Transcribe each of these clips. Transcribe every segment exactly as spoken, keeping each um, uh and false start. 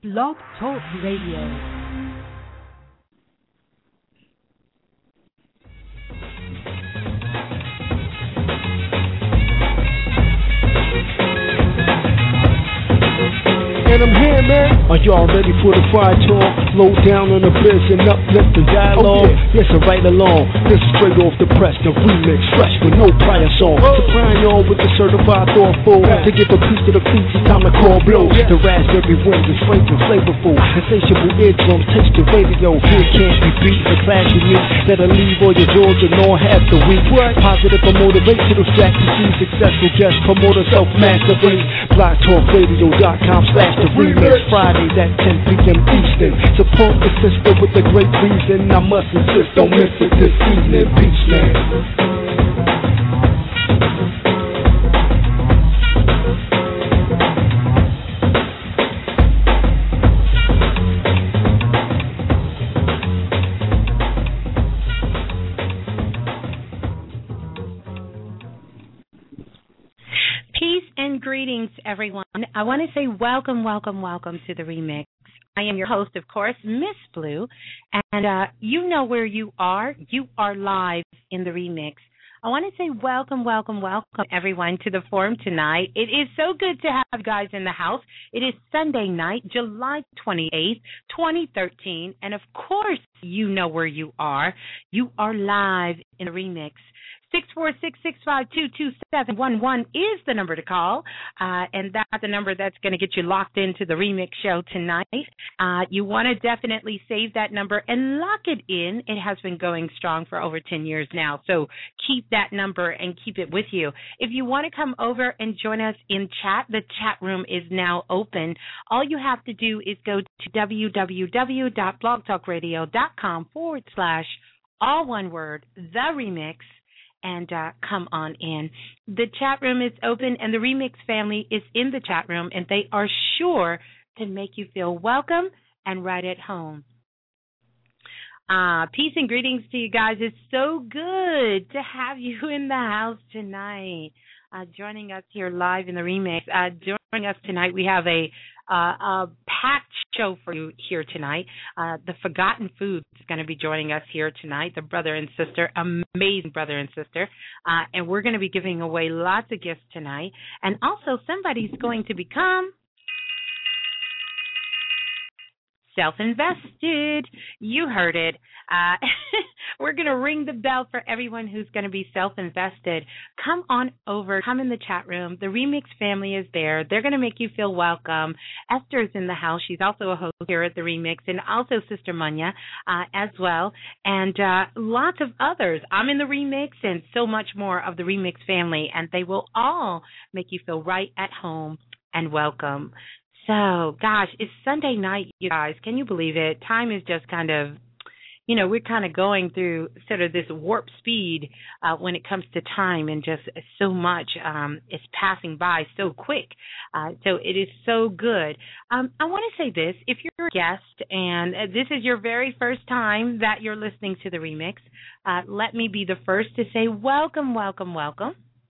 Blog Talk Radio. And I'm here, man. Are y'all ready for the fire talk? Slow down on the biz and uplift the dialogue. Oh, yeah. Yes, I'm right along. This is straight off the press, the remix, fresh with no prior song. Oh. Supplying y'all with the certified thoughtful. Yeah. To give a piece to the piece, it's time to call blows. Yeah. The raspberry wind is frank and flavorful. Insatiable eardrums, taste the radio. Here can't be beat. The clash you meet that'll leave all your doors and all half the week. What? Positive or motivational strategy. Successful guest promoter, self-mastery. blog talk radio dot com slash the remix. Fridays at ten p.m. Eastern. Support the sister with a great reason. I must insist, don't miss it this evening. Peace, man. Greetings, everyone. I want to say welcome, welcome, welcome to the remix. I am your host, of course, Miss Blue, and uh, you know where you are. You are live in the remix. I want to say welcome, welcome, welcome, everyone, to the forum tonight. It is so good to have you guys in the house. It is Sunday night, July twenty-eighth, twenty thirteen, and of course, you know where you are. You are live in the remix. six four six, six five two, two seven one one is the number to call, uh, and that's the number that's going to get you locked into the remix show tonight. Uh, you want to definitely save that number and lock it in. It has been going strong for over ten years now, so keep that number and keep it with you. If you want to come over and join us in chat, the chat room is now open. All you have to do is go to www.blogtalkradio.com forward slash, all one word, the remix, and uh, come on in. The chat room is open, and the Remix family is in the chat room, and they are sure to make you feel welcome and right at home. Uh, peace and greetings to you guys. It's so good to have you in the house tonight. Uh, joining us here live in the Remix. Uh, joining us tonight, we have a, uh, a packed show for you here tonight. Uh, the Forgotten Foods is going to be joining us here tonight, the brother and sister, amazing brother and sister. Uh, and we're going to be giving away lots of gifts tonight. And also, somebody's going to become self-invested. You heard it. Uh, we're going to ring the bell for everyone who's going to be self-invested. Come on over. Come in the chat room. The Remix family is there. They're going to make you feel welcome. Esther's in the house. She's also a host here at the Remix, and also Sister Munya uh, as well, and uh, lots of others. I'm in the Remix and so much more of the Remix family, and they will all make you feel right at home and welcome. So, gosh, it's Sunday night, you guys. Can you believe it? Time is just kind of, you know, we're kind of going through sort of this warp speed uh, when it comes to time, and just so much um, is passing by so quick. Uh, so it is so good. Um, I want to say this. If you're a guest and this is your very first time that you're listening to the Remix, uh, let me be the first to say welcome, welcome, welcome.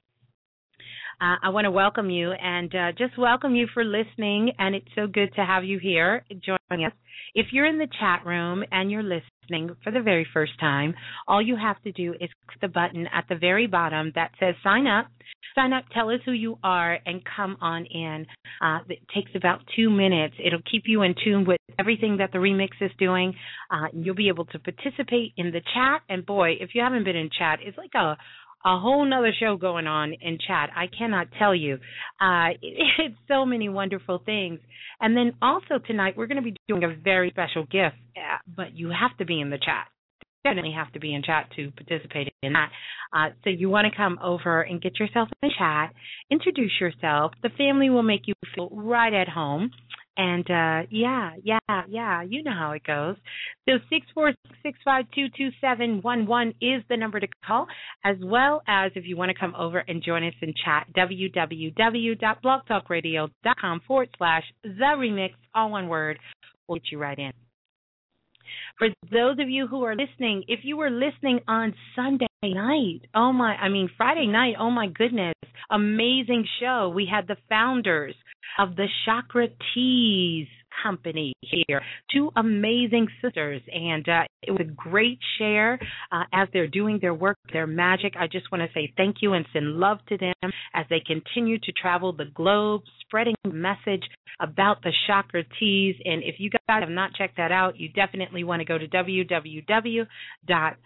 Uh, I want to welcome you and uh, just welcome you for listening, and it's so good to have you here joining us. If you're in the chat room and you're listening for the very first time, all you have to do is click the button at the very bottom that says sign up. Sign up, tell us who you are, and come on in. Uh, it takes about two minutes. It'll keep you in tune with everything that the Remix is doing. Uh, you'll be able to participate in the chat, and boy, if you haven't been in chat, it's like a A whole nother show going on in chat. I cannot tell you. Uh, it, it's so many wonderful things. And then also tonight, we're going to be doing a very special gift, uh, but you have to be in the chat. Definitely have to be in chat to participate in that. Uh, so you want to come over and get yourself in the chat, introduce yourself. The family will make you feel right at home. And, uh, yeah, yeah, yeah, you know how it goes. So six four six, six five two, two seven one one is the number to call, as well as if you want to come over and join us in chat, www.blogtalkradio.com forward slash the remix, all one word, will get you right in. For those of you who are listening, if you were listening on Sunday night, oh my, I mean Friday night, oh my goodness, amazing show. We had the founders of the Chakra Teas company here, two amazing sisters, and uh, it was a great share uh, as they're doing their work, their magic. I just want to say thank you and send love to them as they continue to travel the globe, spreading the message about the chakra teas. And if you guys have not checked that out, you definitely want to go to w w w dot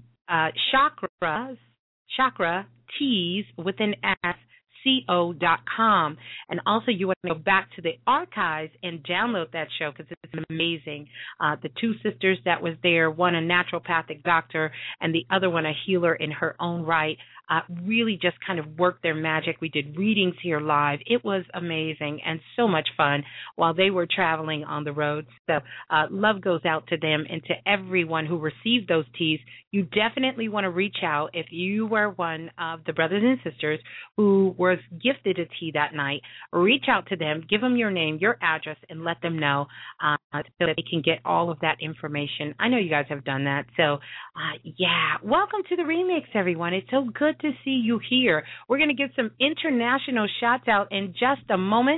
chakras, chakra teas with an S, co dot com. And also you want to go back to the archives and download that show because it's amazing. Uh, the two sisters that was there, one a naturopathic doctor and the other one a healer in her own right, uh, really just kind of worked their magic. We did readings here live. It was amazing and so much fun while they were traveling on the road. So uh, love goes out to them and to everyone who received those teas. You definitely want to reach out if you were one of the brothers and sisters who was gifted a tea that night. Reach out to them, give them your name, your address, and let them know uh, so that they can get all of that information. I know you guys have done that. So, uh, yeah, welcome to the remix, everyone. It's so good to see you here. We're going to get some international shots out in just a moment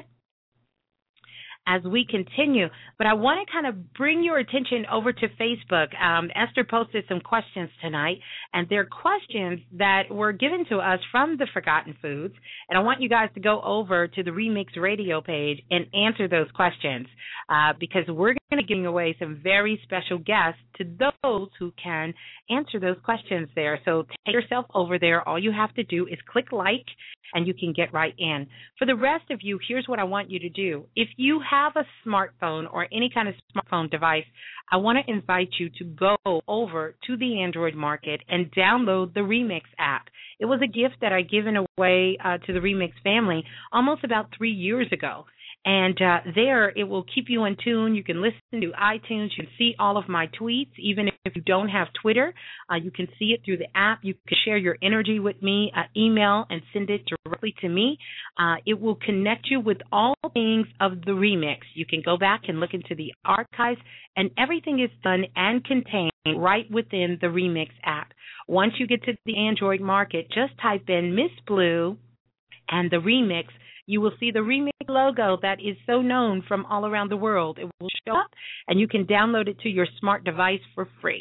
as we continue. But I want to kind of bring your attention over to Facebook. Um, Esther posted some questions tonight, and they're questions that were given to us from the Forgotten Foods. And I want you guys to go over to the Remix Radio page and answer those questions uh, because we're going to be giving away some very special guests to those who can answer those questions there. So take yourself over there. All you have to do is click like, and you can get right in. For the rest of you, here's what I want you to do. If you have a smartphone or any kind of smartphone device, I want to invite you to go over to the Android market and download the Remix app. It was a gift that I given away uh, to the Remix family almost about three years ago. And uh, there, it will keep you in tune. You can listen to iTunes. You can see all of my tweets. Even if you don't have Twitter, uh, you can see it through the app. You can share your energy with me, uh, email, and send it directly to me. Uh, it will connect you with all things of the remix. You can go back and look into the archives, and everything is done and contained right within the Remix app. Once you get to the Android market, just type in Miss Blue and the Remix. You will see the Remix logo that is so known from all around the world. It will show up, and you can download it to your smart device for free.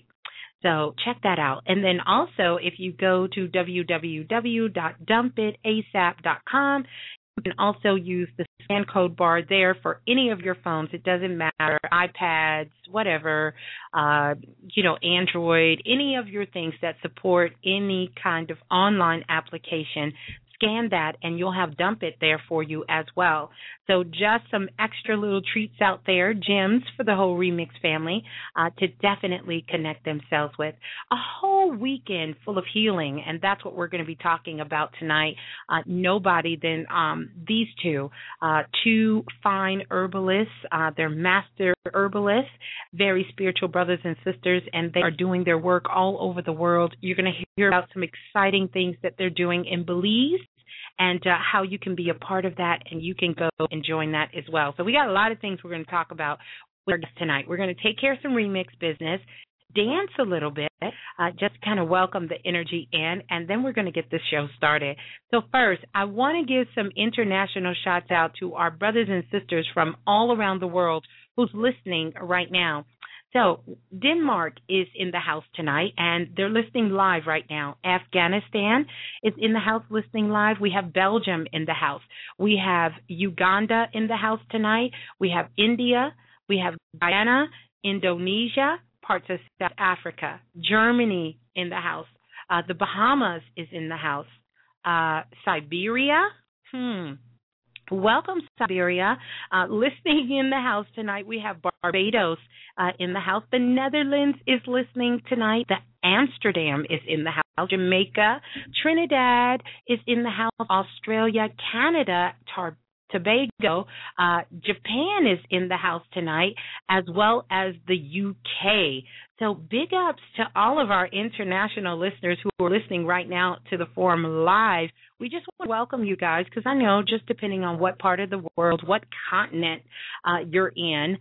So check that out. And then also, if you go to w w w dot dump it a s a p dot com, you can also use the scan code bar there for any of your phones. It doesn't matter, iPads, whatever, uh, you know, Android, any of your things that support any kind of online application. Scan that, and you'll have Dump It there for you as well. So just some extra little treats out there, gems for the whole Remix family uh, to definitely connect themselves with. A whole weekend full of healing, and that's what we're going to be talking about tonight. Uh, nobody than um, these two, uh, two fine herbalists. Uh, they're master herbalists, very spiritual brothers and sisters, and they are doing their work all over the world. You're going to hear about some exciting things that they're doing in Belize, and uh, how you can be a part of that, and you can go and join that as well. So we got a lot of things we're going to talk about with our guests tonight. We're going to take care of some remix business, dance a little bit, uh, just kind of welcome the energy in, and then we're going to get this show started. So first, I want to give some international shots out to our brothers and sisters from all around the world who's listening right now. So Denmark is in the house tonight, and they're listening live right now. Afghanistan is in the house listening live. We have Belgium in the house. We have Uganda in the house tonight. We have India. We have Guyana, Indonesia, parts of South Africa, Germany in the house. Uh, the Bahamas is in the house. Uh, Siberia, hmm. Welcome, Siberia. Uh, listening in the house tonight, we have Barbados uh, in the house. The Netherlands is listening tonight. The Amsterdam is in the house. Jamaica, Trinidad is in the house. Australia, Canada, Tar- Tobago, uh, Japan is in the house tonight, as well as the U K. So big ups to all of our international listeners who are listening right now to the forum live. We just want to welcome you guys because I know just depending on what part of the world, what continent uh, you're in,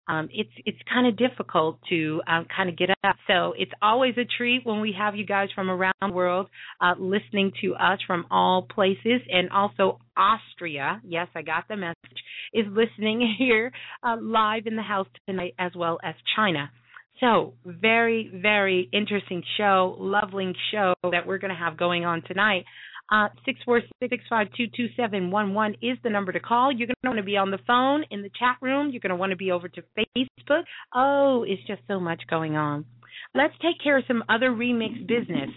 um, it's it's kind of difficult to um, kind of get up. So it's always a treat when we have you guys from around the world uh, listening to us from all places, and also Austria. Yes, I got the message. Is listening here uh, live in the house tonight, as well as China. So very, very interesting show, lovely show that we're going to have going on tonight. Uh, six four six, six five two, two seven one one is the number to call. You're going to want to be on the phone, in the chat room. You're going to want to be over to Facebook. Oh, it's just so much going on. Let's take care of some other remix business.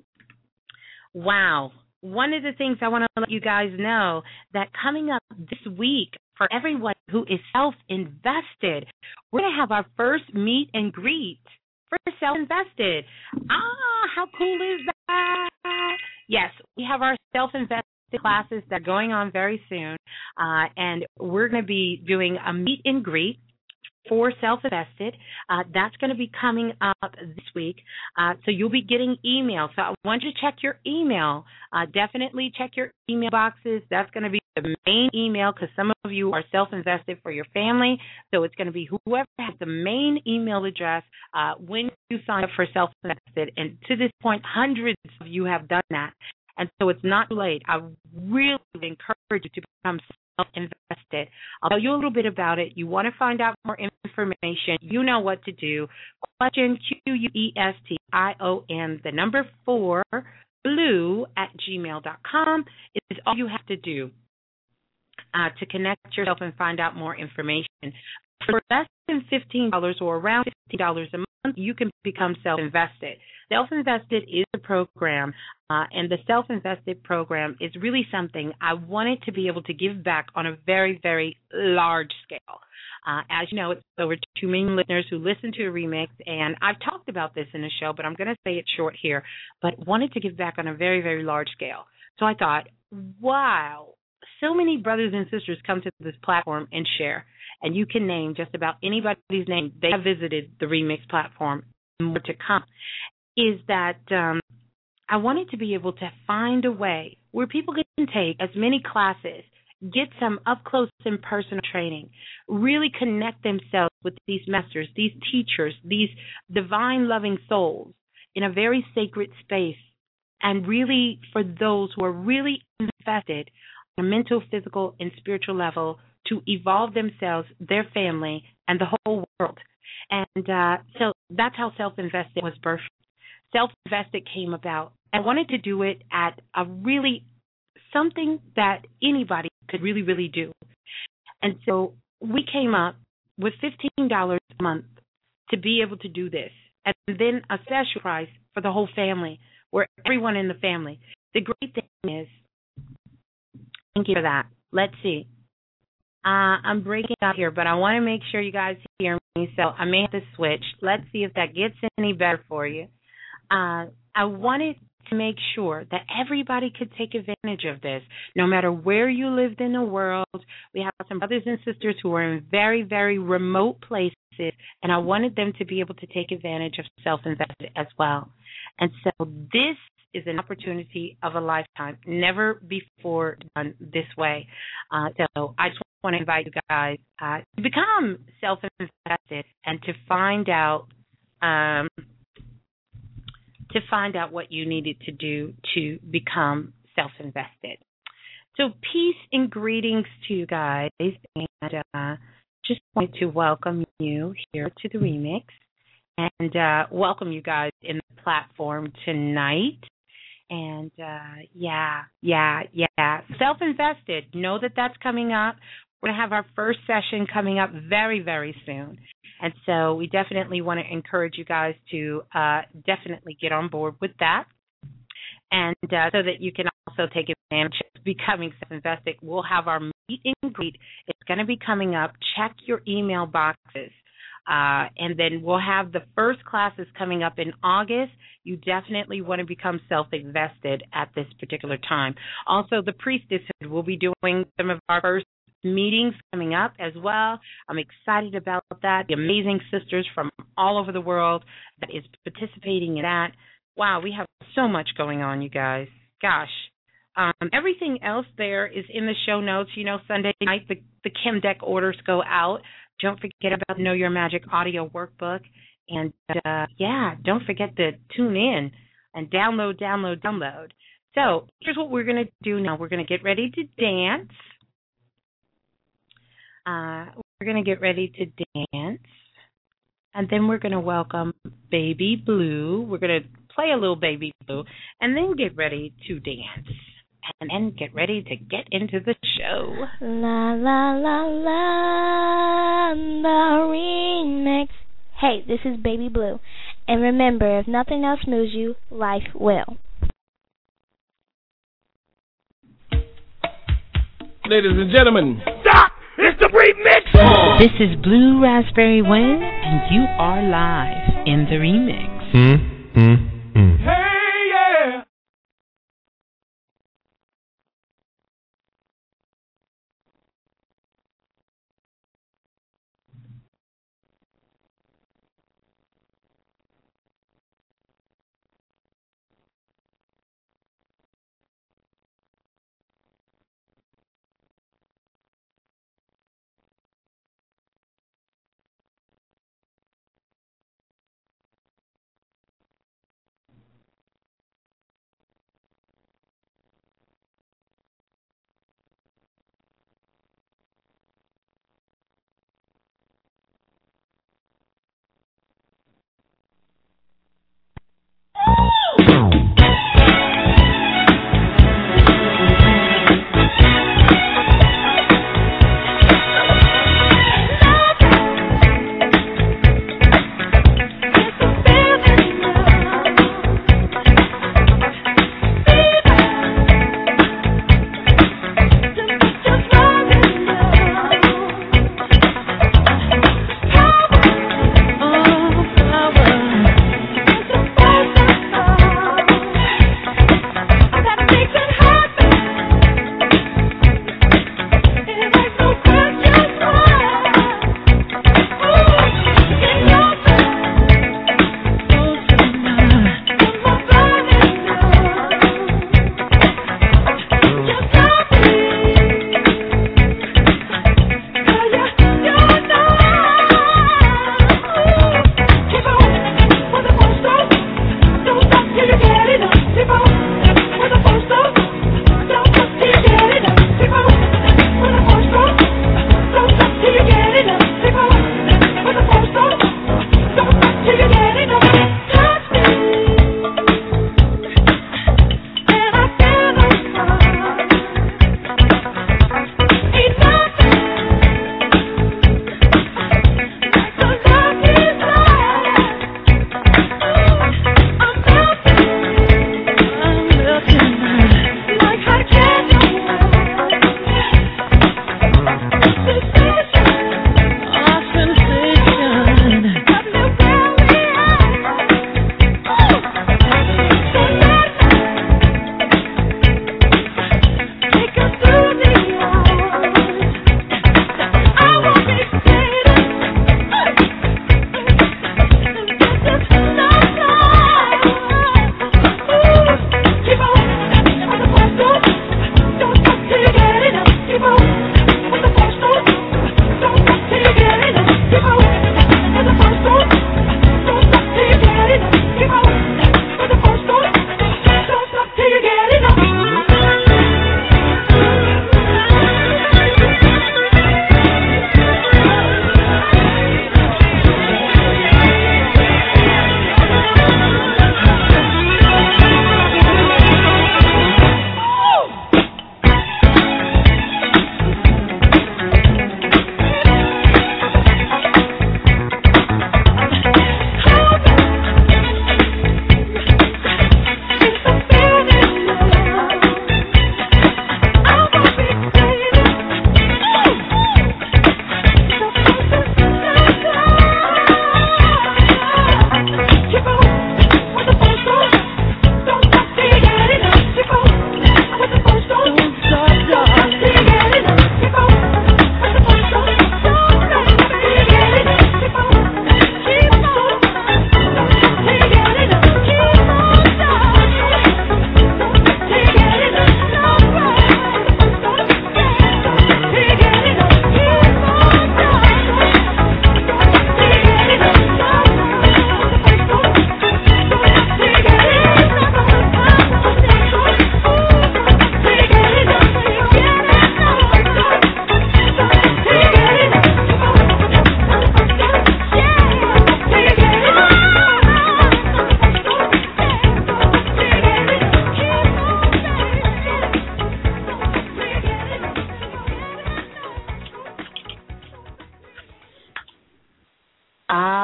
Wow. One of the things I want to let you guys know that coming up this week for everyone who is self-invested, we're going to have our first meet and greet for self-invested. Ah, how cool is that? Yes, we have our self-invested classes that are going on very soon, uh, and we're going to be doing a meet and greet for self-invested. Uh, that's going to be coming up this week. Uh, so you'll be getting email. So I want you to check your email. Uh, definitely check your email boxes. That's going to be the main email because some of you are self-invested for your family. So it's going to be whoever has the main email address uh, when you sign up for self-invested. And to this point, hundreds of you have done that. And so it's not too late. I really encourage you to become self-invested. I'll tell you a little bit about it. You want to find out more information, you know what to do. Question, Q U E S T I O N, the number four, blue at gmail dot com is all you have to do uh, to connect yourself and find out more information. For less than fifteen dollars or around fifteen dollars a month, you can become self-invested. Self-invested is a program, uh, and the self-invested program is really something I wanted to be able to give back on a very, very large scale. Uh, as you know, it's over two million listeners who listen to the remix, and I've talked about this in the show, but I'm going to say it short here, but wanted to give back on a very, very large scale. So I thought, wow, so many brothers and sisters come to this platform and share, and you can name just about anybody's name. They have visited the remix platform, and more to come, is that um, I wanted to be able to find a way where people can take as many classes, get some up-close and personal training, really connect themselves with these masters, these teachers, these divine loving souls in a very sacred space, and really for those who are really invested on a mental, physical, and spiritual level to evolve themselves, their family, and the whole world. And uh, so that's how Self-Invested was birthed. Self-Invested came about. I wanted to do it at a really something that anybody could really, really do. And so we came up with fifteen dollars a month to be able to do this. And then a special price for the whole family, where everyone in the family. The great thing is, thank you for that. Let's see. Uh, I'm breaking up here, but I want to make sure you guys hear me, so I may have to switch. Let's see if that gets any better for you. Uh, I wanted to make sure that everybody could take advantage of this, no matter where you lived in the world. We have some brothers and sisters who are in very, very remote places, and I wanted them to be able to take advantage of self-invested as well. And so this is an opportunity of a lifetime, never before done this way. Uh, so I just want to invite you guys uh, to become self-invested and to find out um, to find out what you needed to do to become self-invested. So peace and greetings to you guys, and uh, just wanted to welcome you here to the remix and uh, welcome you guys in the platform tonight. And uh, yeah, yeah, yeah, self-invested. Know that that's coming up. We're going to have our first session coming up very, very soon. And so we definitely want to encourage you guys to uh, definitely get on board with that. And uh, so that you can also take advantage of becoming self-invested. We'll have our meet and greet. It's going to be coming up. Check your email boxes. Uh, and then we'll have the first classes coming up in August. You definitely want to become self-invested at this particular time. Also, the priestesshood will be doing some of our first meetings coming up as well. I'm excited about that. The amazing sisters from all over the world that is participating in that. Wow, we have so much going on, you guys. Gosh. Um, everything else there is in the show notes. You know, Sunday night, the, the Chem Deck orders go out Don't forget about the Know Your Magic audio workbook. And uh, yeah, don't forget to tune in and download, download, download. So here's what we're going to do now. We're going to get ready to dance. Uh, we're going to get ready to dance. And then we're going to welcome Baby Blue. We're going to play a little Baby Blue and then get ready to dance. And then get ready to get into the show. La la la la, the remix. Hey, this is Baby Blue. And remember, if nothing else moves you, life will. Ladies and gentlemen, stop! It's the remix! This is Blue Raspberry Wind, and you are live in the remix. Hmm, hmm, hmm. Hey, yeah!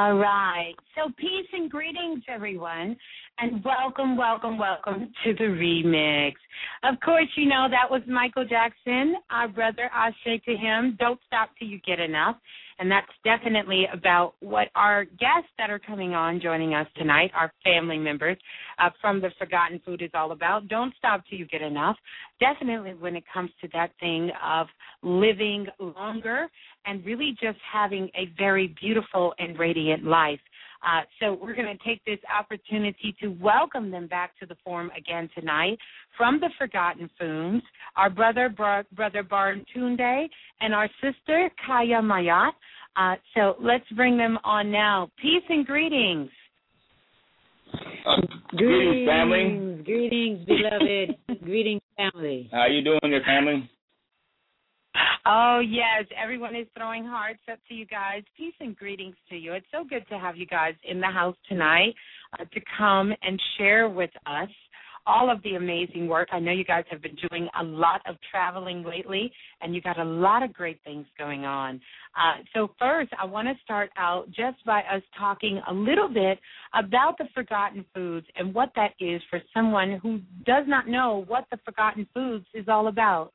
All right. So peace and greetings, everyone, and welcome, welcome, welcome to the remix. Of course, you know that was Michael Jackson, our brother. I say to him, don't stop till you get enough. And that's definitely about what our guests that are coming on, joining us tonight, our family members uh, from The Forgotten Food is all about. Don't stop till you get enough. Definitely when it comes to that thing of living longer and really just having a very beautiful and radiant life. Uh, so we're going to take this opportunity to welcome them back to the forum again tonight from the Forgotten Foods, our brother, Bar- brother Baratunde, and our sister, Kaya Mayat. Uh, so let's bring them on now. Peace and greetings. Uh, greetings, family. Greetings, beloved. Greetings, family. How you doing there, family? Oh, yes, everyone is throwing hearts up to you guys. Peace and greetings to you. It's so good to have you guys in the house tonight uh, to come and share with us all of the amazing work. I know you guys have been doing a lot of traveling lately, and you got a lot of great things going on. Uh, so first, I want to start out just by us talking a little bit about the Forgotten Foods and what that is for someone who does not know what the Forgotten Foods is all about.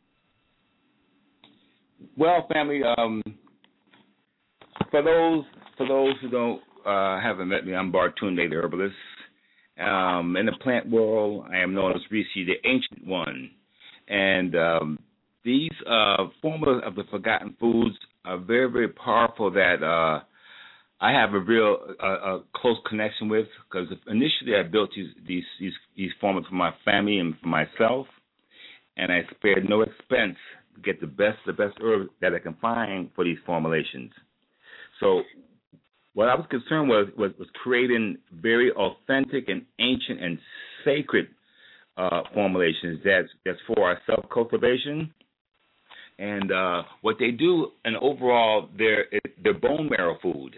Well, family, um, for those for those who don't uh, haven't met me, I'm Baratunde the herbalist. Um, in the plant world, I am known as Rishi, the Ancient One, and um, these uh, formulas of the Forgotten Foods are very, very powerful. That uh, I have a real uh, a close connection with, because initially I built these these these, these formulas for my family and for myself, and I spared no expense to get the best the best herbs that I can find for these formulations. So what I was concerned with was, was creating very authentic and ancient and sacred uh, formulations that's, that's for our self-cultivation. And uh, what they do, and overall, they're, they're bone marrow food.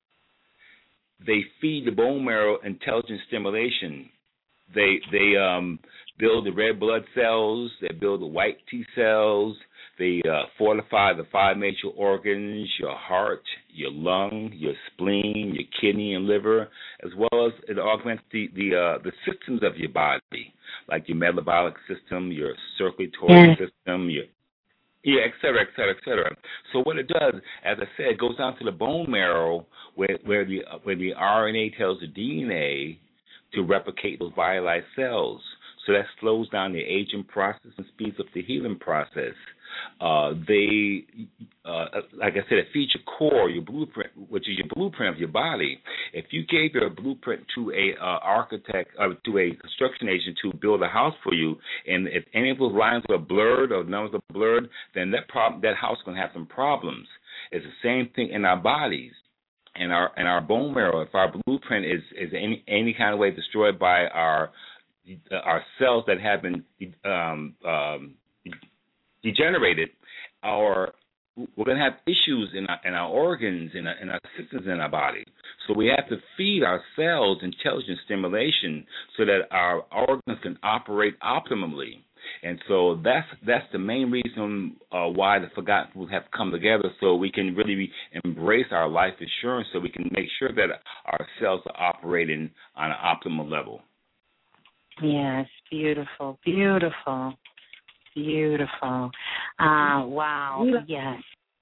They feed the bone marrow intelligent stimulation. They they um, build the red blood cells. They build the white T cells. They uh, fortify the five major organs: your heart, your lung, your spleen, your kidney and liver, as well as it augments the the, uh, the systems of your body, like your metabolic system, your circulatory yes. system, your yeah, et cetera, et cetera, et cetera. So what it does, as I said, it goes down to the bone marrow where where the where the R N A tells the D N A to replicate those vitalized cells. So that slows down the aging process and speeds up the healing process. Uh, they, uh, like I said, it feeds your core, your blueprint, which is your blueprint of your body. If you gave your blueprint to a uh, architect, uh, to a construction agent to build a house for you, and if any of those lines are blurred or numbers are blurred, then that problem, that house is going to have some problems. It's the same thing in our bodies. And our and our bone marrow, if our blueprint is, is any any kind of way destroyed by our our cells that have been um, um, degenerated, our we're going to have issues in our, in our organs, in our, in our systems in our body. So we have to feed our cells intelligent stimulation so that our organs can operate optimally. And so that's that's the main reason uh, why the Forgotten Foods have come together, so we can really embrace our life insurance, so we can make sure that our cells are operating on an optimal level. Yes, beautiful, beautiful, beautiful. Uh, wow, yes.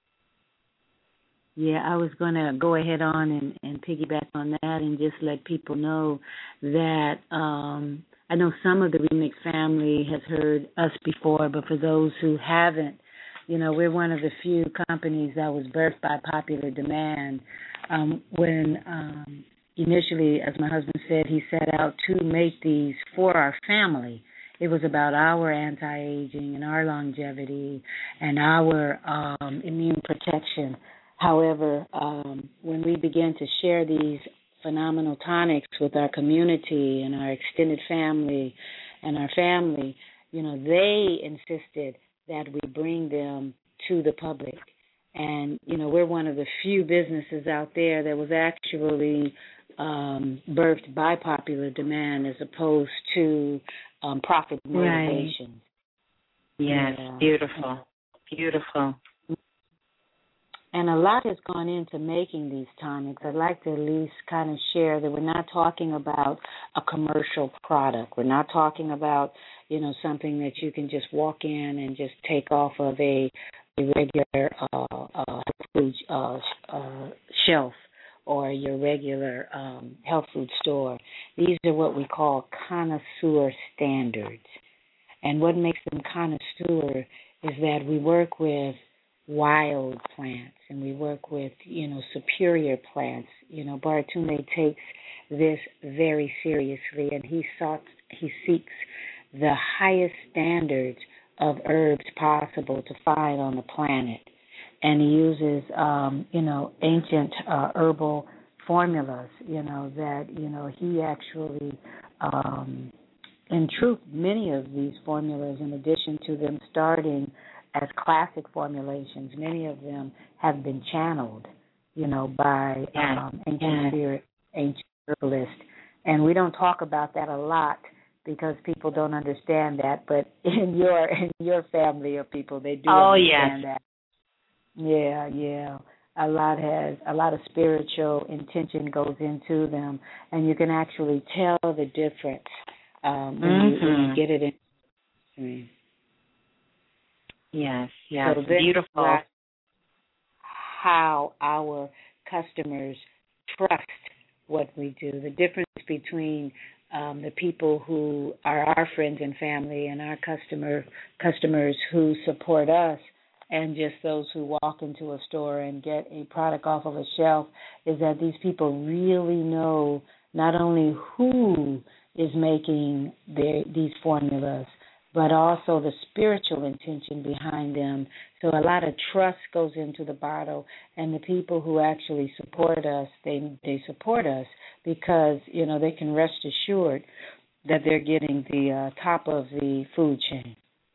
Yeah, I was going to go ahead on and, and piggyback on that and just let people know that um, I know some of the Remix family has heard us before, but for those who haven't, you know, we're one of the few companies that was birthed by popular demand. Um, when um, initially, as my husband said, he set out to make these for our family. It was about our anti-aging and our longevity and our um, immune protection. However, um, when we began to share these phenomenal tonics with our community and our extended family and our family, you know, they insisted that we bring them to the public. And, you know, we're one of the few businesses out there that was actually um, birthed by popular demand as opposed to um, profit motivation. Right. Yes, yeah. Beautiful, beautiful. And a lot has gone into making these tonics. I'd like to at least kind of share that we're not talking about a commercial product. We're not talking about, you know, something that you can just walk in and just take off of a, a regular uh, uh, food uh, uh, shelf or your regular um, health food store. These are what we call connoisseur standards. And what makes them connoisseur is that we work with wild plants and we work with, you know, superior plants. You know, Baratunde takes this very seriously, and he sought, he seeks the highest standards of herbs possible to find on the planet. And he uses, um, you know, ancient uh, herbal formulas, you know, that, you know, he actually, um, in truth, many of these formulas, in addition to them starting as classic formulations, many of them have been channeled, you know, by um, ancient spirit, ancient herbalists. And we don't talk about that a lot because people don't understand that, but in your in your family of people, they do oh, understand yes. that. Yeah, yeah. A lot has a lot of spiritual intention goes into them, and you can actually tell the difference um, when, mm-hmm. you, when you get it in. Mm. Yes, yes, so beautiful. How our customers trust what we do. The difference between um, the people who are our friends and family and our customer customers who support us, and just those who walk into a store and get a product off of a shelf, is that these people really know not only who is making their, these formulas, but also the spiritual intention behind them. So a lot of trust goes into the bottle, and the people who actually support us, they they support us because, you know, they can rest assured that they're getting the uh, top of the food chain.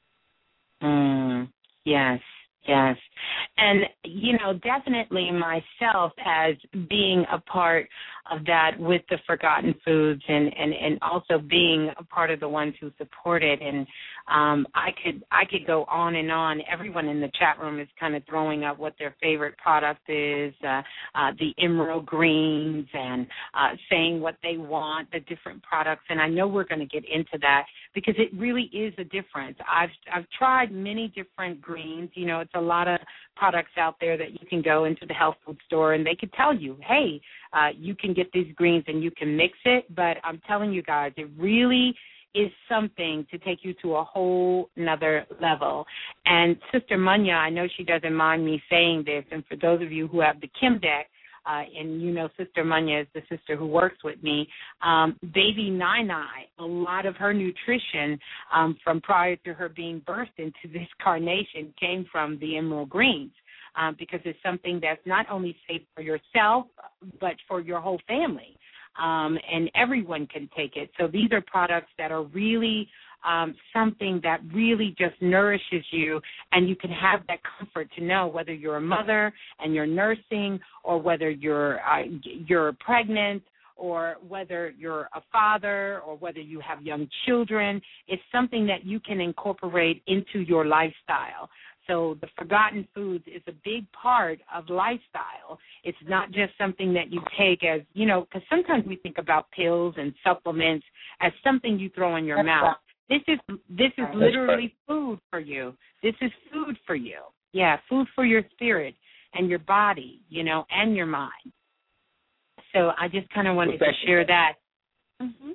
Mm, yes. Yes. And, you know, definitely myself as being a part of that with the Forgotten Foods and, and, and also being a part of the ones who support it. And um, I could I could go on and on. Everyone in the chat room is kind of throwing up what their favorite product is, uh, uh, the emerald greens, and uh, saying what they want, the different products. And I know we're going to get into that because it really is a difference. I've I've tried many different greens. You know, it's a lot of products out there that you can go into the health food store and they could tell you, hey, uh, you can get these greens and you can mix it. But I'm telling you guys, it really is something to take you to a whole nother level. And Sister Munya, I know she doesn't mind me saying this, and for those of you who have the Kim deck, Uh, and you know Sister Munya is the sister who works with me, um, baby Nai, a lot of her nutrition um, from prior to her being birthed into this carnation came from the emerald greens um, because it's something that's not only safe for yourself but for your whole family, um, and everyone can take it. So these are products that are really Um, something that really just nourishes you, and you can have that comfort to know whether you're a mother and you're nursing, or whether you're uh, you're pregnant, or whether you're a father, or whether you have young children. It's something that you can incorporate into your lifestyle. So the Forgotten Foods is a big part of lifestyle. It's not just something that you take as, you know, because sometimes we think about pills and supplements as something you throw in your mouth. This is this is literally food for you. This is food for you. Yeah, food for your spirit and your body, you know, and your mind. So I just kind of wanted to share that. Mm-hmm.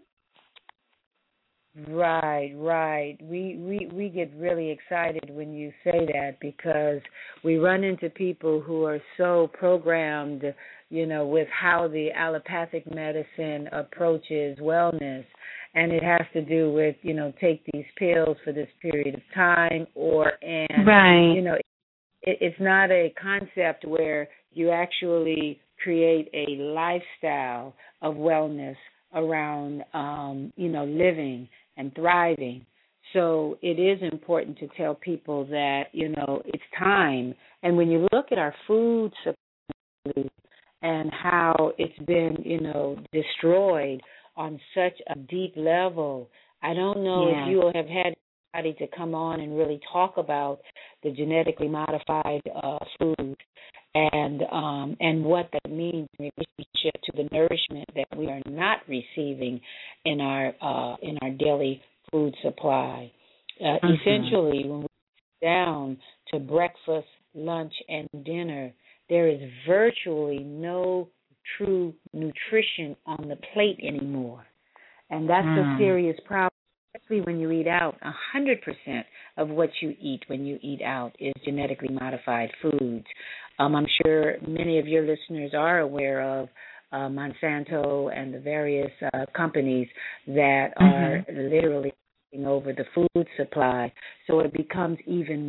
Right, right. We, we we get really excited when you say that because we run into people who are so programmed, you know, with how the allopathic medicine approaches wellness. And it has to do with, you know, take these pills for this period of time, or, and, right. you know, it, it's not a concept where you actually create a lifestyle of wellness around, um, you know, living and thriving. So it is important to tell people that, you know, it's time. And when you look at our food supply and how it's been, you know, destroyed on such a deep level, I don't know yeah. if you will have had anybody to come on and really talk about the genetically modified uh, food and um, and what that means in relationship to the nourishment that we are not receiving in our uh, in our daily food supply. Uh, mm-hmm. Essentially, when we sit down to breakfast, lunch, and dinner, there is virtually no true nutrition on the plate anymore, and that's mm. a serious problem. Especially when you eat out, one hundred percent of what you eat when you eat out is genetically modified foods. Um, I'm sure many of your listeners are aware of uh, Monsanto and the various uh, companies that are mm-hmm. literally taking over the food supply. So it becomes even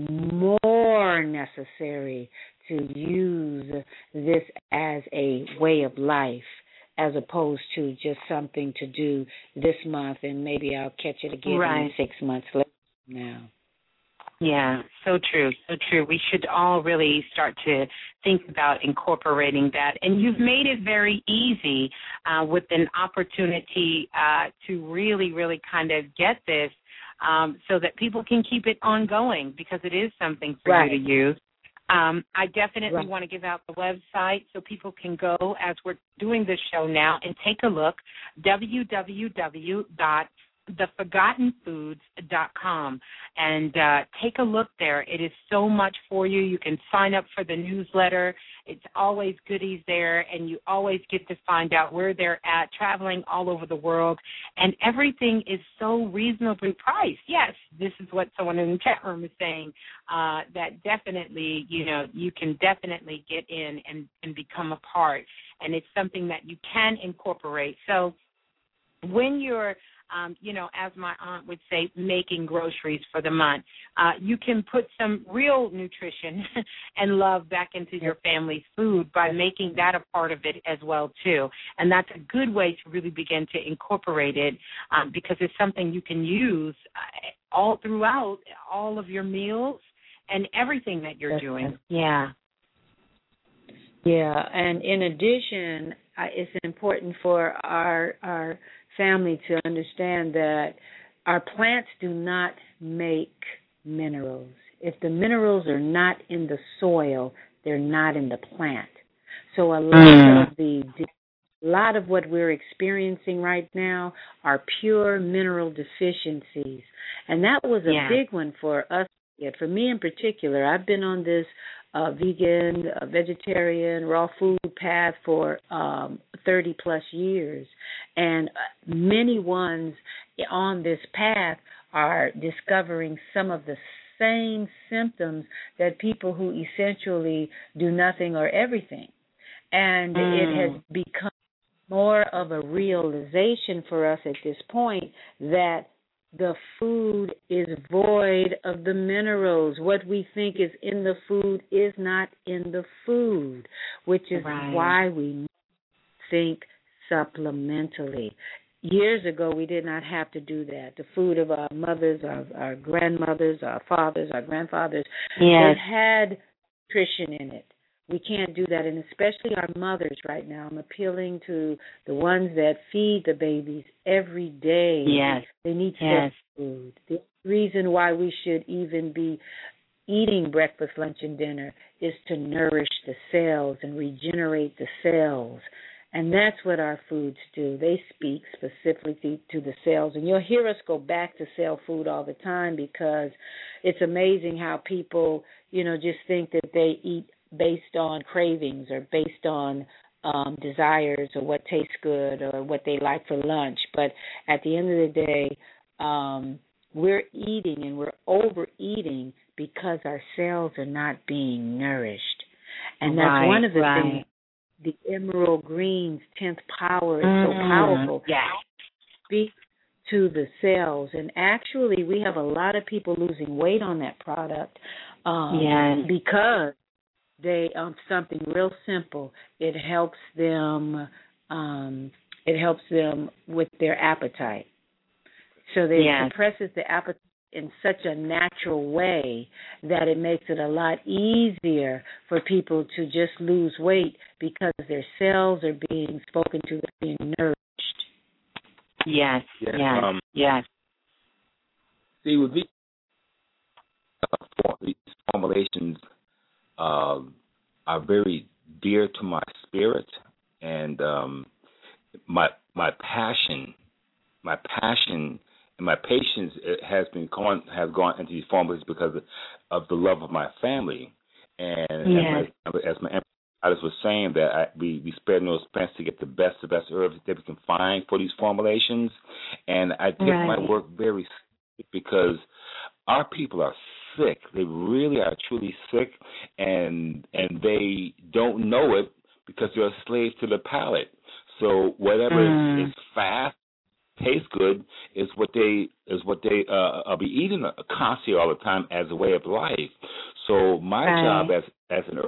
more necessary to use this as a way of life, as opposed to just something to do this month and maybe I'll catch it again right. in six months later now. Yeah, so true, so true. We should all really start to think about incorporating that. And you've made it very easy uh, with an opportunity uh, to really, really kind of get this um, so that people can keep it ongoing, because it is something for right. you to use. Um, I definitely right. want to give out the website so people can go as we're doing this show now and take a look, w w w dot the forgotten foods dot com, and uh, take a look there. It is so much for you. You can sign up for the newsletter. It's always goodies there, and you always get to find out where they're at, traveling all over the world, and everything is so reasonably priced. Yes, this is what someone in the chat room is saying, uh, that definitely, you know, you can definitely get in and, and become a part, and it's something that you can incorporate. So when you're Um, you know, as my aunt would say, making groceries for the month, uh, you can put some real nutrition and love back into your family's food by making that a part of it as well, too. And that's a good way to really begin to incorporate it um, because it's something you can use uh, all throughout all of your meals and everything that you're that's doing. Right. Yeah. Yeah, and in addition, uh, it's important for our our family to understand that our plants do not make minerals. If the minerals are not in the soil, they're not in the plant. So a lot mm. of the a lot of what we're experiencing right now are pure mineral deficiencies, and that was a yeah. big one for us. For me in particular, I've been on this uh, vegan, uh, vegetarian, raw food path for um, thirty plus years, and many ones on this path are discovering some of the same symptoms that people who essentially do nothing or everything. And mm. it has become more of a realization for us at this point that the food is void of the minerals. What we think is in the food is not in the food, which is right. why we think supplementally. Years ago, we did not have to do that. The food of our mothers, our, our grandmothers, our fathers, our grandfathers, yes. it had nutrition in it. We can't do that, and especially our mothers right now. I'm appealing to the ones that feed the babies every day. Yes. They need yes. food. The reason why we should even be eating breakfast, lunch, and dinner is to nourish the cells and regenerate the cells. And that's what our foods do. They speak specifically to the cells. And you'll hear us go back to cell food all the time because it's amazing how people, you know, just think that they eat based on cravings or based on um, desires or what tastes good or what they like for lunch. But at the end of the day, um, we're eating and we're overeating because our cells are not being nourished. And that's right, one of the right. things. The emerald green's tenth power is mm-hmm. so powerful. Yeah. Speak to the cells. And actually, we have a lot of people losing weight on that product um, yes. because they um something real simple. It helps them. Um, it helps them with their appetite. So it yes. suppresses the appetite in such a natural way that it makes it a lot easier for people to just lose weight because their cells are being spoken to, they're being nourished. Yes, yes, yes. Um, yes. See, with these, uh, these formulations, uh, are very dear to my spirit, and um, my my passion, my passion, and my patience has been gone has gone into these formulas because of, of the love of my family, and Yes. as my, as my I was saying that I, we, we spare no expense to get the best, the best herbs that we can find for these formulations, and I take Right. my work very seriously because our people are sick. They really are truly sick, and and they don't know it because they're a slave to the palate. So whatever Mm. is, is fast, tastes good, is what they is what they uh, will be eating constantly all the time as a way of life. So my Right. job as as an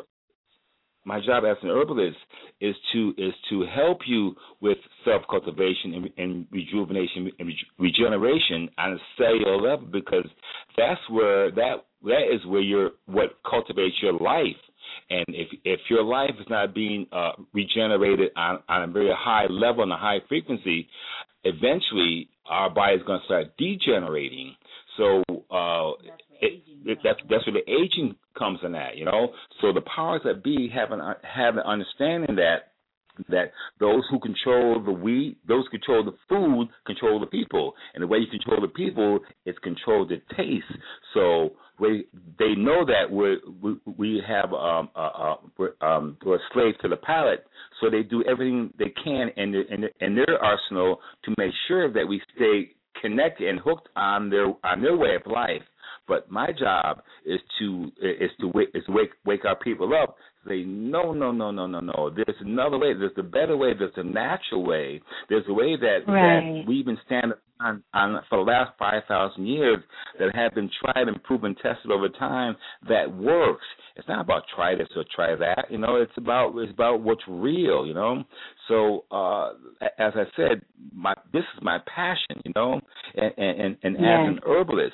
my job as an herbalist is to is to help you with self cultivation and, and rejuvenation and re- regeneration on a cellular level, because that's where that that is where your what cultivates your life. And if if your life is not being uh, regenerated on, on a very high level, on a high frequency, eventually our body is going to start degenerating. So uh, it, it, that's that's where the aging comes in that, you know. So the powers that be have an have an understanding that that those who control the weed, those who control the food, control the people, and the way you control the people is control the taste. So we they know that we we, we have um, uh, uh, we're, um, we're a slave to the palate. So they do everything they can in their, in, their, in their arsenal to make sure that we stay connected and hooked on their on their way of life. But my job is to is to wake is to wake wake our people up. Say no, no, no, no, no, no. There's another way. There's a better way. There's a natural way. There's a way that Right. that we've been standing on, on for the last five thousand years that have been tried and proven, tested over time that works. It's not about try this or try that. You know, it's about it's about what's real. You know. So uh, as I said, my this is my passion. You know, and and, and Yes. as an herbalist,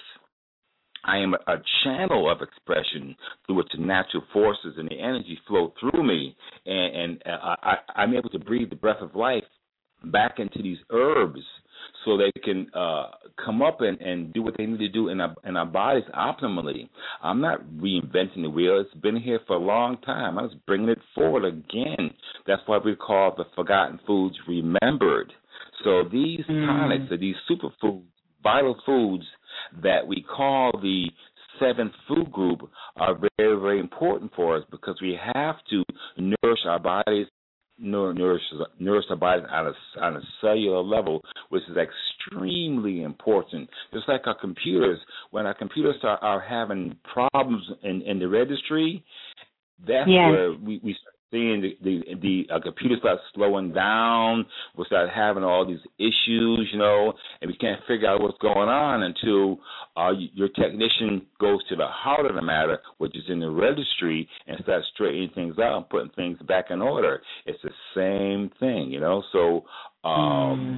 I am a channel of expression through which the natural forces and the energy flow through me, and, and uh, I, I'm able to breathe the breath of life back into these herbs so they can uh, come up and, and do what they need to do in our, in our bodies optimally. I'm not reinventing the wheel. It's been here for a long time. I was bringing it forward again. That's why we call the Forgotten Foods remembered. So these Mm. tonics are these superfoods, vital foods that we call the seventh food group are very, very important for us because we have to nourish our bodies, nourish, nourish our bodies on a, on a cellular level, which is extremely important. Just like our computers, when our computers are, are having problems in, in the registry, that's Yes. where we, we start seeing the the, the uh, computer start slowing down. We start having all these issues, you know, and we can't figure out what's going on until uh, your technician goes to the heart of the matter, which is in the registry, and starts straightening things out and putting things back in order. It's the same thing, you know. So um, Mm.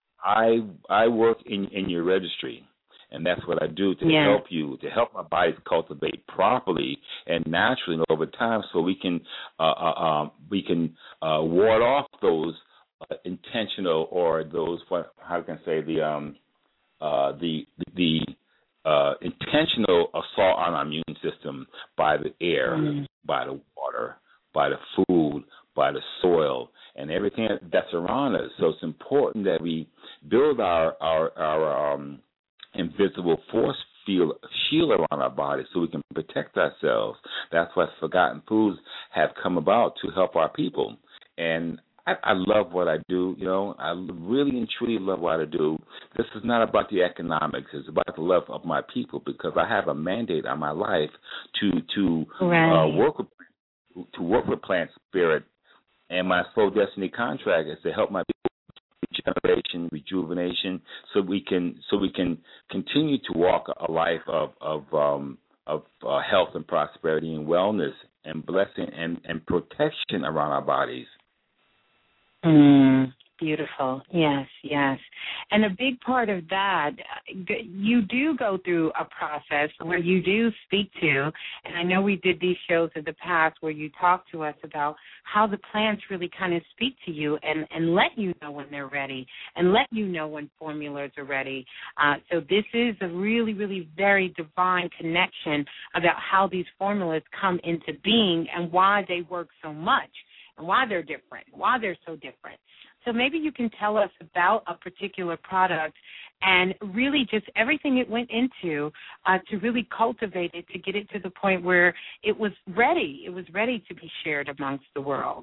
I I work in, in your registry. And that's what I do to Yeah. help you, to help my bodies cultivate properly and naturally and over time, so we can uh, uh, um, we can uh, ward off those uh, intentional or those what how can I say the um, uh, the the uh, intentional assault on our immune system by the air, Mm. by the water, by the food, by the soil, and everything that's around us. So it's important that we build our our our um, invisible force field shield around our bodies so we can protect ourselves. That's why Forgotten Foods have come about to help our people. And I, I love what I do, you know. I really and truly love what I do. This is not about the economics. It's about the love of my people because I have a mandate on my life to to Right. uh, work with to work with plant spirit. And my soul destiny contract is to help my people regeneration, rejuvenation, so we can so we can continue to walk a life of of um, of uh, health and prosperity and wellness and blessing and, and protection around our bodies. Mm. Beautiful. Yes, yes. And a big part of that, you do go through a process where you do speak to, and I know we did these shows in the past where you talk to us about how the plants really kind of speak to you and, and let you know when they're ready and let you know when formulas are ready. Uh, so this is a really, really very divine connection about how these formulas come into being and why they work so much and why they're different, why they're so different. So maybe you can tell us about a particular product and really just everything it went into uh, to really cultivate it, to get it to the point where it was ready. It was ready to be shared amongst the world.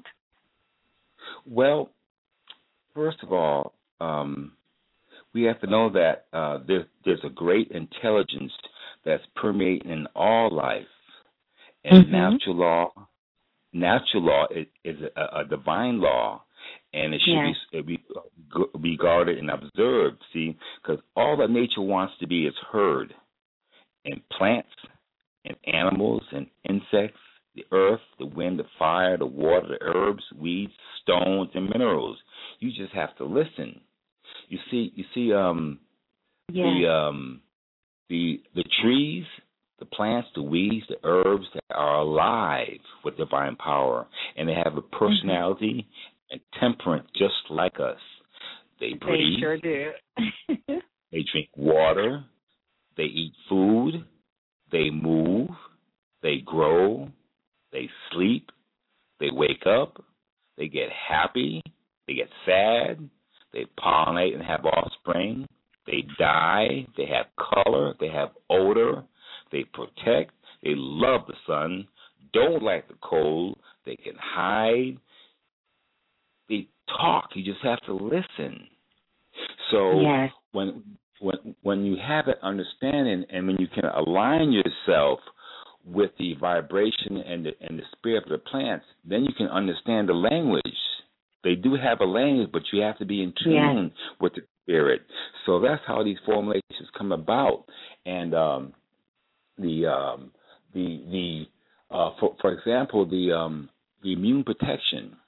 Well, first of all, um, we have to know that uh, there, there's a great intelligence that's permeating in all life. And mm-hmm. natural law, natural law is, is a, a divine law. And it should yes. be, be regarded and observed, see, because all that nature wants to be is heard. And plants and animals and insects, the earth, the wind, the fire, the water, the herbs, weeds, stones, and minerals. You just have to listen. You see, you see, um, yes. the um, the the trees, the plants, the weeds, the herbs that are alive with divine power, and they have a personality. Mm-hmm. and temperate just like us. They breathe. They sure do. They drink water. They eat food. They move. They grow. They sleep. They wake up. They get happy. They get sad. They pollinate and have offspring. They die. They have color. They have odor. They protect. They love the sun. Don't like the cold. They can hide. They talk. You just have to listen. So yes. when when when you have that understanding and when you can align yourself with the vibration and the and the spirit of the plants, then you can understand the language. They do have a language, but you have to be in tune yes. with the spirit. So that's how these formulations come about. And um, the um, the the uh, for for example the um, the immune protection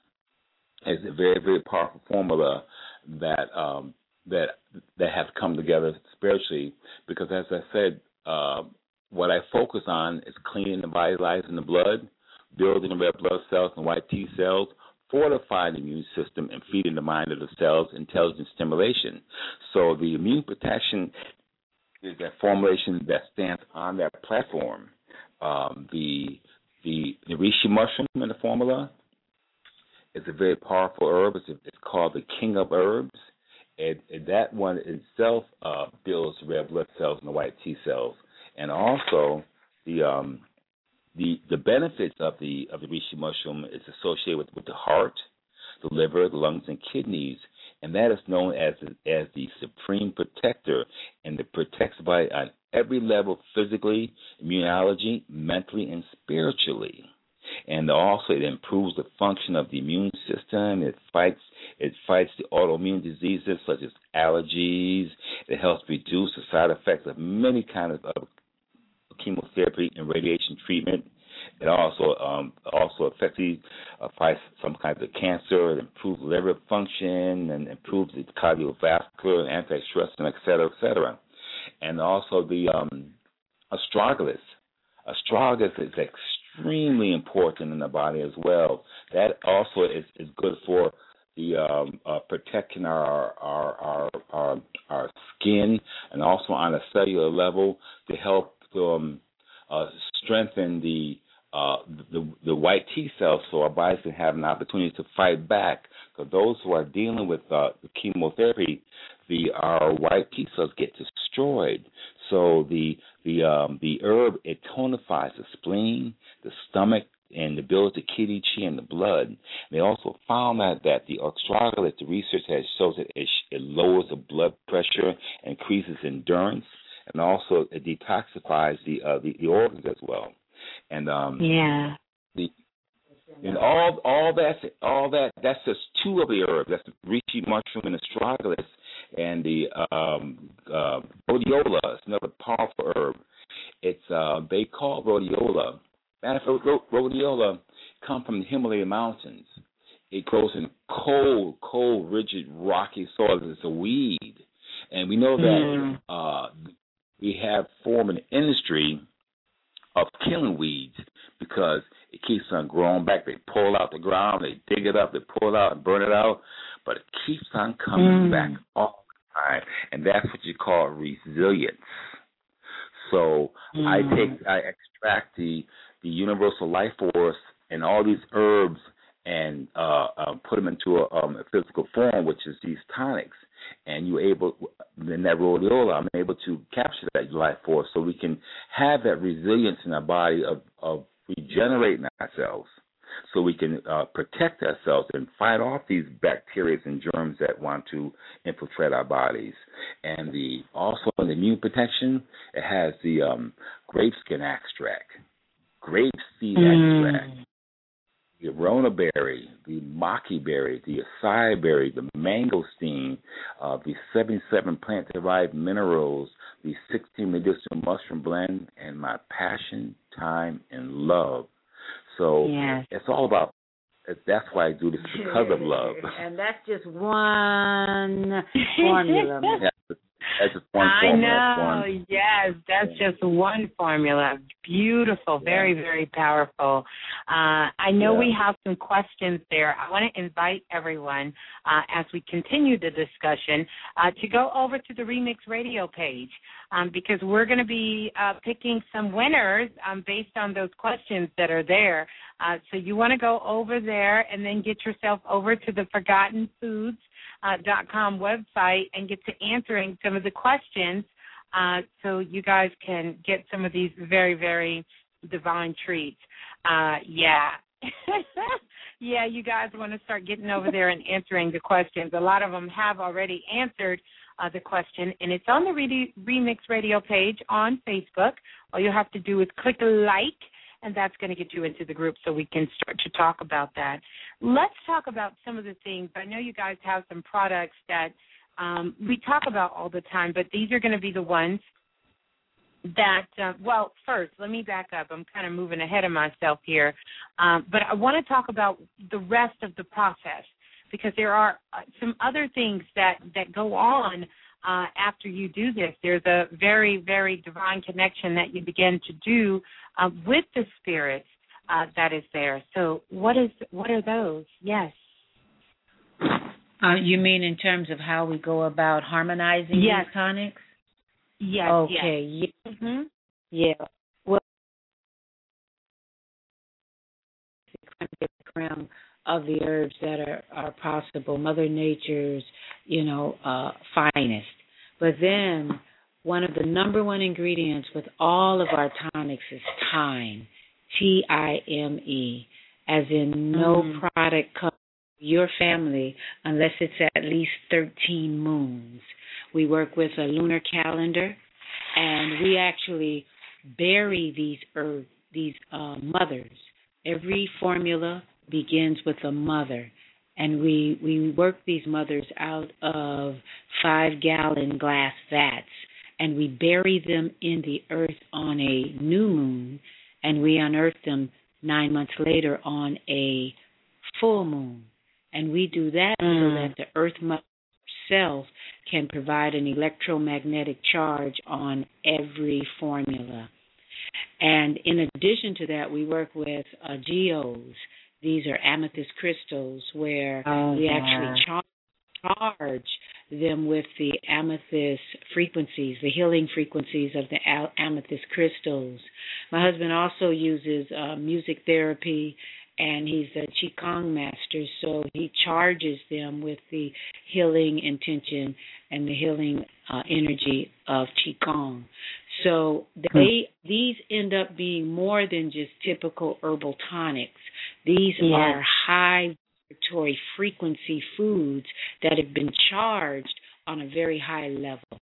is a very, very powerful formula that um, that that have come together spiritually. Because, as I said, uh, what I focus on is cleaning the vitalizing the blood, building the red blood cells and white T cells, fortifying the immune system, and feeding the mind of the cells intelligent stimulation. So the immune protection is that formulation that stands on that platform. Um, the the the reishi mushroom in the formula. It's a very powerful herb. It's, a, it's called the king of herbs. And, and that one itself uh, builds red blood cells and the white T cells. And also, the um, the the benefits of the of the reishi mushroom is associated with, with the heart, the liver, the lungs, and kidneys. And that is known as as the supreme protector. And it protects the body on every level, physically, immunology, mentally, and spiritually. And also, it improves the function of the immune system. It fights it fights the autoimmune diseases such as allergies. It helps reduce the side effects of many kinds of chemotherapy and radiation treatment. It also um, also effectively uh, fights some kinds of cancer. It improves liver function and improves the cardiovascular, anti-stress, and et cetera, et cetera. And also the um, astragalus. Astragalus is extremely extremely important in the body as well. That also is, is good for the um, uh, protecting our our, our our our skin, and also on a cellular level to help to, um, uh, strengthen the, uh, the the white T cells, so our bodies can have an opportunity to fight back. Because those who are dealing with uh, the chemotherapy, the our white T cells get destroyed. So the the um, the herb, it tonifies the spleen, the stomach, and it builds the kidney chi and the blood. They also found out that the astragalus, the research has shows that it, it lowers the blood pressure, increases endurance, and also it detoxifies the uh, the, the organs as well. And um, yeah, the and all all that all that that's just two of the herbs. That's the reishi mushroom and astragalus. And the um, uh, rhodiola is another powerful herb. It's uh, they call rhodiola. Matter of fact, rhodiola come from the Himalaya mountains, It grows in cold, cold, rigid, rocky soils. It's a weed. And we know that mm. uh, we have formed an industry of killing weeds because it keeps on growing back. They pull out the ground, they dig it up, they pull it out and burn it out, but it keeps on coming mm. back all the time. And that's what you call resilience. So mm. I take, I extract the, the universal life force and all these herbs and uh, uh, put them into a, um, a physical form, which is these tonics. And you're able, in that rhodiola, I'm able to capture that life force so we can have that resilience in our body of, of regenerating ourselves, so we can uh, protect ourselves and fight off these bacteria and germs that want to infiltrate our bodies. And the also in the immune protection, it has the um, grape skin extract, grape seed mm. extract, the arona berry, the maki berry, the acai berry, the mangosteen, uh, the seventy-seven plant-derived minerals, the sixteen medicinal mushroom blend, and my passion, time, and love. So yes. It's all about, that's why I do this, because of love. And that's just one formula. Yeah, that's just one I formula. know, one. yes, that's just one formula. Beautiful, very, yeah. very powerful. Uh, I know yeah. we have some questions there. I want to invite everyone, uh, as we continue the discussion, uh, to go over to the Remix Radio page, um, because we're going to be uh, picking some winners um, based on those questions that are there. Uh, so you want to go over there and then get yourself over to the Forgotten Foods Uh, dot com website and get to answering some of the questions uh, so you guys can get some of these very, very divine treats. Uh, yeah. yeah, you guys want to start getting over there and answering the questions. A lot of them have already answered uh, the question, and it's on the Re- Remix Radio page on Facebook. All you have to do is click like, and that's going to get you into the group so we can start to talk about that. Let's talk about some of the things. I know you guys have some products that um, we talk about all the time, but these are going to be the ones that, uh, well, first, let me back up. I'm kind of moving ahead of myself here. Um, but I want to talk about the rest of the process because there are uh, some other things that, that go on Uh, after you do this. There's a very, very divine connection that you begin to do uh, with the spirits uh, that is there. So what is what are those? Yes. Uh, you mean in terms of how we go about harmonizing yes. these tonics? Yes. Okay. Yes. Yeah. Mm-hmm. Yeah. Well, the creme of the herbs that are, are possible, Mother Nature's, you know, uh, finest. But then one of the number one ingredients with all of our tonics is thyme, T I M E, as in no mm. product comes to your family unless it's at least thirteen moons. We work with a lunar calendar, and we actually bury these herbs, these uh, mothers. Every formula begins with a mother, and we we work these mothers out of five-gallon glass vats, and we bury them in the earth on a new moon, and we unearth them nine months later on a full moon. And we do that mm. so that the earth mother herself can provide an electromagnetic charge on every formula. And in addition to that, we work with uh, geodes. These are amethyst crystals where oh, we yeah. actually char- charge them with the amethyst frequencies, the healing frequencies of the al- amethyst crystals. My husband also uses uh, music therapy, and he's a Qigong master, so he charges them with the healing intention and the healing uh, energy of Qigong. So they these end up being more than just typical herbal tonics. These yes. are high vibratory frequency foods that have been charged on a very high level.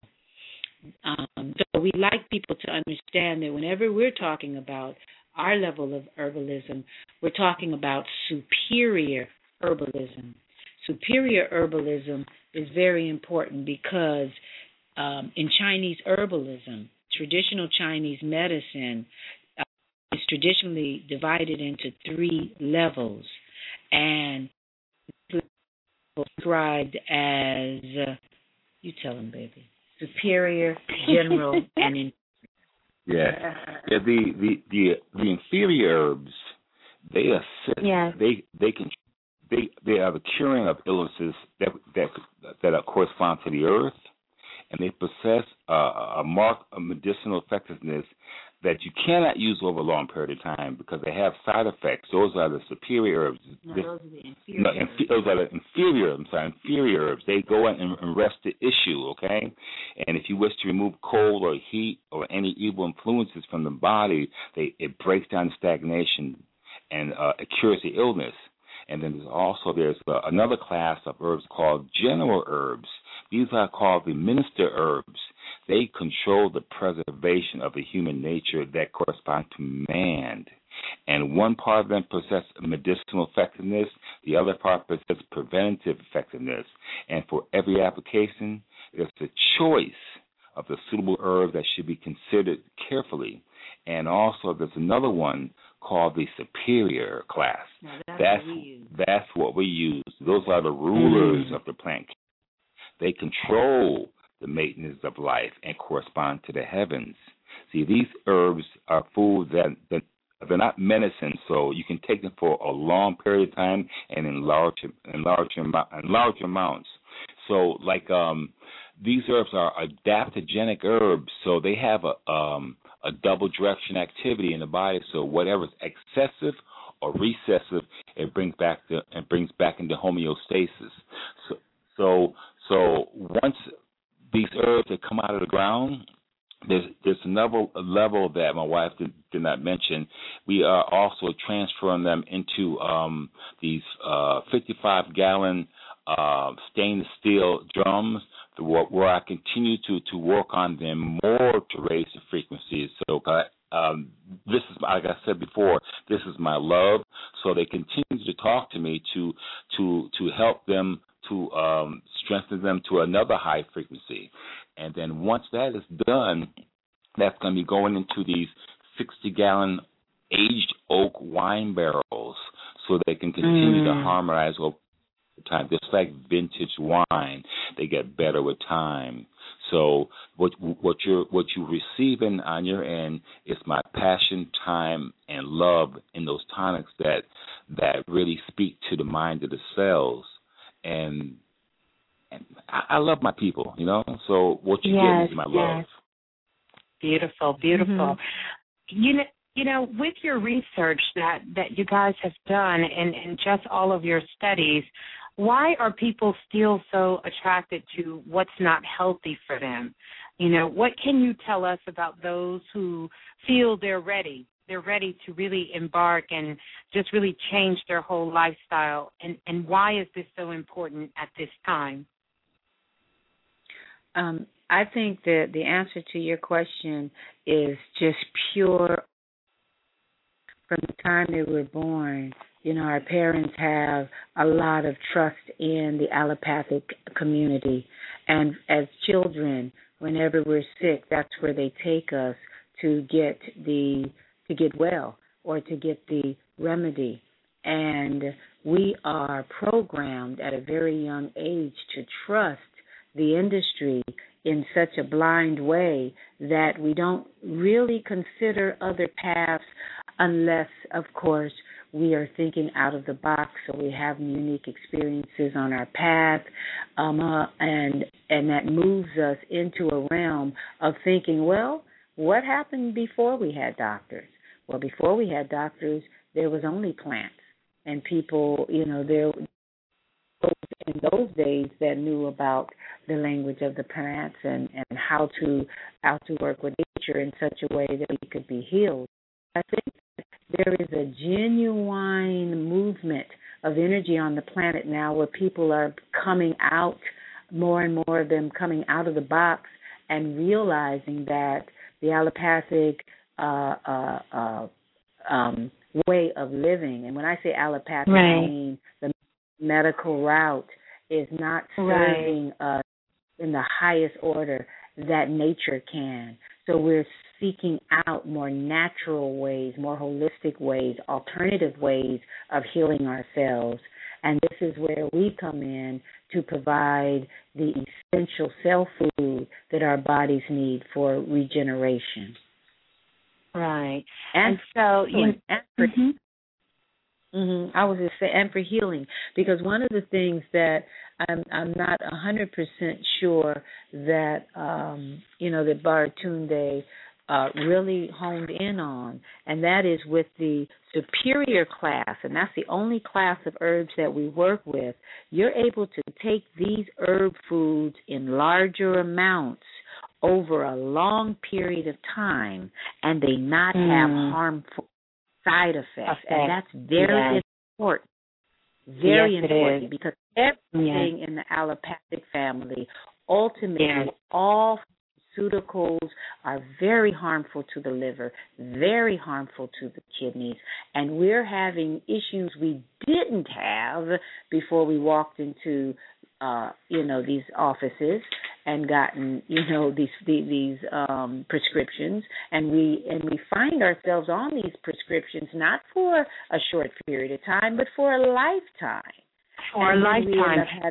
Um, so we like people to understand that whenever we're talking about our level of herbalism, we're talking about superior herbalism. Superior herbalism is very important because um, in Chinese herbalism, traditional Chinese medicine uh, is traditionally divided into three levels. And described as, uh, you tell them, baby, superior, general, and in. Yeah, yeah. The the the the inferior herbs, they assist. Yes. They they can they they are the curing of illnesses that that that are correspond to the earth, and they possess uh, a mark of medicinal effectiveness that you cannot use over a long period of time because they have side effects. Those are the superior herbs. No, This, those are the inferior. no, inf- those are the inferior. I'm sorry, inferior herbs. They go in and, and rest the issue. Okay, and if you wish to remove cold or heat or any evil influences from the body, they it breaks down stagnation and uh, it cures the illness. And then there's also there's uh, another class of herbs called general herbs. These are called the minister herbs. They control the preservation of the human nature that corresponds to man. And one part of them possess medicinal effectiveness, the other part possess preventative effectiveness. And for every application, there's a choice of the suitable herb that should be considered carefully. And also there's another one called the superior class. Now, that's, that's, what we use. that's what we use. Those are the rulers mm. of the plant. They control the maintenance of life and correspond to the heavens. See, these herbs are foods that, that they're not medicine, so you can take them for a long period of time and in large in large, in large amounts. So, like um, these herbs are adaptogenic herbs, so they have a um, a double direction activity in the body. So whatever's excessive or recessive, it brings back to it brings back into homeostasis. So so so once these herbs that come out of the ground, there's there's another level that my wife did, did not mention. We are also transferring them into um, these uh, fifty-five gallon uh, stainless steel drums, where I continue to, to work on them more to raise the frequencies. So um, this is, like I said before, this is my love. So they continue to talk to me to to to help them to um, strengthen them to another high frequency. And then once that is done, that's going to be going into these sixty-gallon aged oak wine barrels so they can continue mm. to harmonize over time. Just like vintage wine, they get better with time. So what what you're what you're receiving on your end is my passion, time, and love in those tonics that that really speak to the mind of the cells. And, and I, I love my people, you know. So what you yes, get is my yes. love. Beautiful, beautiful. Mm-hmm. You know, you know, with your research that, that you guys have done and, and just all of your studies, why are people still so attracted to what's not healthy for them? You know, what can you tell us about those who feel they're ready? They're ready to really embark and just really change their whole lifestyle. And, and why is this so important at this time? Um, I think that the answer to your question is just pure. From the time they were born, you know, our parents have a lot of trust in the allopathic community. And as children, whenever we're sick, that's where they take us to get the to get well or to get the remedy. And we are programmed at a very young age to trust the industry in such a blind way that we don't really consider other paths unless, of course, we are thinking out of the box, so we have unique experiences on our path, um, uh, and and that moves us into a realm of thinking, well, what happened before we had doctors? Well, before we had doctors, there was only plants, and people, you know, there in those days that knew about the language of the plants and, and how to how to work with nature in such a way that we could be healed. I think there is a genuine movement of energy on the planet now where people are coming out, more and more of them coming out of the box and realizing that the allopathic uh, uh, uh, um, way of living, and when I say allopathic, right. I mean the medical route is not serving right. us in the highest order that nature can. So we're seeking out more natural ways, more holistic ways, alternative ways of healing ourselves. And this is where we come in to provide the essential cell food that our bodies need for regeneration. Right. And, and so, you and for, mm-hmm. Mm-hmm, I was just saying, and for healing, because one of the things that I'm I'm not one hundred percent sure that, um, you know, that Baratunde uh, really honed in on, and that is with the superior class, and that's the only class of herbs that we work with. You're able to take these herb foods in larger amounts over a long period of time, and they not mm. have harmful side effects, okay. and that's very yes. important. Very yes, important, because everything yes. in the allopathic family, ultimately, yes. all pharmaceuticals are very harmful to the liver, very harmful to the kidneys, and we're having issues we didn't have before we walked into, uh, you know, these offices and gotten, you know, these these um, prescriptions, and we and we find ourselves on these prescriptions not for a short period of time, but for a lifetime. For and a lifetime. Have,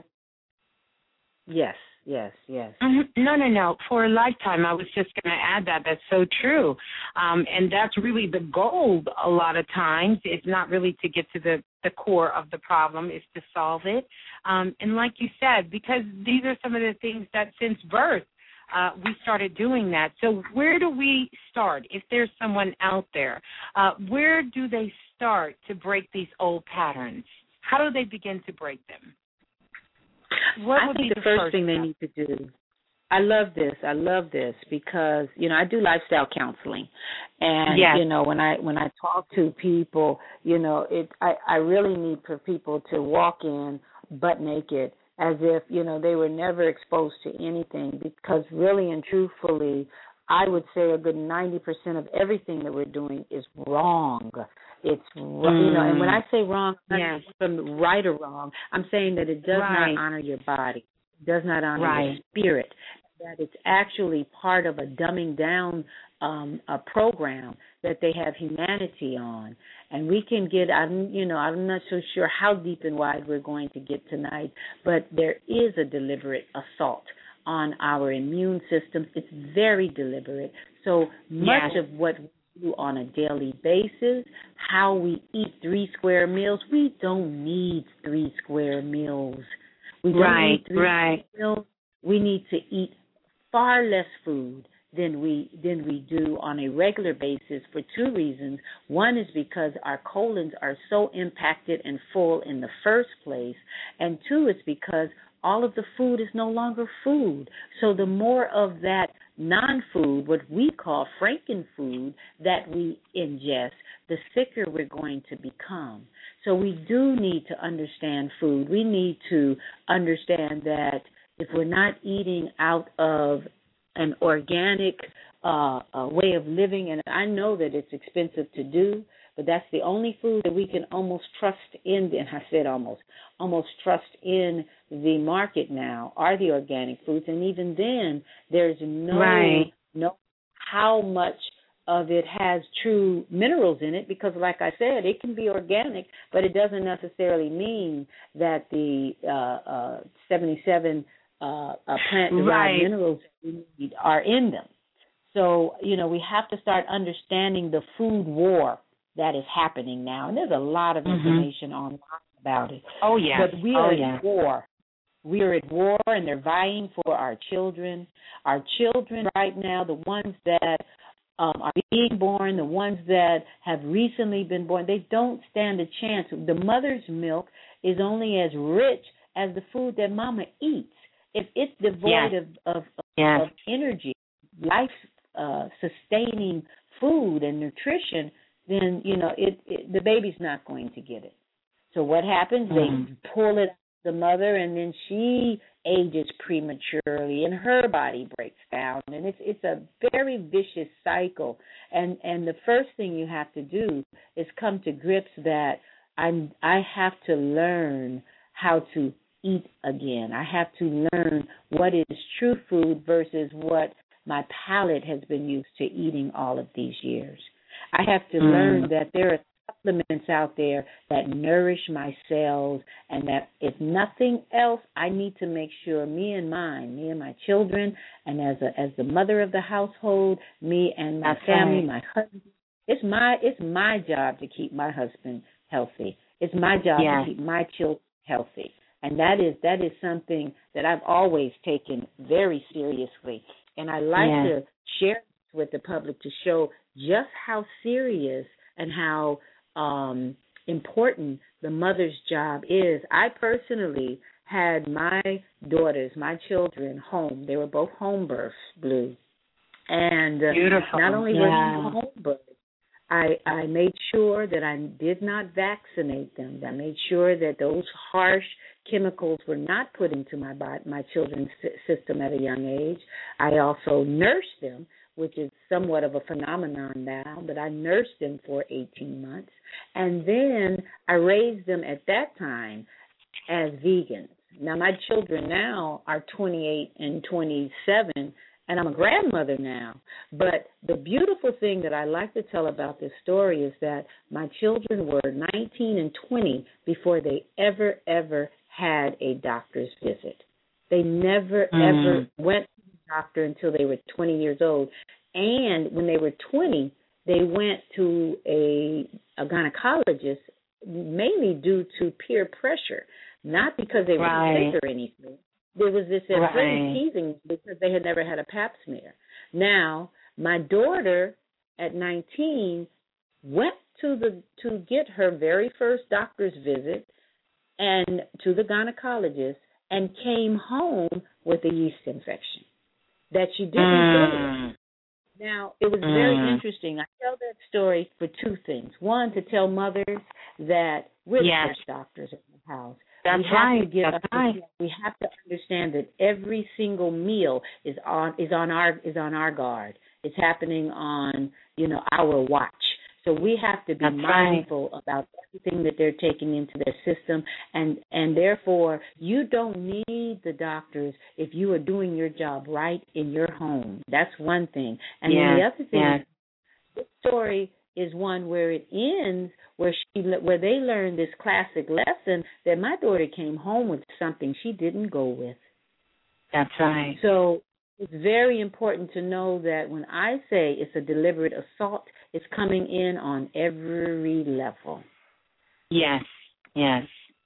yes, yes, yes. Mm-hmm. No, no, no. For a lifetime. I was just going to add that. That's so true, um, and that's really the goal. A lot of times, it's not really to get to the the core of the problem, is to solve it. Um, and like you said, because these are some of the things that since birth uh, we started doing that. So where do we start? If there's someone out there, uh, where do they start to break these old patterns? How do they begin to break them? What I would think be the, the first, first thing they need to do, I love this. I love this because, you know, I do lifestyle counseling. And, yes. you know, when I when I talk to people, you know, it I, I really need for people to walk in butt naked as if, you know, they were never exposed to anything, because really and truthfully, I would say a good ninety percent of everything that we're doing is wrong. It's wrong, mm. you know, and when I say wrong, I'm yes. not from right or wrong. I'm saying that it does right. not honor your body, it does not honor right. your spirit, that it's actually part of a dumbing down um, a program that they have humanity on. And we can get, I'm, you know, I'm not so sure how deep and wide we're going to get tonight, but there is a deliberate assault on our immune systems. It's very deliberate. So much yes. of what we do on a daily basis, how we eat three square meals, we don't need three square meals. We don't right, need three right. square meals. We need to eat far less food than we than we do on a regular basis for two reasons. One is because our colons are so impacted and full in the first place, and two is because all of the food is no longer food. So the more of that non-food, what we call frankenfood, that we ingest, the sicker we're going to become. So we do need to understand food. We need to understand that if we're not eating out of an organic uh, uh, way of living, and I know that it's expensive to do, but that's the only food that we can almost trust in, and I said almost, almost trust in the market now, are the organic foods. And even then, there's no, right. no how much of it has true minerals in it, because like I said, it can be organic, but it doesn't necessarily mean that the uh, uh, seventy-seven uh, uh, plant-derived right. minerals we need are in them. So, you know, we have to start understanding the food war that is happening now. And there's a lot of mm-hmm. information online about it. Oh, yeah. But we oh, are yeah. at war. We are at war, and they're vying for our children. Our children right now, the ones that um, are being born, the ones that have recently been born, they don't stand a chance. The mother's milk is only as rich as the food that mama eats. If it's devoid yes. of, of, yes. of energy, life-sustaining uh, food and nutrition, then, you know, it, it the baby's not going to get it. So what happens? Mm. They pull it out of the mother, and then she ages prematurely, and her body breaks down, and it's it's a very vicious cycle. And and the first thing you have to do is come to grips that I'm I have to learn how to eat again. I have to learn what is true food versus what my palate has been used to eating all of these years. I have to mm. learn that there are supplements out there that nourish my cells, and that if nothing else, I need to make sure me and mine, me and my children, and as a, as the mother of the household, me and my That's family, right. my husband. It's my it's my job to keep my husband healthy. It's my job Yes. to keep my children healthy, and that is that is something that I've always taken very seriously. And I like Yes. to share with the public to show just how serious and how um, important the mother's job is. I personally had my daughters, my children, home. They were both home births, Blue. And uh, Beautiful. not only yeah. were they home births, I, I made sure that I did not vaccinate them. I made sure that those harsh chemicals were not put into my body, my children's system at a young age. I also nursed them, which is somewhat of a phenomenon now, but I nursed them for eighteen months. And then I raised them at that time as vegans. Now, my children now are twenty-eight and twenty-seven, and I'm a grandmother now. But the beautiful thing that I like to tell about this story is that my children were nineteen and twenty before they ever, ever had a doctor's visit. They never, mm. ever went to the doctor until they were twenty years old. And when they were twenty, they went to a, a gynecologist mainly due to peer pressure, not because they were right. sick or anything. There was this right. really teasing because they had never had a pap smear. Now, my daughter at nineteen went to the to get her very first doctor's visit and to the gynecologist and came home with a yeast infection that she didn't mm. go with. Now, it was mm. very interesting. I tell that story for two things. One, to tell mothers that we're yes. the first doctors in the house. That's we have right. to give That's us, right. We have to understand that every single meal is on is on our is on our guard. It's happening on, you know, our watch. So we have to be That's mindful right. about everything that they're taking into their system, and and therefore you don't need the doctors if you are doing your job right in your home. That's one thing. And yes. then the other thing, yes. this story is one where it ends where she where they learned this classic lesson that my daughter came home with something she didn't go with. That's right. So it's very important to know that when I say it's a deliberate assault, it's coming in on every level. Yes, yes.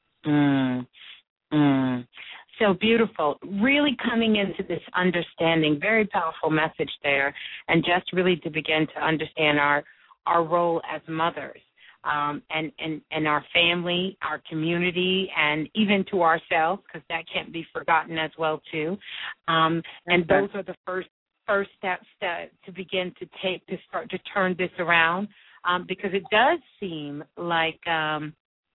Mm, mm. So beautiful. Really coming into this understanding, very powerful message there, and just really to begin to understand our, our role as mothers. Um, and, and, and our family, our community, and even to ourselves, because that can't be forgotten as well, too. Um, and those are the first first steps to, to begin to take to start to turn this around, um, because it does seem like um,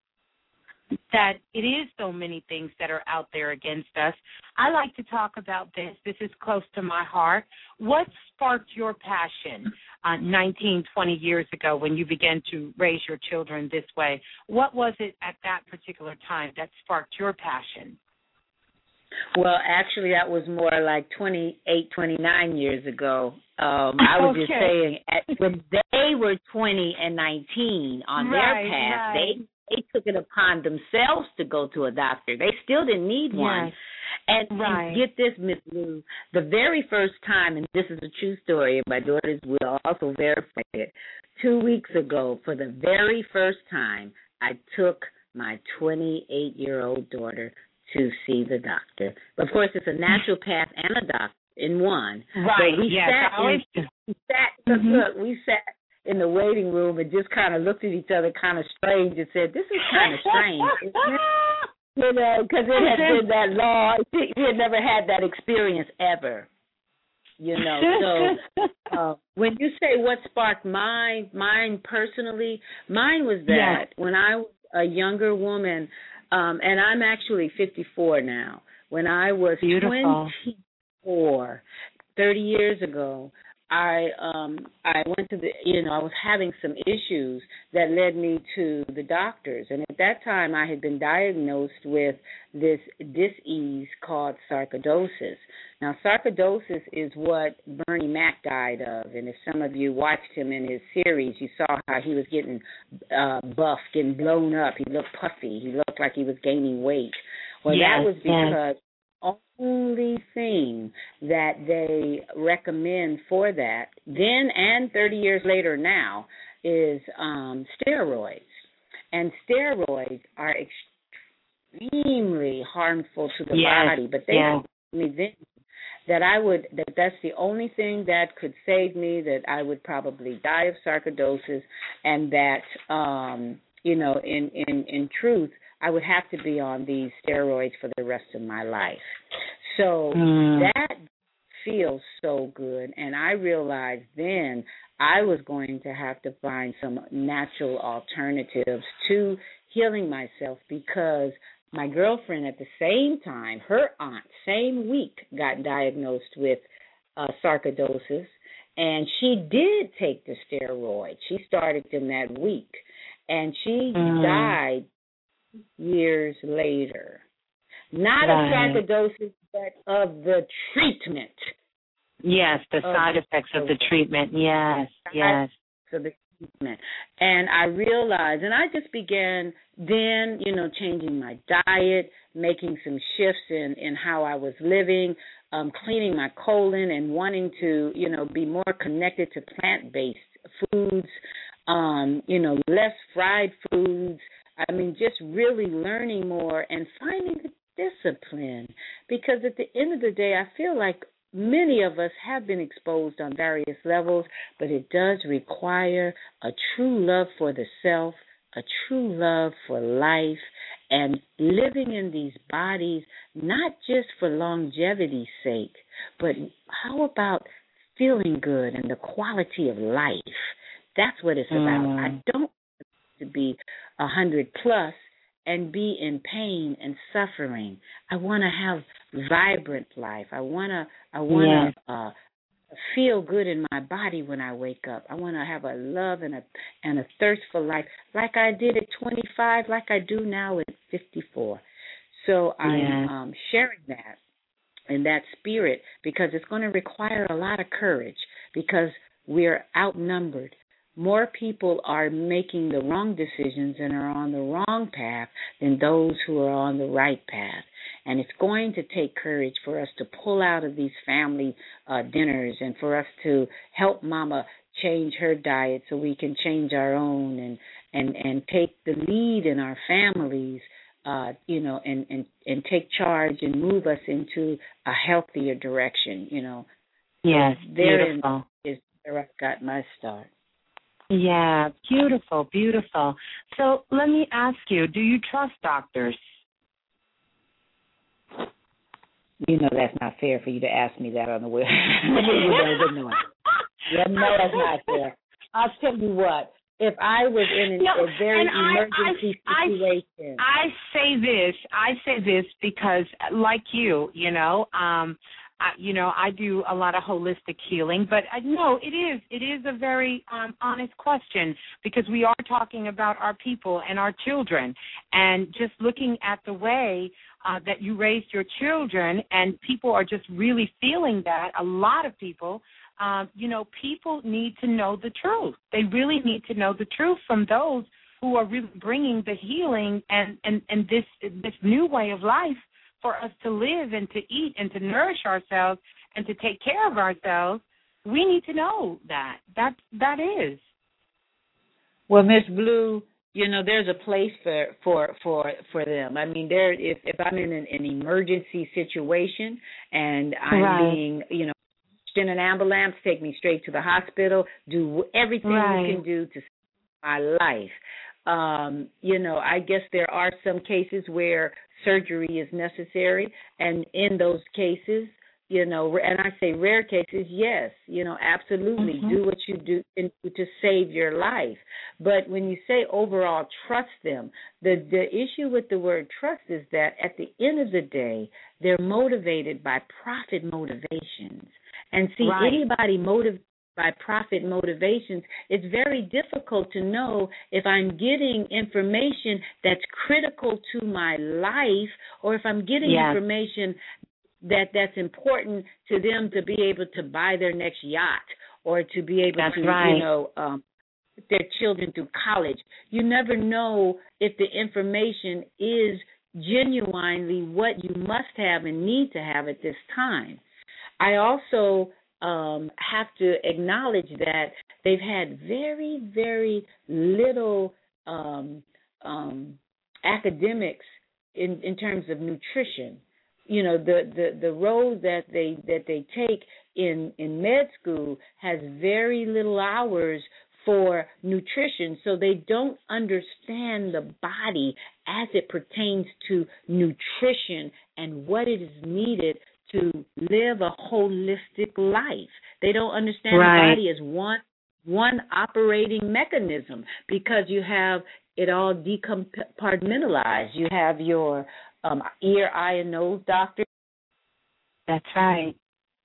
that it is so many things that are out there against us. I like to talk about this. This is close to my heart. What sparked your passion uh, nineteen, twenty years ago when you began to raise your children this way? What was it at that particular time that sparked your passion? Well, actually, that was more like twenty-eight, twenty-nine years ago. Um, I was okay. just saying, at, when they were twenty and nineteen on right, their path, right. they They took it upon themselves to go to a doctor. They still didn't need one. Yes. And, right. and get this, Miss Lou, the very first time, and this is a true story, and my daughters will also verify it, two weeks ago, for the very first time, I took my twenty-eight-year-old daughter to see the doctor. Of course, it's a naturopath and a doctor in one. Right, but we yes. Sat always in, we sat, mm-hmm. look, we sat in the waiting room and just kind of looked at each other kind of strange and said, this is kind of strange, isn't it? You know, because it had been that long. We had never had that experience ever, you know. So uh, when you say what sparked mine, mine personally, mine was that yes. when I was a younger woman, um, and I'm actually fifty-four now, when I was Beautiful. twenty-four, thirty years ago, I um I went to the you know I was having some issues that led me to the doctors, and at that time I had been diagnosed with this dis-ease called sarcoidosis. Now, sarcoidosis is what Bernie Mac died of, and if some of you watched him in his series, you saw how he was getting uh, buff, getting blown up. He looked puffy. He looked like he was gaining weight. Well, yes, that was because yes. only thing that they recommend for that, then and thirty years later now, is um, steroids. And steroids are extremely harmful to the yes. body, but they yes. told me then that I would, that that's the only thing that could save me, that I would probably die of sarcoidosis, and that, um, you know, in, in, in truth, I would have to be on these steroids for the rest of my life. So mm. that feels so good, and I realized then I was going to have to find some natural alternatives to healing myself, because my girlfriend at the same time, her aunt, same week, got diagnosed with uh, sarcoidosis, and she did take the steroids. She started them that week, and she mm. died years later. Not right. of sarcoidosis, but of the treatment. Yes, the side effects of the treatment. Yes, yes. So the treatment. And I realized, and I just began then, you know, changing my diet, making some shifts in, in how I was living, um, cleaning my colon and wanting to, you know, be more connected to plant-based foods, um, you know, less fried foods. I mean, just really learning more and finding the discipline. Because at the end of the day, I feel like many of us have been exposed on various levels, but it does require a true love for the self, a true love for life, and living in these bodies, not just for longevity's sake, but how about feeling good and the quality of life? That's what it's mm. about. I don't want to be a hundred plus and be in pain and suffering. I want to have vibrant life. I want to I want to yeah. uh, feel good in my body when I wake up. I want to have a love and a and a thirst for life, like I did at twenty-five, like I do now at fifty-four. So I'm yeah. um, sharing that in that spirit, because it's going to require a lot of courage, because we're outnumbered. More people are making the wrong decisions and are on the wrong path than those who are on the right path. And it's going to take courage for us to pull out of these family uh, dinners, and for us to help Mama change her diet so we can change our own, and, and, and take the lead in our families, uh, you know, and, and, and take charge and move us into a healthier direction, you know. Yes, therein beautiful. Is where I got my start. Yeah, beautiful, beautiful. So let me ask you, do you trust doctors? You know that's not fair for you to ask me that on the way. you know, yeah, no, that's not fair. I'll tell you what. If I was in an, no, a very emergency I, I, situation. I, I say this. I say this because, like you, you know, um, I, you know, I do a lot of holistic healing, but I know it is it is a very um, honest question, because we are talking about our people and our children, and just looking at the way uh, that you raised your children, and people are just really feeling that. A lot of people, um, you know, people need to know the truth. They really need to know the truth from those who are really bringing the healing and, and, and this this new way of life for us to live and to eat and to nourish ourselves and to take care of ourselves. We need to know that. That that is. Well, Miss Blue, you know, there's a place for for for, for them. I mean, there if, if I'm in an, an emergency situation and I'm right. being, you know, in an ambulance, take me straight to the hospital, do everything right. we can do to save my life. Um, you know, I guess there are some cases where surgery is necessary, and in those cases, you know, and I say rare cases, yes, you know, absolutely, mm-hmm. do what you do to save your life. But when you say overall trust them, the, the issue with the word trust is that at the end of the day, they're motivated by profit motivations. And see, right. anybody motivated by profit motivations, it's very difficult to know if I'm getting information that's critical to my life or if I'm getting yeah. information that that's important to them to be able to buy their next yacht or to be able that's to, right. you know, um, put their children through college. You never know if the information is genuinely what you must have and need to have at this time. I also um, have to acknowledge that they've had very, very little um, um, academics in, in terms of nutrition. You know, the, the, the road that they that they take in, in med school has very little hours for nutrition, so they don't understand the body as it pertains to nutrition and what it is needed to live a holistic life. They don't understand right. the body as one one operating mechanism because you have it all decompartmentalized. You have your um, ear, eye, and nose doctor. That's right.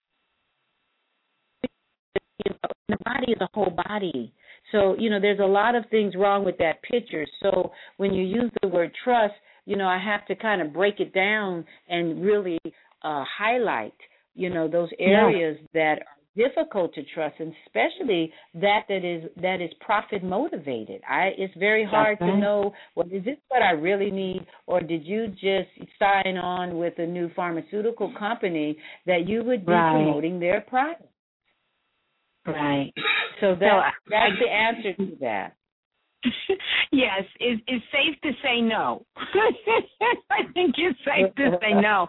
You know, the body is a whole body. So, you know, there's a lot of things wrong with that picture. So when you use the word trust, you know, I have to kind of break it down and really uh, highlight, you know, those areas yeah. that are difficult to trust, and especially that that is that is profit motivated. I it's very hard right. to know, well, is this what I really need, or did you just sign on with a new pharmaceutical company that you would be right. promoting their product? Right. So that so, that's I, the answer to that. Yes, it, it's safe to say no. I think it's safe to say no.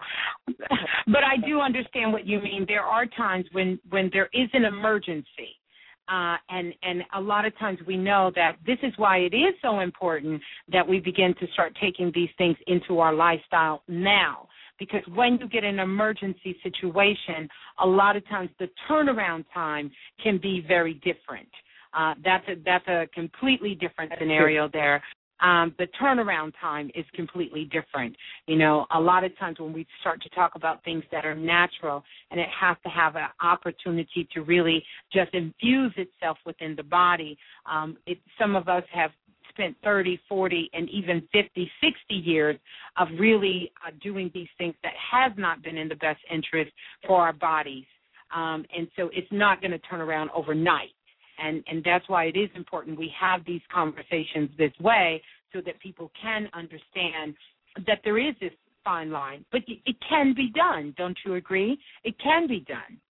But I do understand what you mean. There are times when, when there is an emergency. Uh, and, and a lot of times we know that this is why it is so important that we begin to start taking these things into our lifestyle now. Because when you get an emergency situation, a lot of times the turnaround time can be very different. Uh, that's a, that's a completely different scenario there. Um, the turnaround time is completely different. You know, a lot of times when we start to talk about things that are natural and it has to have an opportunity to really just infuse itself within the body, um, it, some of us have spent thirty, forty, and even fifty, sixty years of really uh, doing these things that has not been in the best interest for our bodies. Um, and so it's not going to turn around overnight. And, and that's why it is important we have these conversations this way so that people can understand that there is this fine line. But it can be done. Don't you agree? It can be done.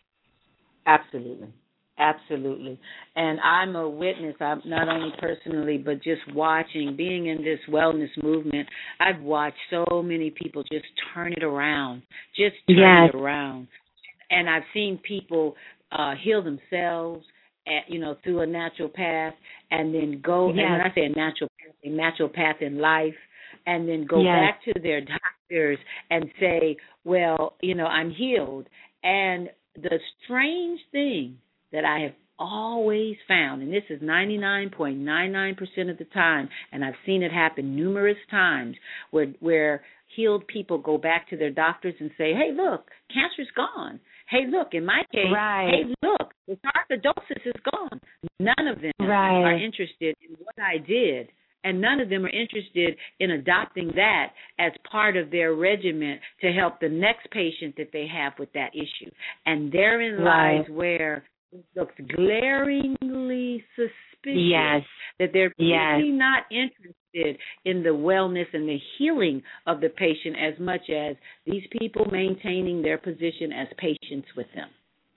Absolutely. Absolutely. And I'm a witness, I'm not only personally, but just watching, being in this wellness movement, I've watched so many people just turn it around, just turn yes. it around. And I've seen people uh, heal themselves, at, you know, through a natural path, and then go, yes. and when I say a natural path, a natural path in life, and then go yes. back to their doctors and say, well, you know, I'm healed. And the strange thing that I have always found, and this is ninety-nine point nine nine percent of the time, and I've seen it happen numerous times, where where healed people go back to their doctors and say, hey, look, cancer's gone. Hey, look, in my case, right. hey, look, the sarcoidosis is gone. None of them right. are interested in what I did, and none of them are interested in adopting that as part of their regimen to help the next patient that they have with that issue. And therein right. lies where it looks glaringly suspicious yes. that they're really yes. not interested in the wellness and the healing of the patient as much as these people maintaining their position as patients with them.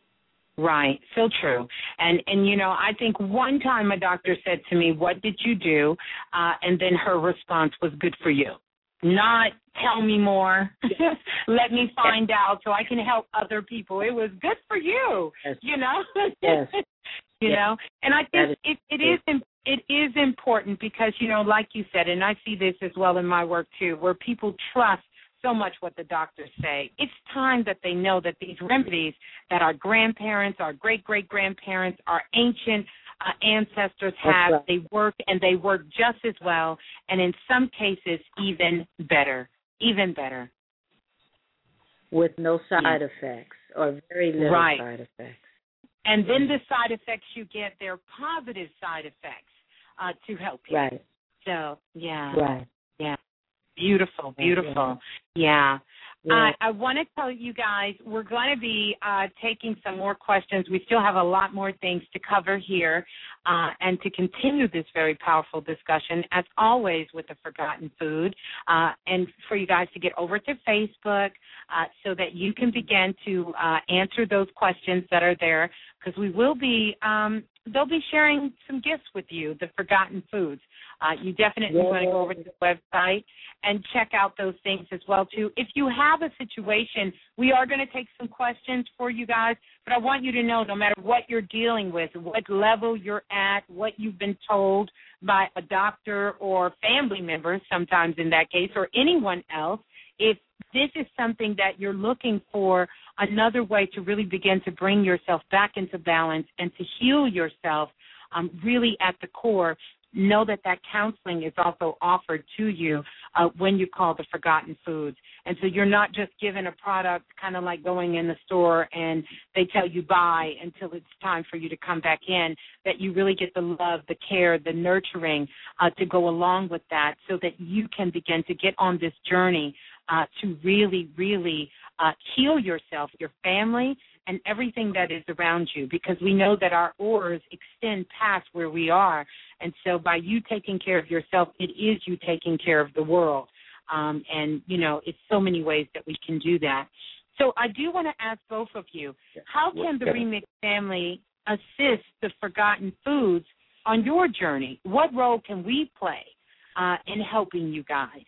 Right, so true. And, and you know, I think one time a doctor said to me, what did you do? Uh, and then her response was, good for you. Not tell me more, let me find out so I can help other people. It was good for you, yes. you know? Yes. you yes. know? And I think is, it, it is it is important because, you know, like you said, and I see this as well in my work too, where people trust so much what the doctors say. It's time that they know that these remedies that our grandparents, our great-great-grandparents, our ancient uh, ancestors have, right. they work, and they work just as well, and in some cases even better, even better. With no side yeah. effects or very little right. side effects. And then the side effects you get, they're positive side effects uh, to help you. Right. So, yeah. Right. Yeah. Beautiful, beautiful. Yeah. Yeah. Uh, I want to tell you guys, we're going to be uh, taking some more questions. We still have a lot more things to cover here uh, and to continue this very powerful discussion, as always, with the Forgotten Food, uh, and for you guys to get over to Facebook uh, so that you can begin to uh, answer those questions that are there, because we will be, um, they'll be sharing some gifts with you, the Forgotten Foods. Uh, you definitely yeah. want to go over to the website and check out those things as well, too. If you have a situation, we are going to take some questions for you guys, but I want you to know no matter what you're dealing with, what level you're at, what you've been told by a doctor or family member, sometimes in that case, or anyone else, if this is something that you're looking for another way to really begin to bring yourself back into balance and to heal yourself um, really at the core, know that that counseling is also offered to you uh, when you call the Forgotten Foods. And so you're not just given a product kind of like going in the store and they tell you bye until it's time for you to come back in, that you really get the love, the care, the nurturing uh, to go along with that so that you can begin to get on this journey uh, to really, really uh, heal yourself, your family, and everything that is around you, because we know that our auras extend past where we are. And so by you taking care of yourself, it is you taking care of the world. Um, and, you know, it's so many ways that we can do that. So I do want to ask both of you, how can the Remix family assist the Forgotten Foods on your journey? What role can we play uh, in helping you guys?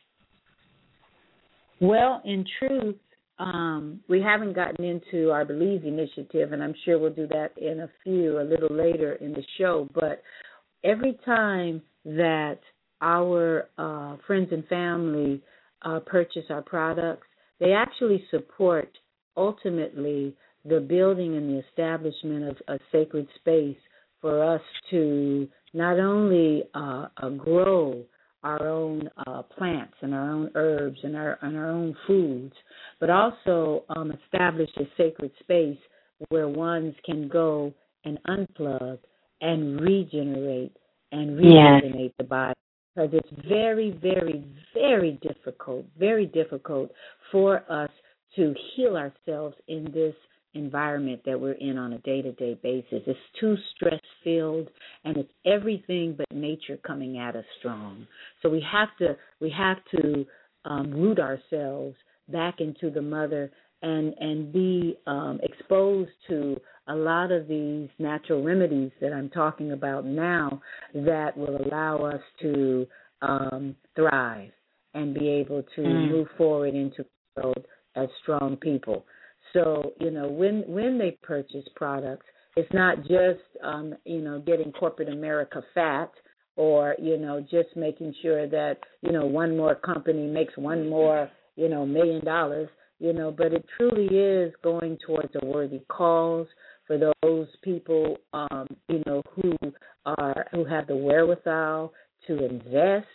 Well, in truth, Um, we haven't gotten into our Believe initiative, and I'm sure we'll do that in a few, a little later in the show. But every time that our uh, friends and family uh, purchase our products, they actually support, ultimately, the building and the establishment of a sacred space for us to not only uh, uh, grow our own uh, plants and our own herbs and our and our own foods, but also um, establish a sacred space where ones can go and unplug and regenerate and rejuvenate yes. the body. Because it's very, very, very difficult, very difficult for us to heal ourselves in this environment that we're in on a day-to-day basis. It's too stress-filled, and it's everything but nature coming at us strong. So we have to we have to um, root ourselves back into the mother and and be um, exposed to a lot of these natural remedies that I'm talking about now that will allow us to um, thrive and be able to mm. move forward into the world as strong people. So, you know, when when they purchase products, it's not just, um, you know, getting corporate America fat or, you know, just making sure that, you know, one more company makes one more, you know, million dollars, you know, but it truly is going towards a worthy cause for those people, um, you know, who are who have the wherewithal to invest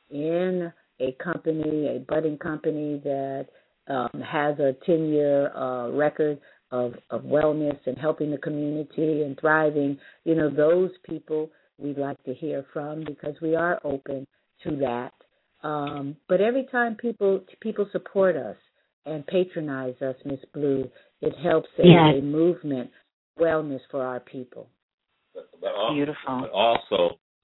in a company, a budding company that Um, has a ten-year uh, record of, of wellness and helping the community and thriving. You know, those people we'd like to hear from because we are open to that. Um, but every time people people support us and patronize us, Miss Blue, it helps a, yes. a movement, wellness for our people. But, but also, Beautiful. But also,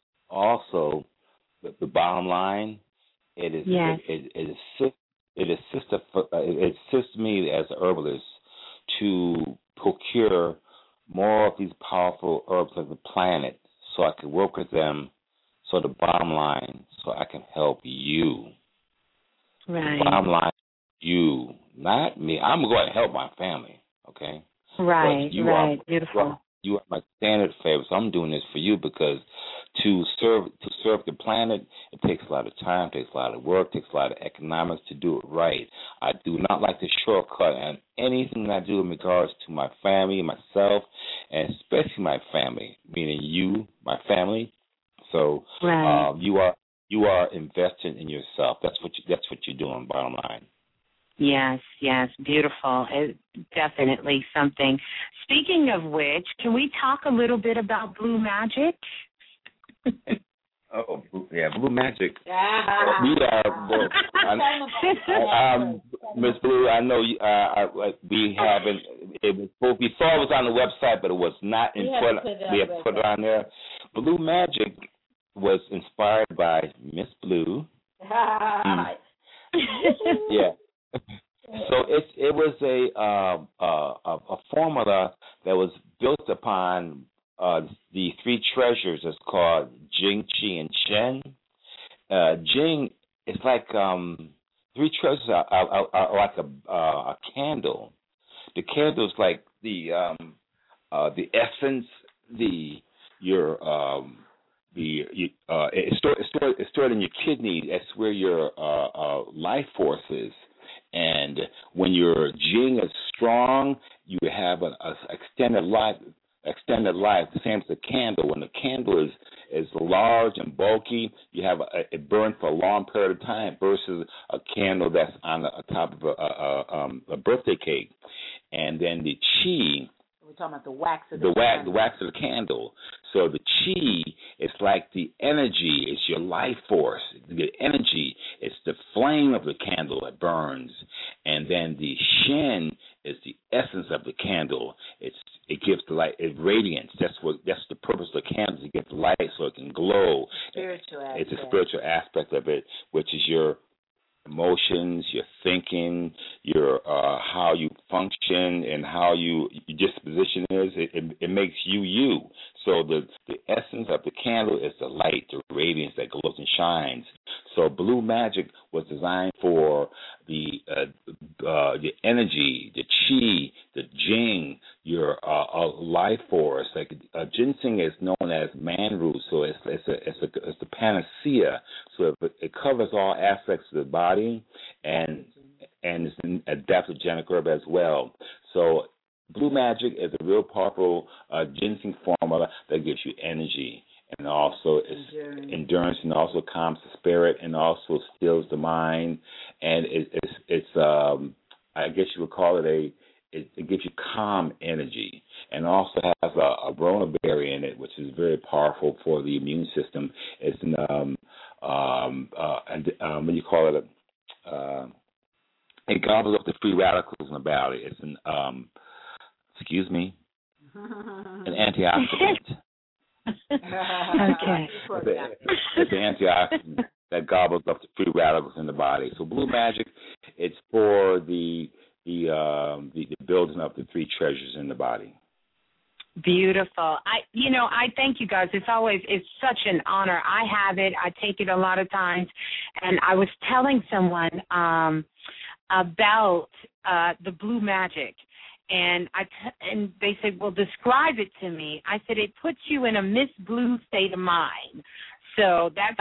also, the, the bottom line, it is yes. it, it, it is. It assists, it assists me as a herbalist to procure more of these powerful herbs of the planet so I can work with them. So the bottom line, so I can help you. Right. The bottom line, you, not me. I'm going to go ahead and help my family, okay? Right, you right, are, beautiful. You are, you are my standard favorite, so I'm doing this for you because to serve to serve the planet, it takes a lot of time, takes a lot of work, takes a lot of economics to do it right. I do not like to shortcut, and anything I do in regards to my family, myself, and especially my family, meaning you, my family. So right. um, you are you are investing in yourself. That's what you, that's what you're doing. Bottom line. Yes, yes, beautiful. It, definitely something speaking of which, can we talk a little bit about Blue Magic? Oh, yeah, Blue Magic. Yeah. We are, well, I, um, Miss Blue, I know you, uh, I, we haven't, it was, well, we saw it was on the website, but it was not in put, put it we have put it on there. Blue Magic was inspired by Miss Blue. mm. Yeah. So it it was a, uh, uh, a formula that was built upon uh, the three treasures. It's called Jing, Qi, and Shen. Uh, Jing is like um, three treasures are, are, are like a, uh, a candle. The candle is like the um, uh, the essence, the your um, the uh, it's stored, it's stored it's stored in your kidney. That's where your uh, uh, life force is. And when your Jing is strong, you have an extended life. Extended life, the same as the candle. When the candle is is large and bulky, you have a, it burns for a long period of time versus a candle that's on the top of a, a, um, a birthday cake. And then the Qi. We're talking about the wax of the, the wax, candle. The wax of the candle. So the Qi is like the energy. It's your life force. The energy. It's the flame of the candle that burns. And then the Shen is the essence of the candle. It's it gives the light, it radiance. That's what that's the purpose of the candle, to get the light so it can glow. Spiritual aspect. It's a spiritual aspect of it, which is your emotions, your thinking, your uh, how you function, and how you your disposition is. It, it, it makes you you. So the the essence of the candle is the light, the radiance that glows and shines. So Blue Magic was designed for the uh, uh, the energy, the Qi, the Jing, your uh, uh, life force. Like uh, ginseng is known as manru, so it's it's a it's a it's the panacea. So it, it covers all aspects of the body, and and it's an adaptogenic herb as well. So Blue Magic is a real powerful uh, ginseng formula that gives you energy. And also it's endurance. endurance, and also calms the spirit, and also stills the mind, and it, it's it's um I guess you would call it a it, it gives you calm energy, and also has a, a Rona berry in it, which is very powerful for the immune system. It's an um um uh and um what do you call it? Uh, it gobbles up the free radicals in the body. It's an um excuse me an antioxidant. Okay. It's an antioxidant that gobbles up the free radicals in the body. So Blue Magic, it's for the the um, the, the building up the three treasures in the body. Beautiful. I, you know, I thank you guys. It's always, it's such an honor. I have it. I take it a lot of times. And I was telling someone um, about uh, the Blue Magic. And I t- and they said, well, describe it to me. I said, it puts you in a Miss Blue state of mind. So that's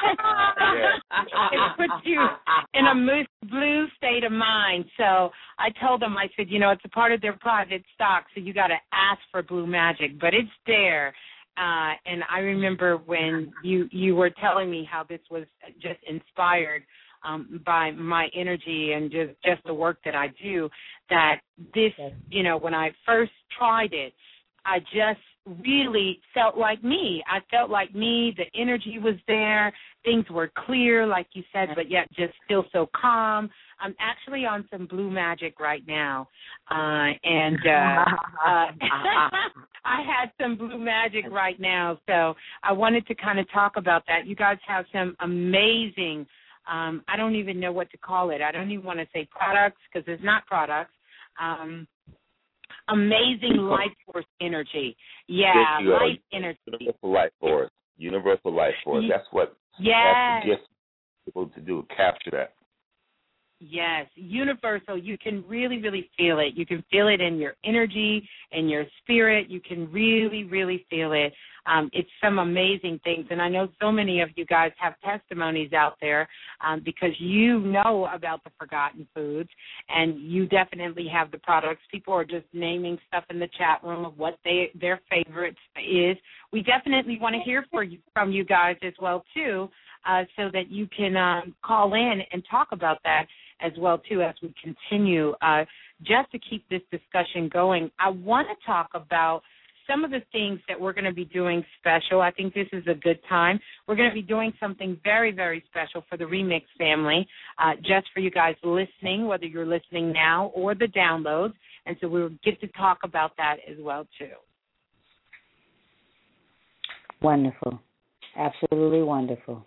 it puts you in a Miss Blue state of mind. So I told them, I said, you know, it's a part of their private stock, so you got to ask for Blue Magic, but it's there. Uh, and I remember when you you were telling me how this was just inspired Um, by my energy and just, just the work that I do, that this, you know, when I first tried it, I just really felt like me. I felt like me. The energy was there. Things were clear, like you said, but yet just still so calm. I'm actually on some Blue Magic right now, uh, and uh, uh, I had some Blue Magic right now, so I wanted to kind of talk about that. You guys have some amazing Um, I don't even know what to call it. I don't even want to say products because it's not products. Um, amazing life force energy. Yeah, you, uh, life energy. Universal life force. Universal life force. That's what yes. that's the gift people to do, capture that. Yes, universal. You can really, really feel it. You can feel it in your energy, in your spirit. You can really, really feel it. Um, it's some amazing things. And I know so many of you guys have testimonies out there um, because you know about the forgotten foods, and you definitely have the products. People are just naming stuff in the chat room of what they their favorites is. We definitely want to hear for you, from you guys as well, too, uh, so that you can um, call in and talk about that. as well, too, as we continue. Uh, just to keep this discussion going, I want to talk about some of the things that we're going to be doing special. I think this is a good time. We're going to be doing something very, very special for the Remix family, uh, just for you guys listening, whether you're listening now or the downloads. And so we'll get to talk about that as well, too. Wonderful. Absolutely wonderful.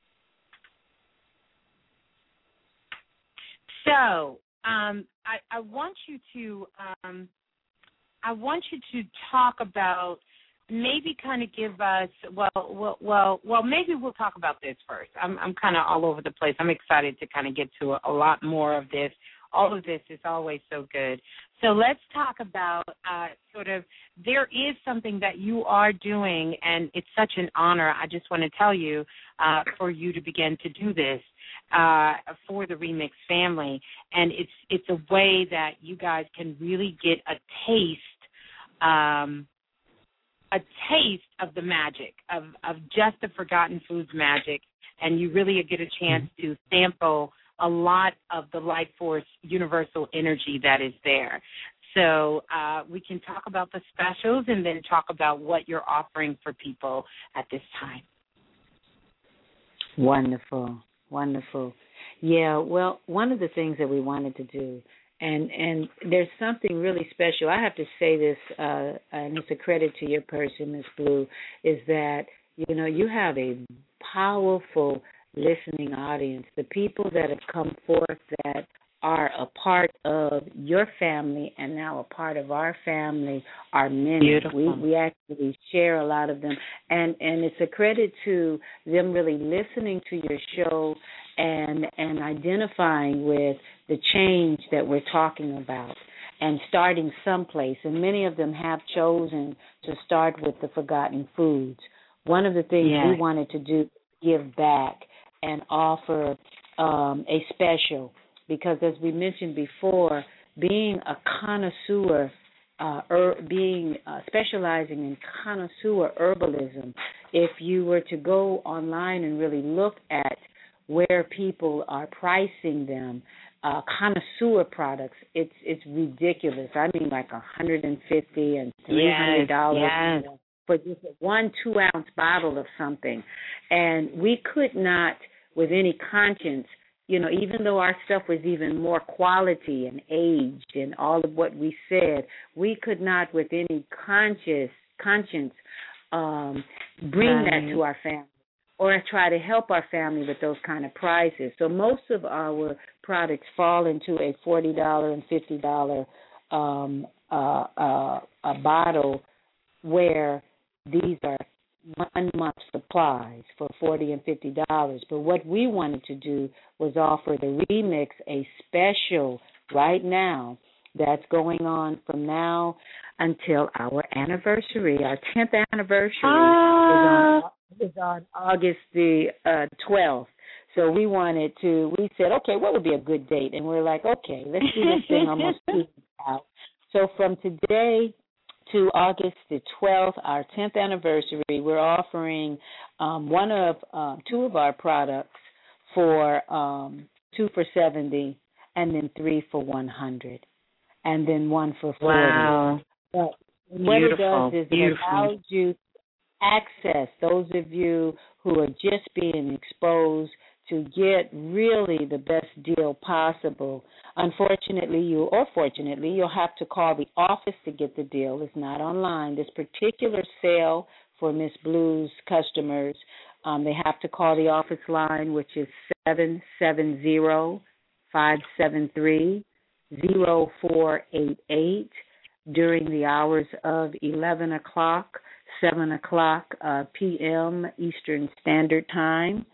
So um, I, I want you to um, I want you to talk about, maybe kind of give us, well, well, well, well, maybe we'll talk about this first. I'm, I'm kind of all over the place. I'm excited to kind of get to a, a lot more of this. All of this is always so good. So let's talk about uh, sort of, there is something that you are doing, and it's such an honor. I just want to tell you uh, for you to begin to do this uh, for the Remix family. And it's it's a way that you guys can really get a taste Um, a taste of the magic, of, of just the Forgotten Foods magic, and you really get a chance to sample a lot of the life force universal energy that is there. So uh, we can talk about the specials and then talk about what you're offering for people at this time. Wonderful, wonderful. Yeah, well, one of the things that we wanted to do, And and there's something really special. I have to say this, uh, and it's a credit to your person, Miz Blue, is that, you know, you have a powerful listening audience. The people that have come forth that are a part of your family and now a part of our family are many. Beautiful. We we actually share a lot of them. And, and it's a credit to them really listening to your show and and identifying with the change that we're talking about and starting someplace. And many of them have chosen to start with the Forgotten Foods. One of the things yeah. we wanted to do, give back and offer um, a special, because as we mentioned before, being a connoisseur, uh, er, being uh, specializing in connoisseur herbalism, if you were to go online and really look at where people are pricing them, uh, connoisseur products, it's it's ridiculous. I mean, like one hundred fifty and three hundred dollars yes, yes. for just a one two ounce bottle of something, and we could not, with any conscience, you know, even though our stuff was even more quality and aged and all of what we said, we could not, with any conscious conscience, um, bring right. that to our family, or try to help our family with those kind of prices. So most of our products fall into a forty dollars and fifty dollars um, uh, uh, a bottle, where these are one month supplies for forty dollars and fifty dollars. But what we wanted to do was offer the Remix a special right now that's going on from now until our anniversary. Our tenth anniversary ah. is on is on August the uh, twelfth. So we wanted to, we said, okay, what would be a good date? And we're like, okay, let's do this thing almost two weeks out. So from today to August the twelfth, our tenth anniversary, we're offering um, one of, uh, two of our products for um, two for seventy, and then three for one hundred, and then one for forty. Wow. But what Beautiful. it does is Beautiful. it allows you access, those of you who are just being exposed, to get really the best deal possible. Unfortunately, you or fortunately, you'll have to call the office to get the deal. It's not online. This particular sale for Miss Blue's customers, um, they have to call the office line, which is seven seven zero, five seven three, zero four eight eight during the hours of eleven o'clock, seven o'clock uh, p m Eastern Standard Time.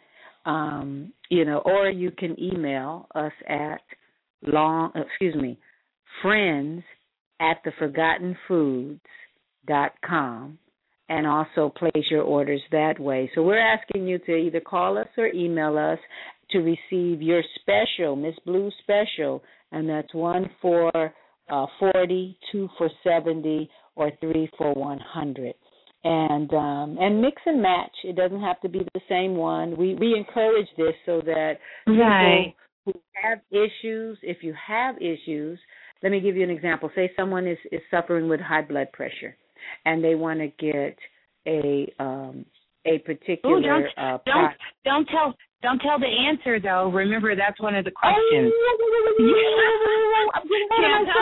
Um, you know, or you can email us at long, excuse me, friends at the forgotten foods dot com, and also place your orders that way. So we're asking you to either call us or email us to receive your special, Miss Blue special, and that's one for uh, forty, two for seventy, or three for one hundred. And um, and mix and match. It doesn't have to be the same one. We we encourage this so that people right. who who have issues, if you have issues, let me give you an example. Say someone is, is suffering with high blood pressure, and they want to get a um, a particular Ooh, don't, uh, don't don't tell don't tell the answer though. Remember, that's one of the questions. Oh, I'm getting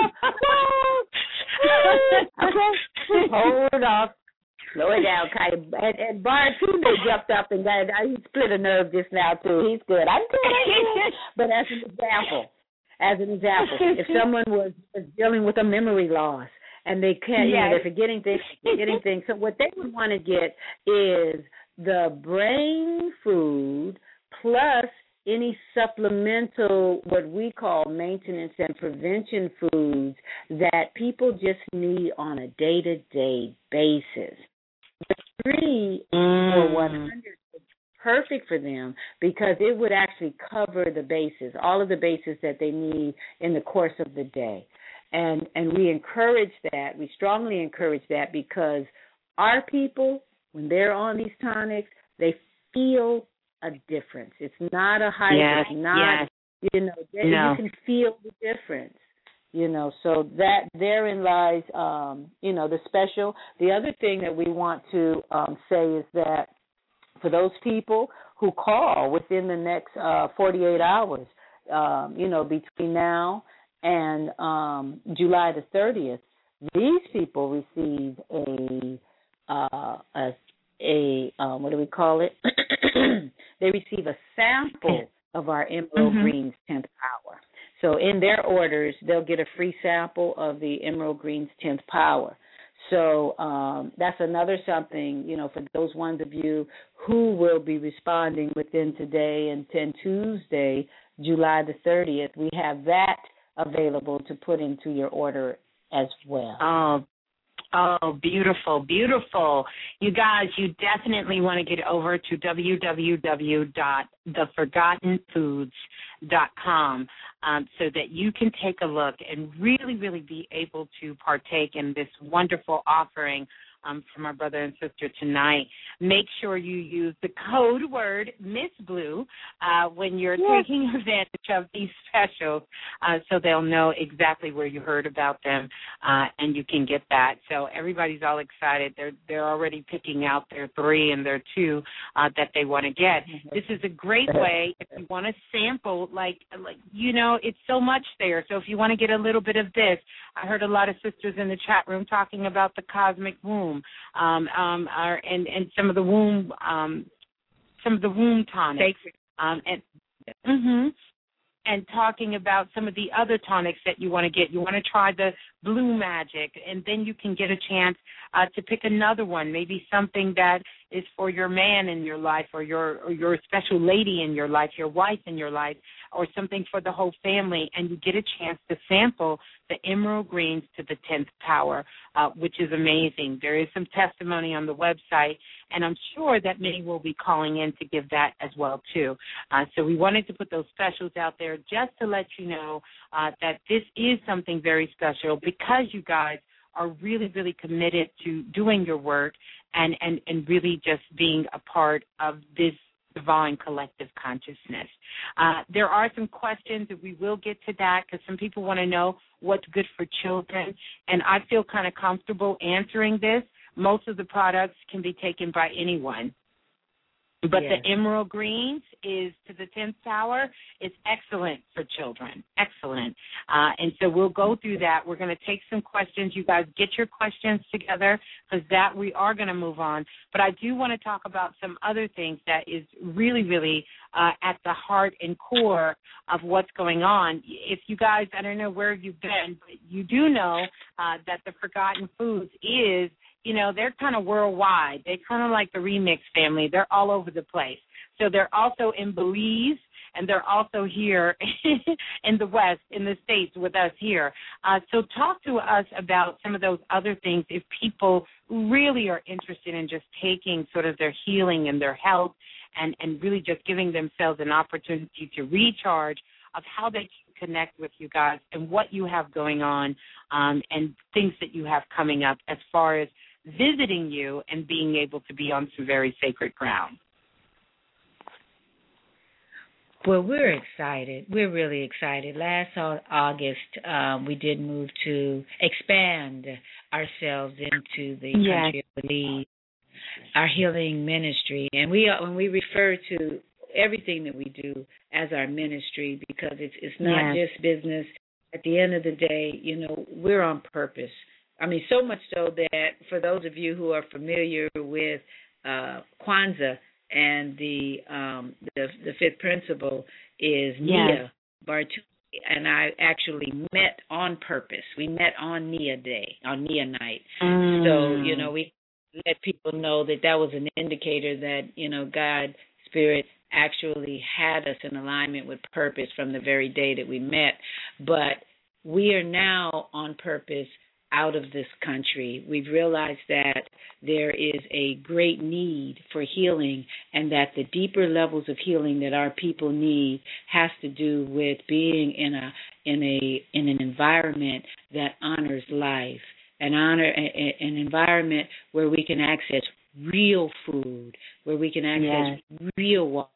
okay. Hold off. Slow it down, Kai. And, and Bart too jumped up and got he split a nerve just now too. He's good. I'm good. But as an example, as an example, if someone was, was dealing with a memory loss and they can't, yes. you know, they're forgetting things, forgetting things. So what they would want to get is the brain food plus any supplemental, what we call maintenance and prevention foods that people just need on a day-to-day basis. The three mm. or one hundred is perfect for them because it would actually cover the bases, all of the bases that they need in the course of the day. And and we encourage that. We strongly encourage that because our people, when they're on these tonics, they feel a difference. It's not a hype. Yes, it's not, yes. you know, they, no. you can feel the difference. You know, so that therein lies, um, you know, the special. The other thing that we want to um, say is that for those people who call within the next uh, forty-eight hours, um, you know, between now and um, July the thirtieth, these people receive a, uh, a, a um, what do we call it? They receive a sample of our Emerald mm-hmm. Greens tenth Power. So in their orders, they'll get a free sample of the Emerald Greens tenth Power. So um, that's another something, you know, for those ones of you who will be responding within today and, and Tuesday, July the thirtieth, we have that available to put into your order as well. Oh, Oh, beautiful, beautiful. You guys, you definitely want to get over to w w w dot the forgotten foods dot com um, so that you can take a look and really, really be able to partake in this wonderful offering um, from our brother and sister tonight. Make sure you use the code word Miss Blue uh, when you're yes. taking advantage of these specials uh, so they'll know exactly where you heard about them uh, and you can get that. So everybody's all excited. They're they're already picking out their three and their two uh, that they want to get. Mm-hmm. This is a great way if you want to sample, like, like, you know, it's so much there. So if you want to get a little bit of this, I heard a lot of sisters in the chat room talking about the cosmic womb. Um, um, our, and, and some of the womb, um, some of the womb tonics, um, and mm-hmm, and talking about some of the other tonics that you want to get. You want to try the Blue Magic, and then you can get a chance uh, to pick another one, maybe something that is for your man in your life, or your or your special lady in your life, your wife in your life, or something for the whole family, and you get a chance to sample the Emerald Greens to the tenth Power, uh, which is amazing. There is some testimony on the website, and I'm sure that many will be calling in to give that as well, too. Uh, so we wanted to put those specials out there just to let you know uh, that this is something very special because you guys are really, really committed to doing your work and, and, and really just being a part of this divine collective consciousness. Uh, there are some questions, and we will get to that because some people want to know what's good for children, and I feel kind of comfortable answering this. Most of the products can be taken by anyone. But yes. the Emerald Greens is to the tenth Power. It's excellent for children, excellent. Uh, and so we'll go through that. We're going to take some questions. You guys get your questions together because that we are going to move on. But I do want to talk about some other things that is really, really uh, at the heart and core of what's going on. If you guys, I don't know where you've been, but you do know uh, that the Forgotten Foods is, you know, they're kind of worldwide. They're kind of like the Remix family. They're all over the place. So they're also in Belize, and they're also here in the West, in the States with us here. Uh, so talk to us about some of those other things if people really are interested in just taking sort of their healing and their health and, and really just giving themselves an opportunity to recharge, of how they can connect with you guys and what you have going on um, and things that you have coming up as far as visiting you and being able to be on some very sacred ground. Well, we're excited. We're really excited. Last au- August, um, we did move to expand ourselves into the Yes. country of Belize, our healing ministry, and we are, when we refer to everything that we do as our ministry, because it's it's not Yes. just business. At the end of the day, you know, we're on purpose. I mean, so much so that for those of you who are familiar with uh, Kwanzaa and the um, the the fifth principle is Yes. Nia Bartu, and I actually met on purpose. We met on Nia Day, on Nia Night. Mm. So you know, we let people know that that was an indicator that you know God, Spirit, actually had us in alignment with purpose from the very day that we met. But we are now on purpose out of this country. We've realized that there is a great need for healing, and that the deeper levels of healing that our people need has to do with being in a in a in an environment that honors life, an honor a, an environment where we can access real food, where we can access yes. real water,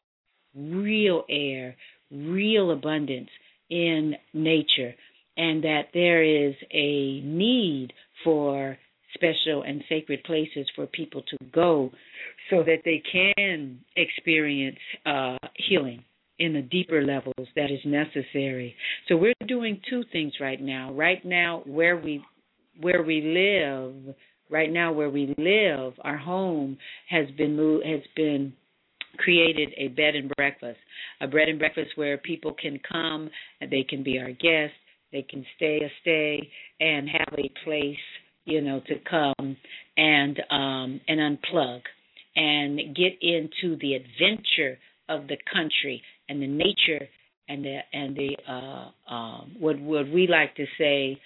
real air, real abundance in nature. And that there is a need for special and sacred places for people to go so that they can experience uh, healing in the deeper levels that is necessary. So we're doing two things right now. Right now, where we where we live, right now where we live, our home has been moved, has been created a bed and breakfast, a bed and breakfast where people can come and they can be our guests. They can stay a stay and have a place, you know, to come and um, and unplug and get into the adventure of the country and the nature and the and the uh, um, what what we like to say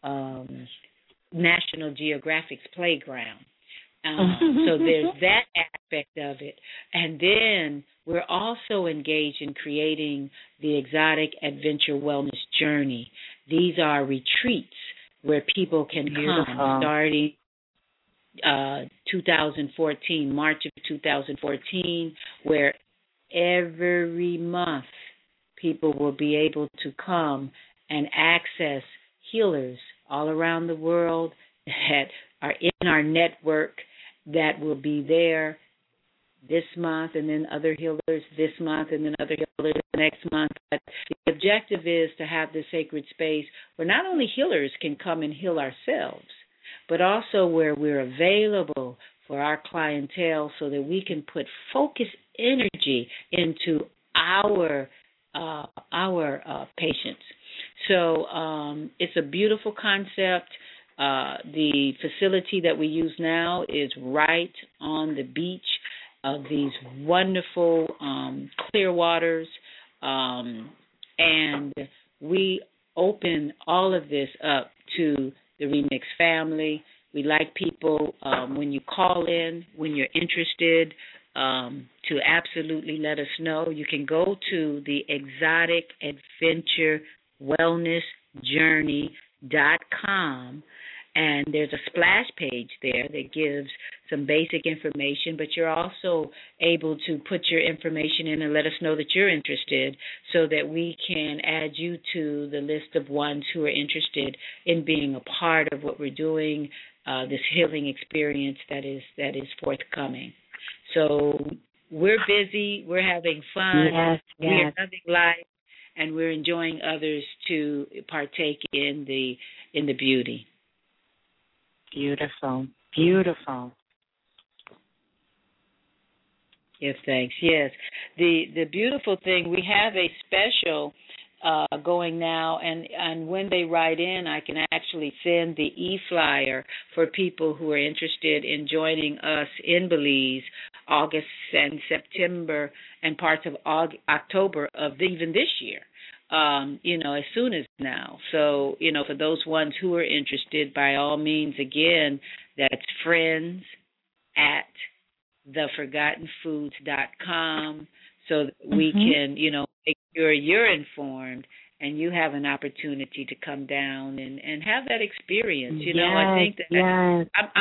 um, National Geographic's playground. Um, so there's that aspect of it. And then we're also engaged in creating the Exotic Adventure Wellness Journey. These are retreats where people can Beautiful. come starting uh, two thousand fourteen, March of two thousand fourteen, where every month people will be able to come and access healers all around the world that are in our network that will be there this month, and then other healers this month, and then other healers next month. But the objective is to have this sacred space where not only healers can come and heal ourselves, but also where we're available for our clientele so that we can put focused energy into our uh, our uh, patients. So um, it's a beautiful concept. Uh, the facility that we use now is right on the beach of these wonderful um, clear waters, um, and we open all of this up to the Remix family. We like people, um, when you call in, when you're interested, um, to absolutely let us know. You can go to the Exotic Adventure Wellness Journey dot com, and there's a splash page there that gives some basic information, but you're also able to put your information in and let us know that you're interested so that we can add you to the list of ones who are interested in being a part of what we're doing, uh, this healing experience that is that is forthcoming. So we're busy, we're having fun, yes, we yes. are loving life, and we're enjoying others to partake in the in the beauty. Beautiful, beautiful. Yes, thanks. Yes, the the beautiful thing, we have a special uh, going now, and and when they write in, I can actually send the e-flyer for people who are interested in joining us in Belize, August and September, and parts of August, October of even this year. Um, you know, as soon as now. So, you know, for those ones who are interested, by all means, again, that's friends at the forgotten foods dot com so that we mm-hmm. can, you know, make sure you're informed and you have an opportunity to come down and, and have that experience. You yes, know, I think that yes. I'm, I'm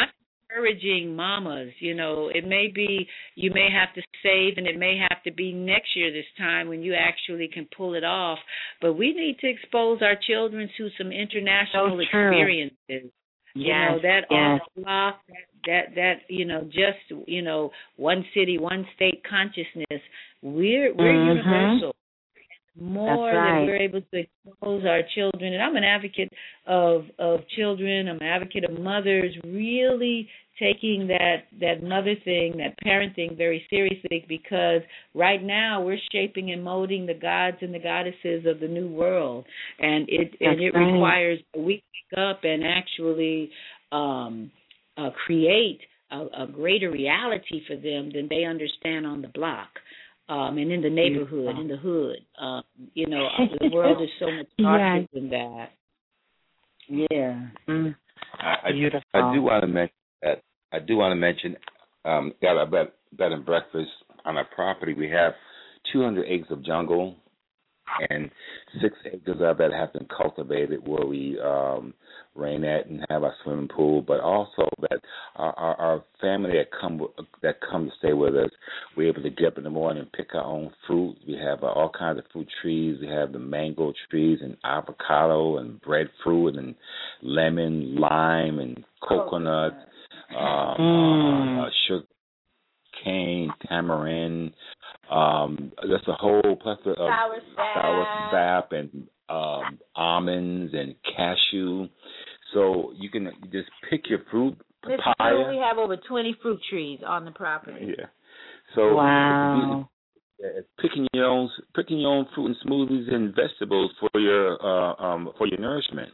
encouraging mamas. You know, it may be you may have to save, and it may have to be next year this time when you actually can pull it off. But we need to expose our children to some international So true. experiences. You Yes, know, that yes. off the block, that, that that you know, just you know, one city, one state consciousness. We're we're Mhm. universal. More That's right. that we're able to expose our children, and I'm an advocate of of children. I'm an advocate of mothers really taking that that mother thing, that parent thing, very seriously, because right now we're shaping and molding the gods and the goddesses of the new world, and it That's and it right. requires that we wake up and actually um, uh, create a, a greater reality for them than they understand on the block. Um, and in the neighborhood, in the hood, um, you know, the world is so much larger Yes. than that. Yeah. Mm. I, I, Beautiful. I do want to mention that. I do want to mention, um, got a bed, bed and breakfast on our property. We have two hundred acres of jungle, and six acres of it have been cultivated where we um, rain at and have our swimming pool. But also that our, our, our family that come that come to stay with us, we're able to get up in the morning and pick our own fruit. We have uh, all kinds of fruit trees. We have the mango trees and avocado and breadfruit and lemon, lime, and coconut, um, Mm. uh, uh, sugar cane, tamarind. Um, there's a whole plethora of Sour sap. sour sap and um, almonds and cashew. So you can just pick your fruit, Mister papaya. Blue, we have over twenty fruit trees on the property. Yeah. So Wow. uh, picking your own picking your own fruit and smoothies and vegetables for your uh, um, for your nourishment.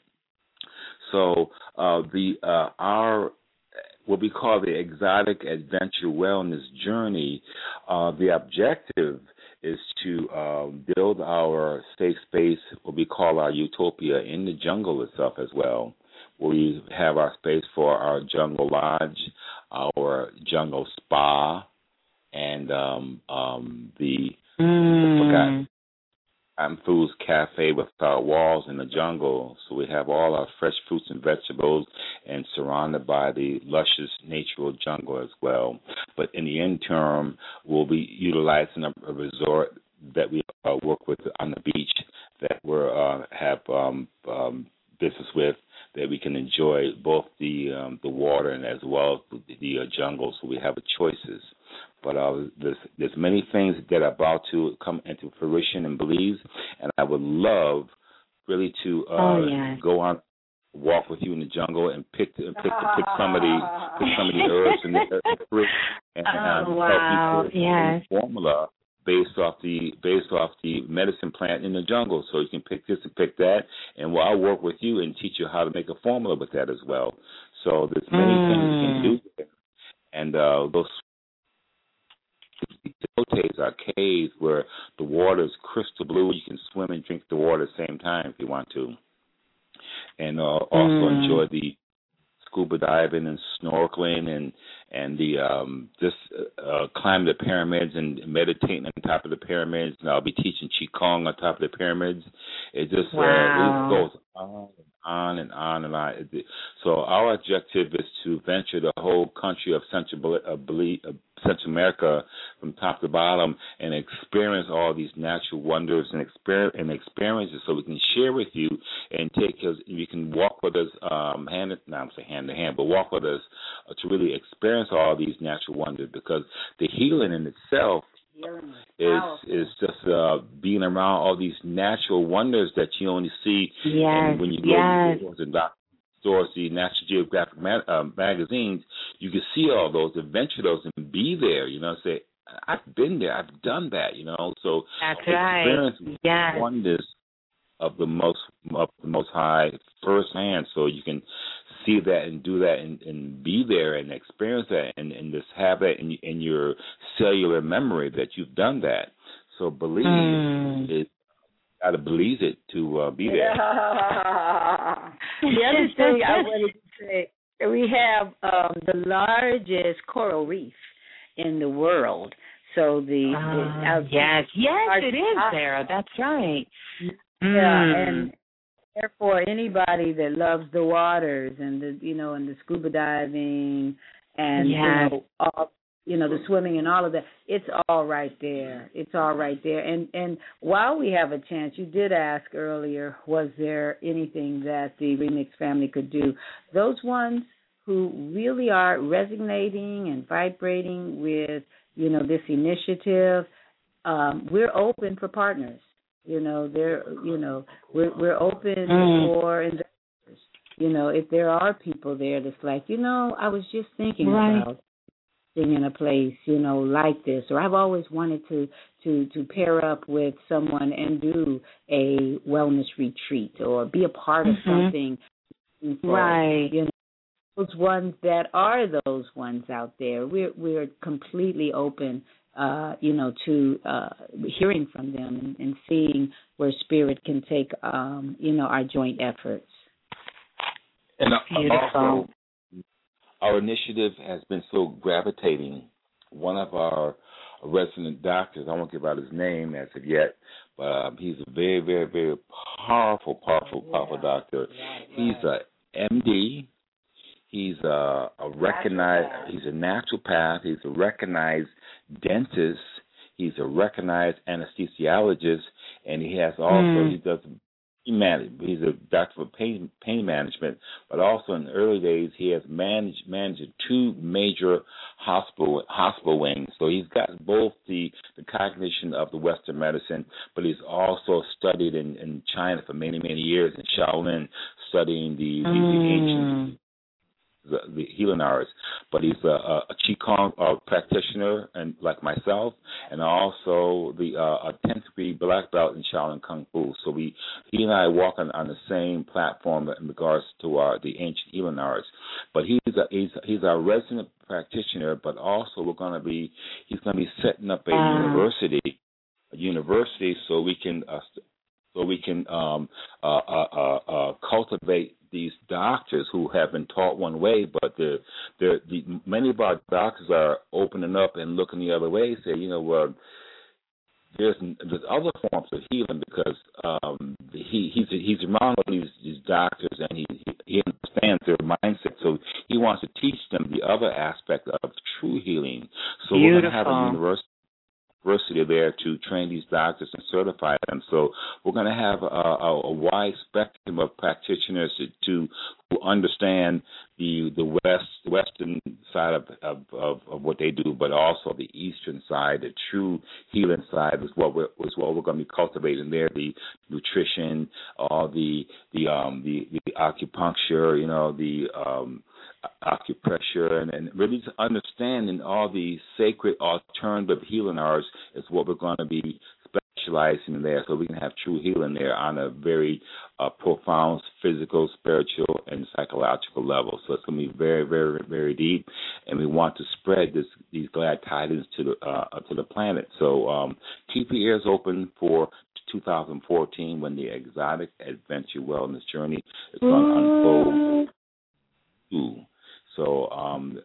So uh, the uh, our what we call the exotic adventure wellness journey, uh, the objective is to uh, build our safe space, what we call our utopia, in the jungle itself as well. We have our space for our jungle lodge, our jungle spa, and um, um, the Mm. forgotten I'm Foods Cafe with our walls in the jungle. So we have all our fresh fruits and vegetables and surrounded by the luscious natural jungle as well. But in the interim, we'll be utilizing a, a resort that we uh, work with on the beach that we uh, have um, um, business with, that we can enjoy both the um, the water and as well as the, the uh, jungle. So we have choices. But uh, there's, there's many things that are about to come into fruition and beliefs, and I would love really to uh, Oh, yes. go on, walk with you in the jungle and pick pick pick somebody pick some of the herbs and the fruit and Oh, um, wow. help you Yes. a formula based off the based off the medicine plant in the jungle. So you can pick this and pick that, and well, I'll work with you and teach you how to make a formula with that as well. So there's many Mm. things you can do there. And uh, those Devotees are caves where the water is crystal blue. You can swim and drink the water at the same time if you want to. And uh, also Mm. enjoy the scuba diving and snorkeling and and the um, just uh, climb the pyramids and meditating on top of the pyramids. And I'll be teaching Qigong on top of the pyramids. It just Wow. uh, it goes on and on and on and on. So our objective is to venture the whole country of Central, uh, Central America from top to bottom and experience all these natural wonders and, exper- and experiences, so we can share with you and take us. You can walk with us um, hand, not I'm saying hand to hand, but walk with us uh, to really experience all these natural wonders, because the healing in itself is is just uh, being around all these natural wonders that you only see Yes. and when you go Yes. to stores and doc- stores, the National Geographic ma- uh, magazines, you can see all those, adventure those, and be there. You know, say I've been there, I've done that. You know, so That's experience right. Yes. wonders of the most of the Most High firsthand, so you can see that and do that and, and be there and experience that and, and just have that in, in your cellular memory that you've done that. So believe Mm. it. Got to believe it to uh, be there. Yeah. The other thing I wanted to say, we have um, the largest coral reef in the world. So the, Uh, the uh, yes, yes, our- it is, Sarah. That's right. Yeah, Mm. and therefore anybody that loves the waters and the you know and the scuba diving and yes. you know, all, you know, the swimming and all of that. It's all right there. It's all right there. And and while we have a chance, you did ask earlier, was there anything that the Remix family could do? Those ones who really are resonating and vibrating with, you know, this initiative, um, we're open for partners. You know, they're, you know, we're we're open mm. for investors. You know, if there are people there that's like, you know, I was just thinking right. about being in a place, you know, like this, or I've always wanted to, to, to pair up with someone and do a wellness retreat or be a part of mm-hmm. something. For, right. You know, those ones that are those ones out there, we're we're completely open, uh, you know, to uh, hearing from them and, and seeing where spirit can take, um, you know, our joint efforts. And Beautiful. also, our initiative has been so gravitating. One of our resident doctors, I won't give out his name as of yet, but um, he's a very, very, very powerful, powerful, powerful doctor. He's a M D. He's a, a recognized. He's a naturopath. He's a recognized dentist. He's a recognized anesthesiologist, and he has also mm. he does. He managed, he's a doctor for pain, pain management, but also in the early days he has managed managed two major hospital hospital wings. So he's got both the, the cognition of the Western medicine, but he's also studied in, in China for many, many years in Shaolin, studying the, the, mm. the ancient the, the healing arts. But he's a, a, a Qigong uh, practitioner, and like myself, and also the uh, a tenth degree black belt in Shaolin Kung Fu. So we, he and I walk on, on the same platform in regards to our the ancient healing arts. But he's a, he's he's our resident practitioner, but also we're going to be he's going to be setting up a uh. university, a university, so we can uh, so we can um, uh, uh, uh, uh, cultivate these doctors who have been taught one way, but the, the, the many of our doctors are opening up and looking the other way. Say, you know, well, there's there's other forms of healing because um, he he's he's around all these, these doctors and he, he he understands their mindset, so he wants to teach them the other aspect of true healing. So Beautiful. We're going to have a university. University there to train these doctors and certify them. So we're going to have a, a, a wide spectrum of practitioners to, to who understand the the west western side of, of, of, of what they do, but also the eastern side, the true healing side is what we're is what we're going to be cultivating there. The nutrition, all the the um the, the acupuncture, you know, the um acupressure, and, and really understanding all the sacred alternative healing arts is what we're going to be specializing in there, so we can have true healing there on a very uh, profound physical, spiritual, and psychological level. So it's going to be very, very, very deep, and we want to spread this, these glad tidings to the uh, to the planet. So um, keep your ears open for two thousand fourteen when the Exotic Adventure Wellness Journey is going to unfold. Ooh. So um,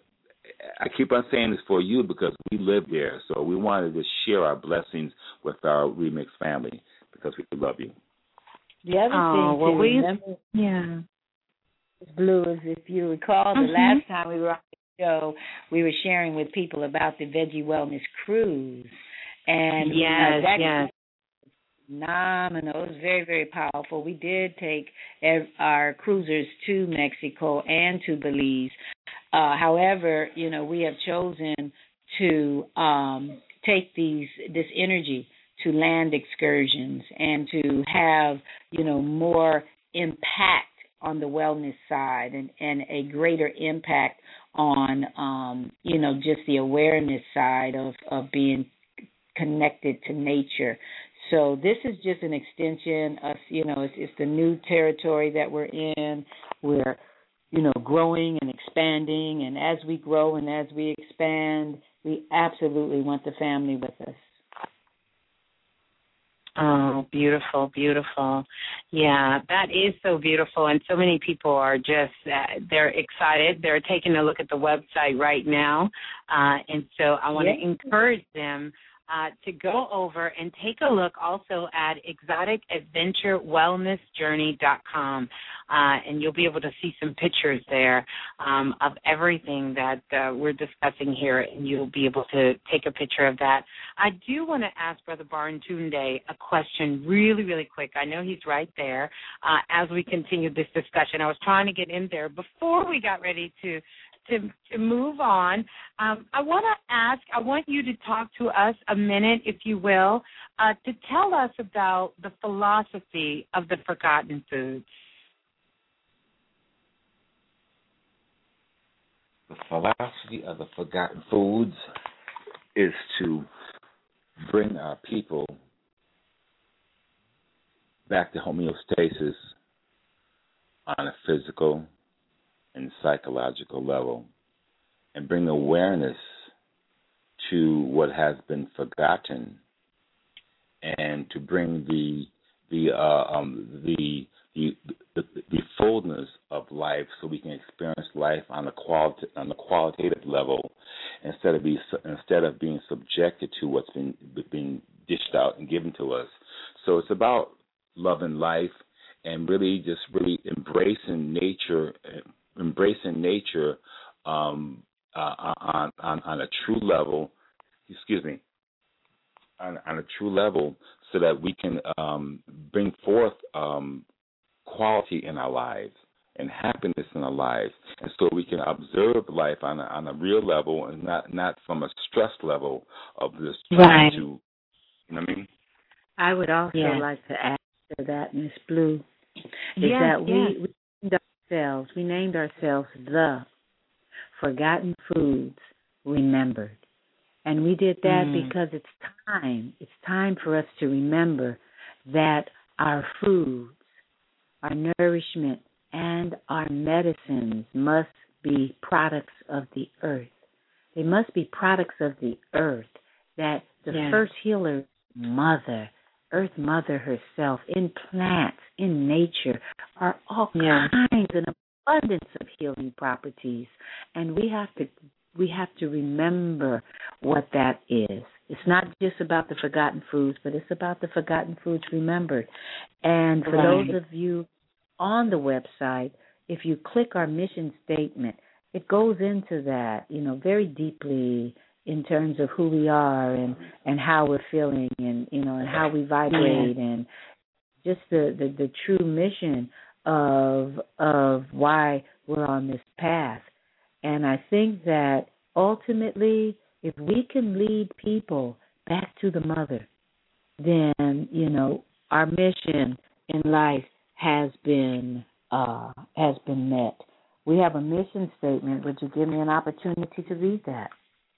I keep on saying this for you because we live there. So we wanted to share our blessings with our Remix family because we love you. The other oh, thing well, to we, remember, yeah, Blue, is if you recall, the mm-hmm. last time we were on the show, we were sharing with people about the Veggie Wellness Cruise. And yes, uh, that yes. phenomenal. It was very, very powerful. We did take our cruisers to Mexico and to Belize. Uh, however, you know, we have chosen to um, take these this energy to land excursions and to have, you know, more impact on the wellness side and, and a greater impact on, um, you know, just the awareness side of, of being connected to nature. So this is just an extension of, you know, it's, it's the new territory that we're in. We're, you know, growing and expanding. And as we grow and as we expand, we absolutely want the family with us. Oh, beautiful, beautiful. Yeah, that is so beautiful. And so many people are just, uh, they're excited. They're taking a look at the website right now. Uh, and so I want to yeah. encourage them uh, to go over and take a look also at exotic adventure wellness journey dot com, uh, and you'll be able to see some pictures there um, of everything that uh, we're discussing here, and you'll be able to take a picture of that. I do want to ask Brother Baratunde a question really, really quick. I know he's right there uh, as we continue this discussion. I was trying to get in there before we got ready to To, to move on. Um, I want to ask, I want you to talk to us a minute, if you will, uh, to tell us about the philosophy of the Forgotten Foods. The philosophy of the Forgotten Foods is to bring our people back to homeostasis on a physical and psychological level, and bring awareness to what has been forgotten, and to bring the the uh, um, the, the the the fullness of life, so we can experience life on a quality on a qualitative level, instead of be instead of being subjected to what's been being dished out and given to us. So it's about loving life and really just really embracing nature. Embracing nature um, uh, on, on on a true level, excuse me, on, on a true level, so that we can um, bring forth um, quality in our lives and happiness in our lives, and so we can observe life on a, on a real level, and not, not from a stress level of this trying Right. to, you know what I mean? I would also Yeah. like to add to that, Miss Blue, is Yes, that we, yes. we named ourselves, we named ourselves the Forgotten Foods Remembered. And we did that Mm. because it's time. It's time for us to remember that our foods, our nourishment, and our medicines must be products of the earth. They must be products of the earth, that the Yeah. first healer, Mother, Earth Mother herself, in plants, in nature, are all Yeah. kinds and abundance of healing properties. And we have to we have to remember what that is. It's not just about the forgotten foods, but it's about the forgotten foods remembered. And for Right. those of you on the website, if you click our mission statement, it goes into that, you know, very deeply in terms of who we are and, and how we're feeling and, you know, and how we vibrate Yeah. and just the, the, the true mission of of why we're on this path. And I think that ultimately, if we can lead people back to the mother, then, you know, our mission in life has been uh, has been met. We have a mission statement. Would you give me an opportunity to read that?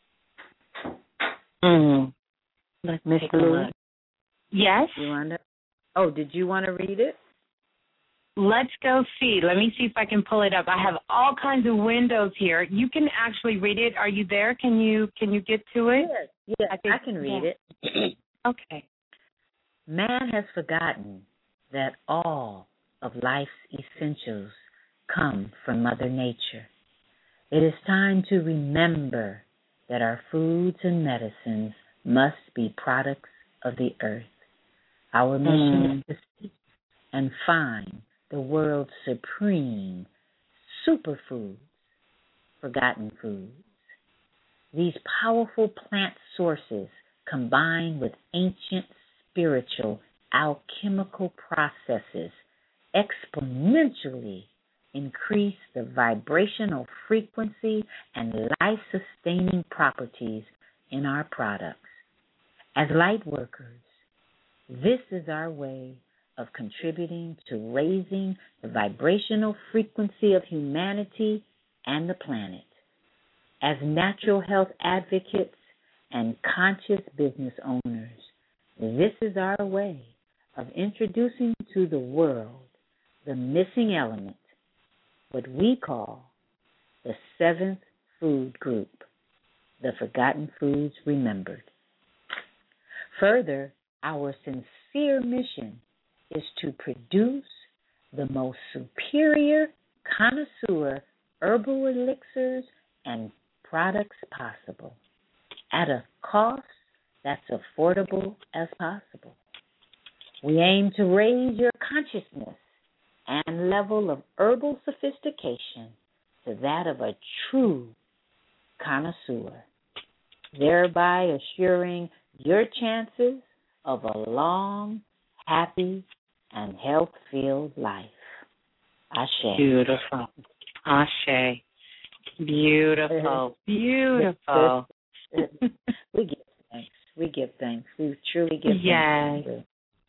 Mm. Let's Miss take a Blue? look. Yes? You want to? Oh, did you want to read it? Let's go see. Let me see if I can pull it up. I have all kinds of windows here. You can actually read it. Are you there? Can you can you get to it? Yes, yes, I think- I can read yeah. it. Okay. Man has forgotten that all of life's essentials come from Mother Nature. It is time to remember that our foods and medicines must be products of the earth. Our mission Mm. is to seek and find the world's supreme superfoods, forgotten foods. These powerful plant sources, combined with ancient spiritual alchemical processes, exponentially increase the vibrational frequency and life-sustaining properties in our products. As light workers, this is our way of contributing to raising the vibrational frequency of humanity and the planet. As natural health advocates and conscious business owners, this is our way of introducing to the world the missing element, what we call the seventh food group, the Forgotten Foods Remembered. Further, our sincere mission is to produce the most superior connoisseur herbal elixirs and products possible at a cost that's affordable as possible. We aim to raise your consciousness and level of herbal sophistication to that of a true connoisseur, thereby assuring your chances of a long, happy, and health-filled life. Ashe. Beautiful. Ashe. Beautiful. Beautiful. We give thanks. We give thanks. We truly give yes. thanks.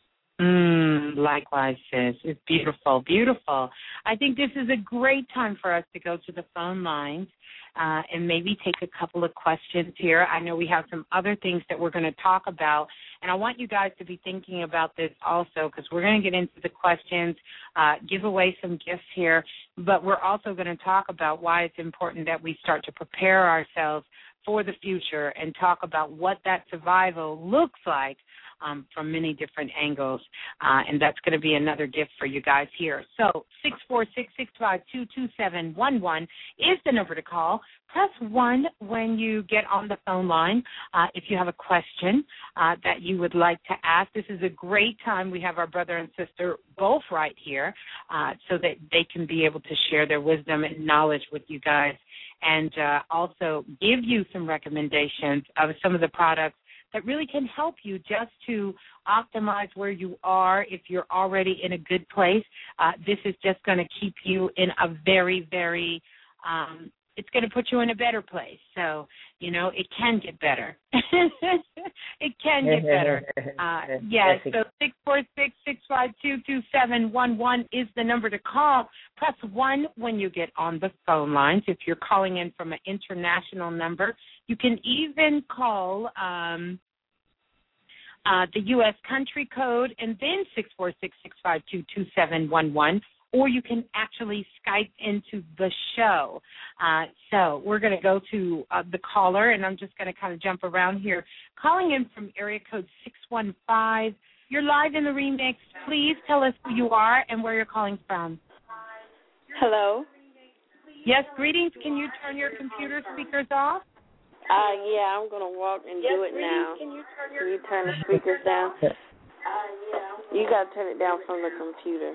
Mm, likewise, sis. It's beautiful, beautiful. I think this is a great time for us to go to the phone lines uh, and maybe take a couple of questions here. I know we have some other things that we're going to talk about, and I want you guys to be thinking about this also because we're going to get into the questions, uh, give away some gifts here, but we're also going to talk about why it's important that we start to prepare ourselves for the future and talk about what that survival looks like Um, from many different angles, uh, and that's going to be another gift for you guys here. So six four six, six five two, two seven one one is the number to call. Press one when you get on the phone line uh, if you have a question uh, that you would like to ask. This is a great time. We have our brother and sister both right here uh, so that they can be able to share their wisdom and knowledge with you guys and uh, also give you some recommendations of some of the products that really can help you just to optimize where you are if you're already in a good place. Uh, this is just going to keep you in a very, very, um, it's going to put you in a better place. So, you know, it can get better. It can get better. Uh, yeah, so six four six, six five two, two seven one one is the number to call. Press one when you get on the phone lines. If you're calling in from an international number, you can even call um, uh, the U S country code and then six four six, six five two, two seven one one, or you can actually Skype into the show. Uh, so we're going to go to uh, the caller, and I'm just going to kind of jump around here. Calling in from area code six one five. You're live in the remix. Please tell us who you are and where you're calling from. Hello. Yes, greetings. Can you turn your computer speakers off? Uh, yeah, I'm going to walk and yes, do it greetings. now. Can you turn, your Can you turn the speakers down? Uh, yeah. You got to turn it down from the computer.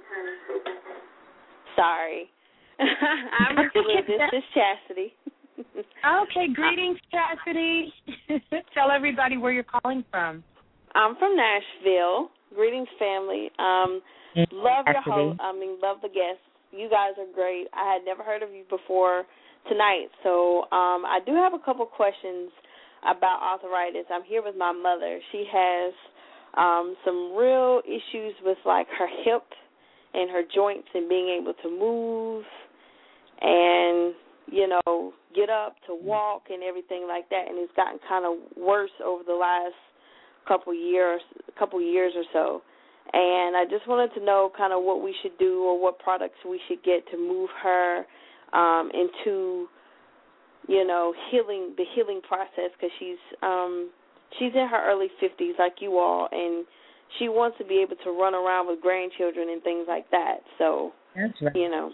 Sorry. I'm Blue. This is Chastity. Okay, greetings, Chastity. Tell everybody where you're calling from. I'm from Nashville. Greetings, family. Um, love your host. I mean, love the guests. You guys are great. I had never heard of you before tonight, so um, I do have a couple questions about arthritis. I'm here with my mother. She has um, some real issues with, like, her hip and her joints and being able to move and, you know, get up to walk and everything like that, and it's gotten kind of worse over the last couple years, couple years or so. And I just wanted to know kind of what we should do or what products we should get to move her um, into, you know, healing, the healing process, because she's um, she's in her early fifties like you all, and she wants to be able to run around with grandchildren and things like that. So, that's right. You know.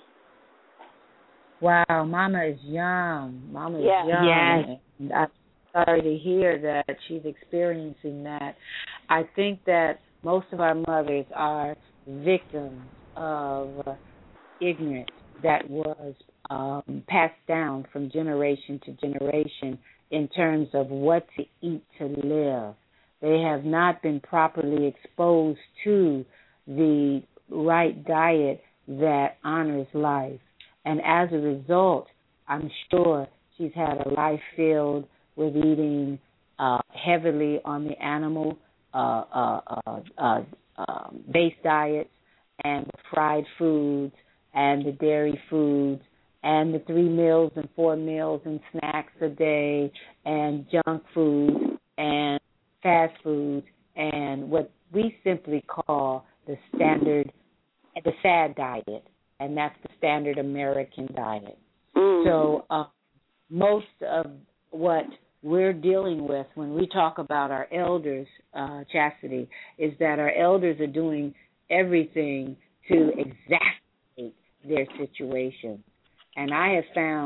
Wow, Mama is young. Mama is yeah. young. Yes. And I'm sorry to hear that she's experiencing that. I think that most of our mothers are victims of uh, ignorance that was um, passed down from generation to generation in terms of what to eat to live. They have not been properly exposed to the right diet that honors life. And as a result, I'm sure she's had a life filled with eating uh, heavily on the animal uh, uh, uh, uh, uh, based diets and the fried foods and the dairy foods and the three meals and four meals and snacks a day and junk food and fast food and what we simply call the standard, the SAD diet, and that's the standard American diet. Mm. So uh, most of what we're dealing with when we talk about our elders, uh, Chastity, is that our elders are doing everything to exacerbate their situation. And I have found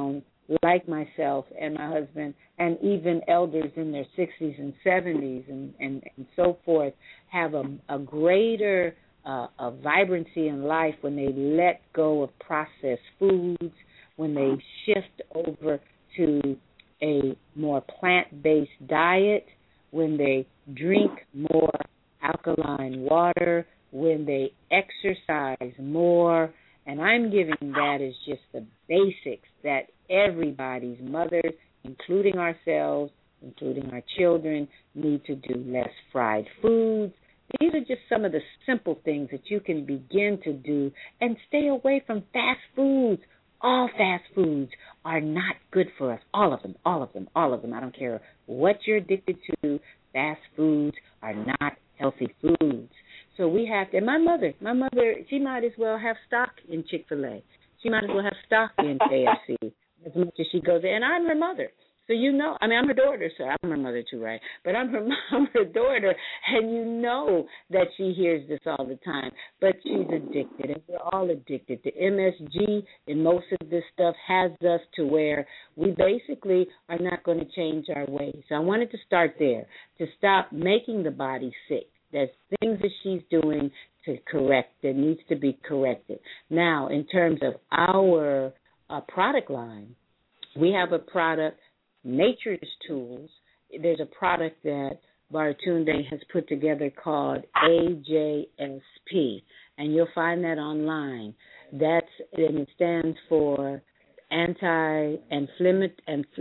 like myself and my husband, and even elders in their sixties and seventies and, and, and so forth, have a, a greater uh, a vibrancy in life when they let go of processed foods, when they shift over to a more plant-based diet, when they drink more alkaline water, when they exercise more. And I'm giving that as just the basics that everybody's mothers, including ourselves, including our children, need to do. Less fried foods. These are just some of the simple things that you can begin to do, and stay away from fast foods. All fast foods are not good for us. All of them, all of them, all of them. I don't care what you're addicted to. Fast foods are not healthy foods. So we have to, and my mother, my mother, she might as well have stock in Chick-fil-A. She might as well have stock in K F C as much as she goes there. And I'm her mother. So you know, I mean, I'm her daughter, so I'm her mother too, right? But I'm her, I'm her daughter, and you know that she hears this all the time. But she's addicted, and we're all addicted. The M S G in most of this stuff has us to where we basically are not going to change our ways. So I wanted to start there, to stop making the body sick. There's things that she's doing to correct that needs to be corrected. Now, in terms of our uh, product line, we have a product, Nature's Tools. There's a product that Baratunde has put together called A J S P, and you'll find that online. That's, and it stands for anti-inflammatory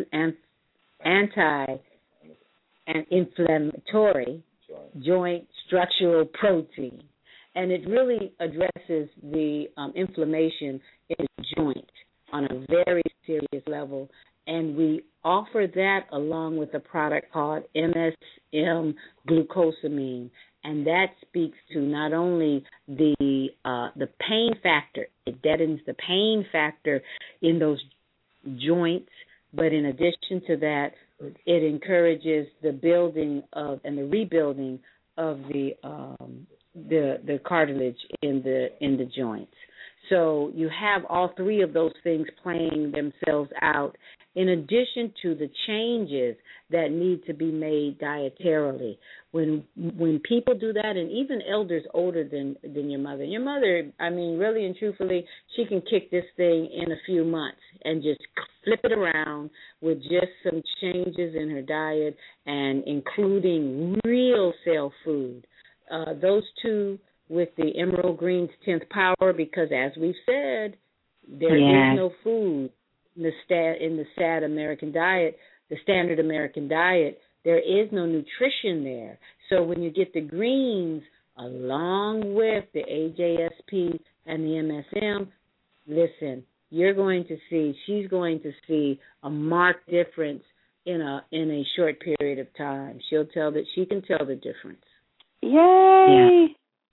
anti-inflammatory joint structural protein, and it really addresses the um, inflammation in the joint on a very serious level. And we offer that along with a product called M S M glucosamine, and that speaks to not only the uh, the pain factor, it deadens the pain factor in those joints, but in addition to that, it encourages the building of and the rebuilding of the um, the the cartilage in the in the joints. So you have all three of those things playing themselves out, in addition to the changes that need to be made dietarily. When when people do that, and even elders older than, than your mother, your mother, I mean, really and truthfully, she can kick this thing in a few months and just flip it around with just some changes in her diet and including real cell food. Uh, those two with the Emerald Green's tenth Power, because as we've said, there yes. is no food in the, sta- in the sad American diet, the standard American diet. There is no nutrition there. So when you get the greens along with the A J S P and the M S M, listen, you're going to see, she's going to see a marked difference in a in a short period of time. She'll tell that she can tell the difference. Yay! Yeah.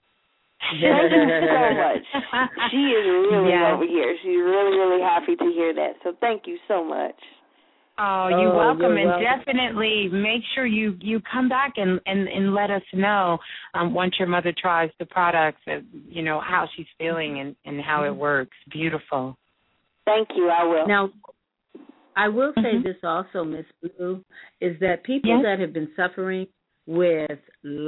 Thank you so much. She is really yeah. over here. She's really, really happy to hear that. So thank you so much. Oh, you're oh, welcome. You're and welcome. Definitely make sure you, you come back and, and, and let us know um, once your mother tries the products, uh, you know, how she's feeling and, and how it works. Beautiful. Thank you. I will. Now, I will say mm-hmm. this also, Miss Blue, is that people yes. that have been suffering with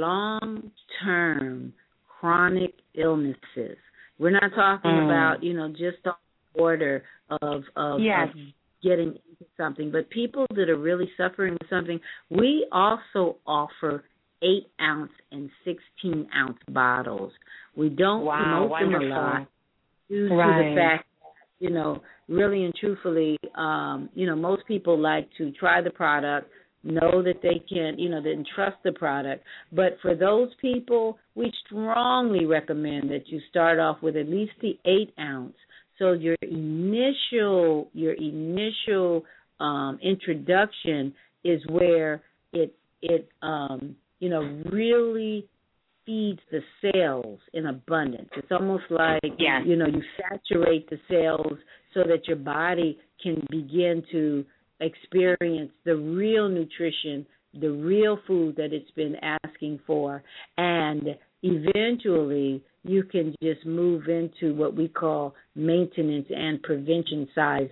long-term chronic illnesses. We're not talking mm. about, you know, just on the border of, of, yes. of getting into something, but people that are really suffering with something, we also offer eight ounce and sixteen ounce bottles. We don't wow, promote them a lot due right. to the fact that, you know, really and truthfully, um, you know, most people like to try the product, know that they can, you know, then trust the product. But for those people, we strongly recommend that you start off with at least the eight ounce. So your initial, your initial um, introduction is where it, it, um, you know, really feeds the cells in abundance. It's almost like, yeah. you know, you saturate the cells so that your body can begin to experience the real nutrition, the real food that it's been asking for, and eventually you can just move into what we call maintenance and prevention sizes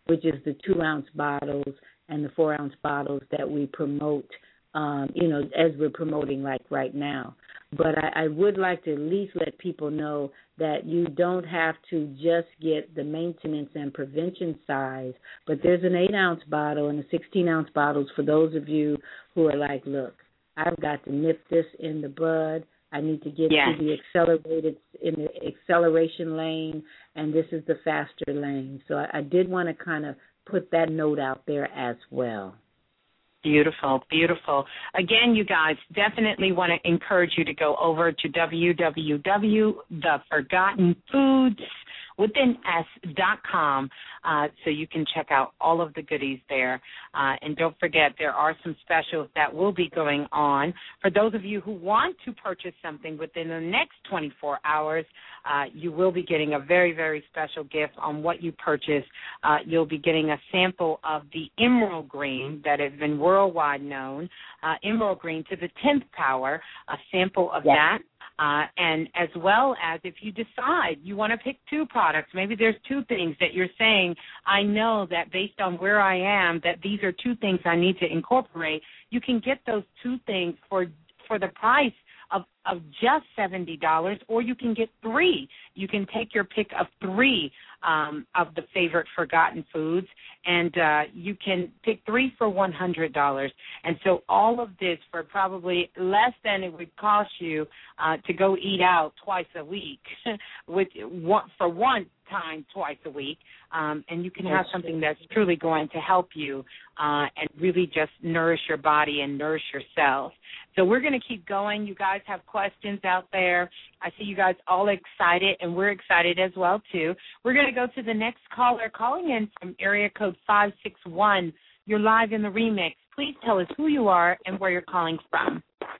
which is the two-ounce bottles and the four-ounce bottles that we promote, um, you know, as we're promoting like right now. But I, I would like to at least let people know that you don't have to just get the maintenance and prevention size, but there's an eight-ounce bottle and a sixteen-ounce bottles for those of you who are like, look, I've got to nip this in the bud. I need to get yes. to the accelerated in the acceleration lane, and this is the faster lane. So I, I did want to kind of put that note out there as well. Beautiful, beautiful. Again, you guys, definitely want to encourage you to go over to w w w dot the forgotten foods within s dot com uh, so you can check out all of the goodies there. Uh, and don't forget, there are some specials that will be going on. For those of you who want to purchase something within the next twenty-four hours, uh, you will be getting a very, very special gift on what you purchase. Uh, you'll be getting a sample of the emerald green that has been worldwide known, uh, emerald green to the tenth power, a sample of yes. that. Uh, and as well as if you decide you want to pick two products, maybe there's two things that you're saying, I know that based on where I am, that these are two things I need to incorporate, you can get those two things for for the price of, of just seventy dollars, or you can get three. You can take your pick of three um, of the favorite forgotten foods, and uh, you can pick three for one hundred dollars. And so all of this for probably less than it would cost you uh, to go eat out twice a week, with one, for one time twice a week, um, and you can have something that's truly going to help you uh, and really just nourish your body and nourish your cells. So we're going to keep going. You guys have questions out there. I see you guys all excited, and we're excited as well, too. We're going to go to the next caller calling in from area code five six one. You're live in the remix. Please tell us who you are and where you're calling from.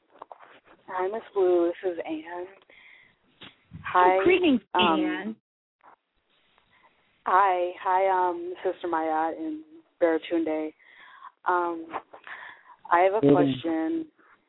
Hi, Miss Blue. This is Ann. Hi. Oh, greetings, um, Ann. Hi. Hi, um, Sister Maya and Baratunde. Um, I have a mm-hmm. question.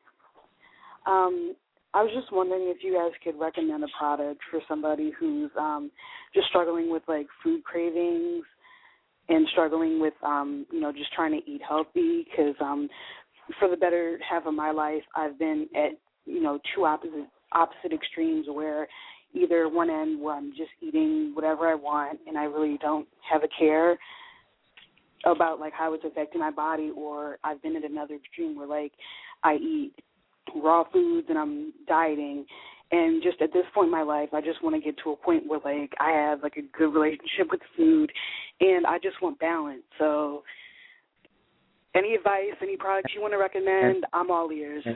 Um, I was just wondering if you guys could recommend a product for somebody who's um, just struggling with, like, food cravings and struggling with, um, you know, just trying to eat healthy, because um, for the better half of my life, I've been at, you know, two opposite opposite extremes, where either one end where I'm just eating whatever I want and I really don't have a care about, like, how it's affecting my body, or I've been at another extreme where, like, I eat raw foods and I'm dieting. And just at this point in my life, I just want to get to a point where, like, I have, like, a good relationship with food, and I just want balance. So any advice, any products you want to recommend, I'm all ears.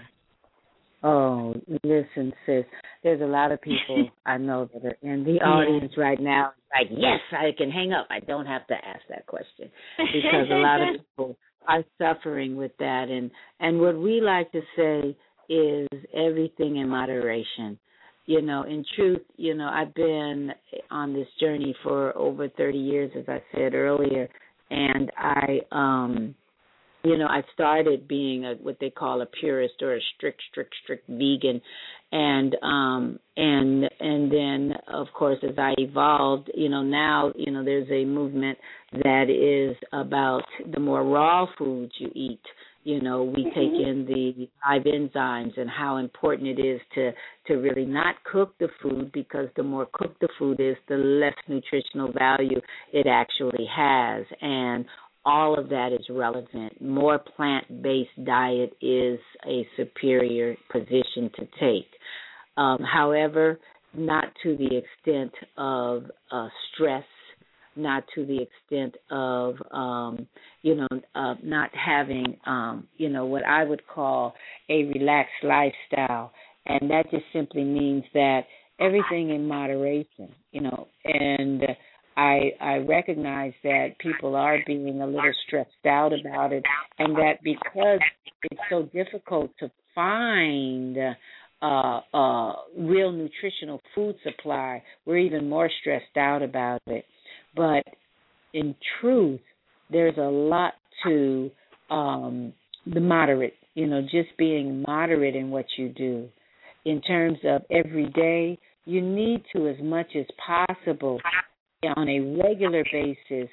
Oh, listen, sis, there's a lot of people I know that are in the audience right now, like, yes, I can hang up. I don't have to ask that question, because a lot of people are suffering with that. And, and what we like to say is everything in moderation. You know, in truth, you know, I've been on this journey for over thirty years, as I said earlier, and I, um, you know, I started being a, what they call a purist, or a strict, strict, strict vegan, and um, and and then, of course, as I evolved, you know, now, you know, there's a movement that is about the more raw foods you eat. You know, we take in the live enzymes and how important it is to, to really not cook the food, because the more cooked the food is, the less nutritional value it actually has. And all of that is relevant. More plant-based diet is a superior position to take. Um, however, not to the extent of uh, stress, not to the extent of, um, you know, uh, not having, um, you know, what I would call a relaxed lifestyle. And that just simply means that everything in moderation, you know, and I, I recognize that people are being a little stressed out about it, and that because it's so difficult to find uh, uh, real nutritional food supply, we're even more stressed out about it. But in truth, there's a lot to um, the moderate, you know, just being moderate in what you do. In terms of every day, you need to, as much as possible, on a regular basis,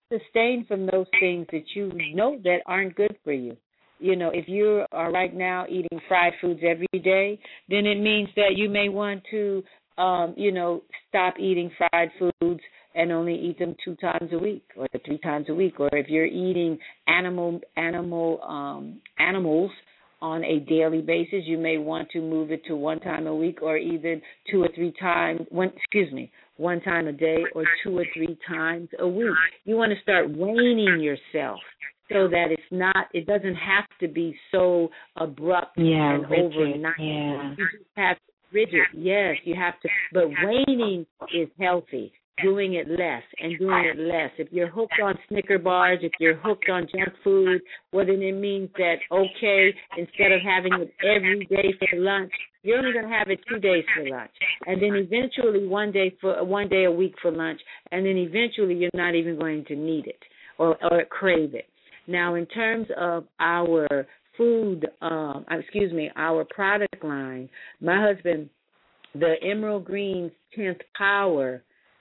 sustain from those things that you know that aren't good for you. You know, if you are right now eating fried foods every day, then it means that you may want to, um, you know, stop eating fried foods and only eat them two times a week or three times a week. Or if you're eating animal animal um, animals on a daily basis, you may want to move it to one time a week or even two or three times, one, excuse me, one time a day or two or three times a week. You want to start waning yourself so that it's not, it doesn't have to be so abrupt yeah, and rigid. overnight. Yeah. You just have to, rigid, yes, you have to, but waning is healthy. Doing it less and doing it less. If you're hooked on Snicker bars, if you're hooked on junk food, well, then it means that, okay, instead of having it every day for lunch, you're only going to have it two days for lunch. And then eventually one day for one day a week for lunch. And then eventually you're not even going to need it or, or crave it. Now, in terms of our food, um, excuse me, our product line, my husband, the Emerald Green's tenth Power,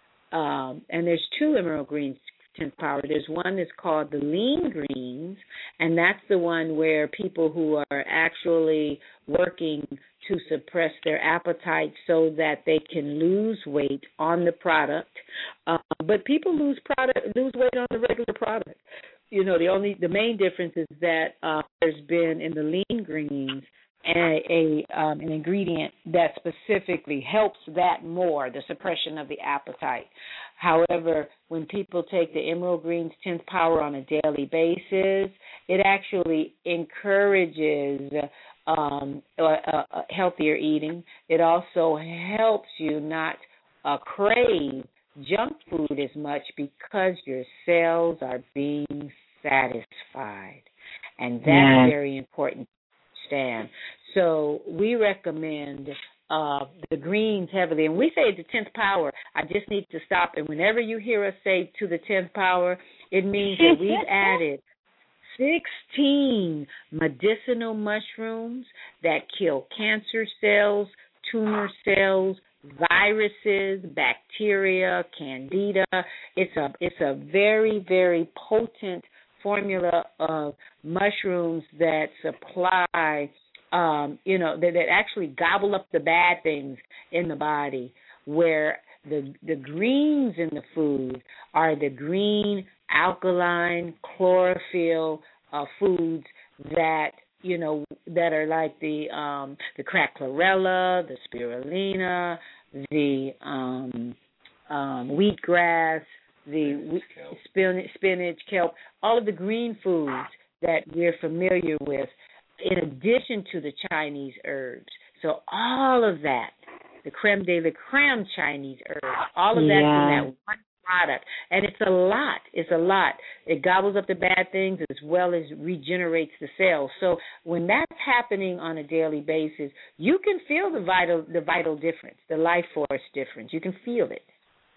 Um, and there's two Emerald Greens tenth Power. There's one that's called the Lean Greens, and that's the one where people who are actually working to suppress their appetite so that they can lose weight on the product. Uh, but people lose product lose weight on the regular product. You know, the only the main difference is that uh, there's been in the Lean Greens A, a um, an ingredient that specifically helps that more, the suppression of the appetite. However, when people take the Emerald Green's tenth Power on a daily basis, it actually encourages um, uh, uh, healthier eating. It also helps you not uh, crave junk food as much because your cells are being satisfied. And that's yeah. very important to understand. So we recommend uh, the greens heavily. And we say the tenth Power. I just need to stop. And whenever you hear us say to the tenth Power, it means that we've added sixteen medicinal mushrooms that kill cancer cells, tumor cells, viruses, bacteria, candida. It's a it's a very, very potent formula of mushrooms that supply, um, you know, that, that actually gobble up the bad things in the body, where the the greens in the food are the green, alkaline, chlorophyll uh, foods that, you know, that are like the um, the cracked chlorella, the spirulina, the um, um, wheatgrass, the spinach, spinach, kelp, all of the green foods that we're familiar with, in addition to the Chinese herbs. So all of that, the creme de la creme Chinese herbs, all of that's yeah. in that one product. And it's a lot. It's a lot. It gobbles up the bad things as well as regenerates the cells. So when that's happening on a daily basis, you can feel the vital the vital difference, the life force difference. You can feel it.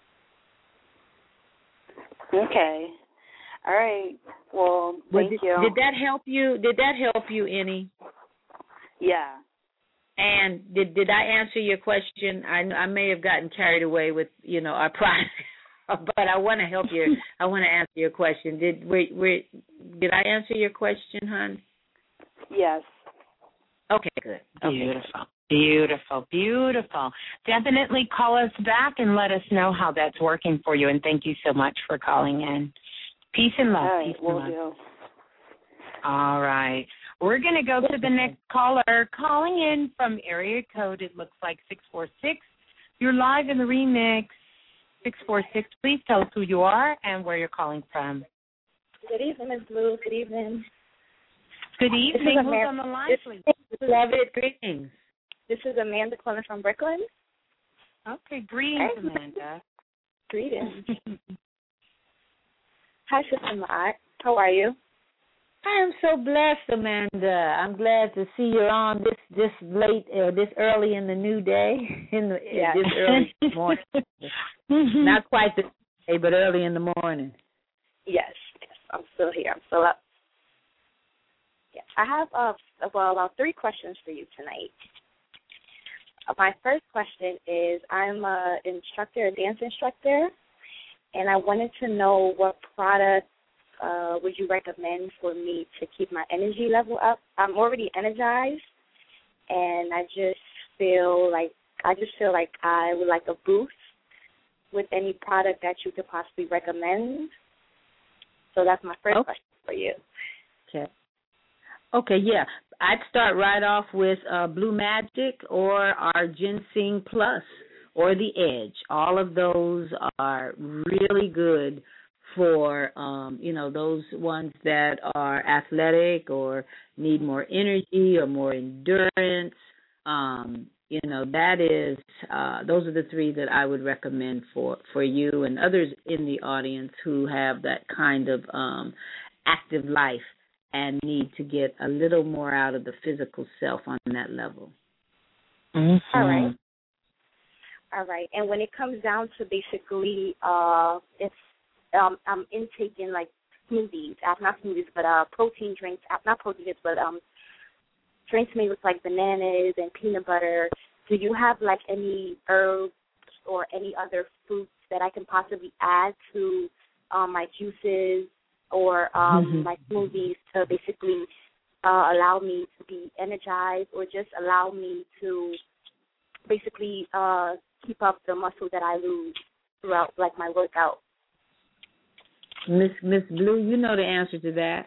Okay. All right. Well, thank did, you. Did that help you? Did that help you any? Yeah. And did did I answer your question? I I may have gotten carried away with, you know, our process, but I want to help you. I want to answer your question. Did wait, wait, did I answer your question, hon? Yes. Okay, good. Okay. Beautiful. Beautiful, beautiful. Definitely call us back and let us know how that's working for you. And thank you so much for calling in. Peace and love. All right, Peace we'll and love. do. All right. We're going to go to the next caller calling in from area code, it looks like six four six. You're live in the remix. six four six, please tell us who you are and where you're calling from. Good evening, Miz Blue. Good evening. Good evening. Who's on the line, please? Love it. Greetings. This is Amanda calling from Brooklyn. Okay, greetings, Amanda. Greetings. Hi, Sister Matt. How are you? I am so blessed, Amanda. I'm glad to see you on this this late, uh, this early in the new day, in the yeah. uh, this early in the morning. Not quite the day, but early in the morning. Yes, yes, I'm still here. I'm still up. Yes, I have uh, well about three questions for you tonight. My first question is, I'm an instructor, a dance instructor, and I wanted to know what product uh, would you recommend for me to keep my energy level up. I'm already energized, and I just feel like I just feel like I would like a boost with any product that you could possibly recommend. So that's my first okay. question for you. Okay. Okay, yeah. I'd start right off with uh, Blue Magic or our Ginseng Plus or the Edge. All of those are really good for, um, you know, those ones that are athletic or need more energy or more endurance. Um, you know, that is, uh, those are the three that I would recommend for, for you and others in the audience who have that kind of um, active life and need to get a little more out of the physical self on that level. Mm-hmm. All right. All right. And when it comes down to basically, uh, it's um, I'm intaking like smoothies, uh, not smoothies, but uh, protein drinks, uh, not protein drinks, but um, drinks made with like bananas and peanut butter. Do you have like any herbs or any other fruits that I can possibly add to um, my juices or um, mm-hmm. my smoothies to basically uh, allow me to be energized or just allow me to basically uh, keep up the muscle that I lose throughout like my workout? Miss Miss Blue, you know the answer to that.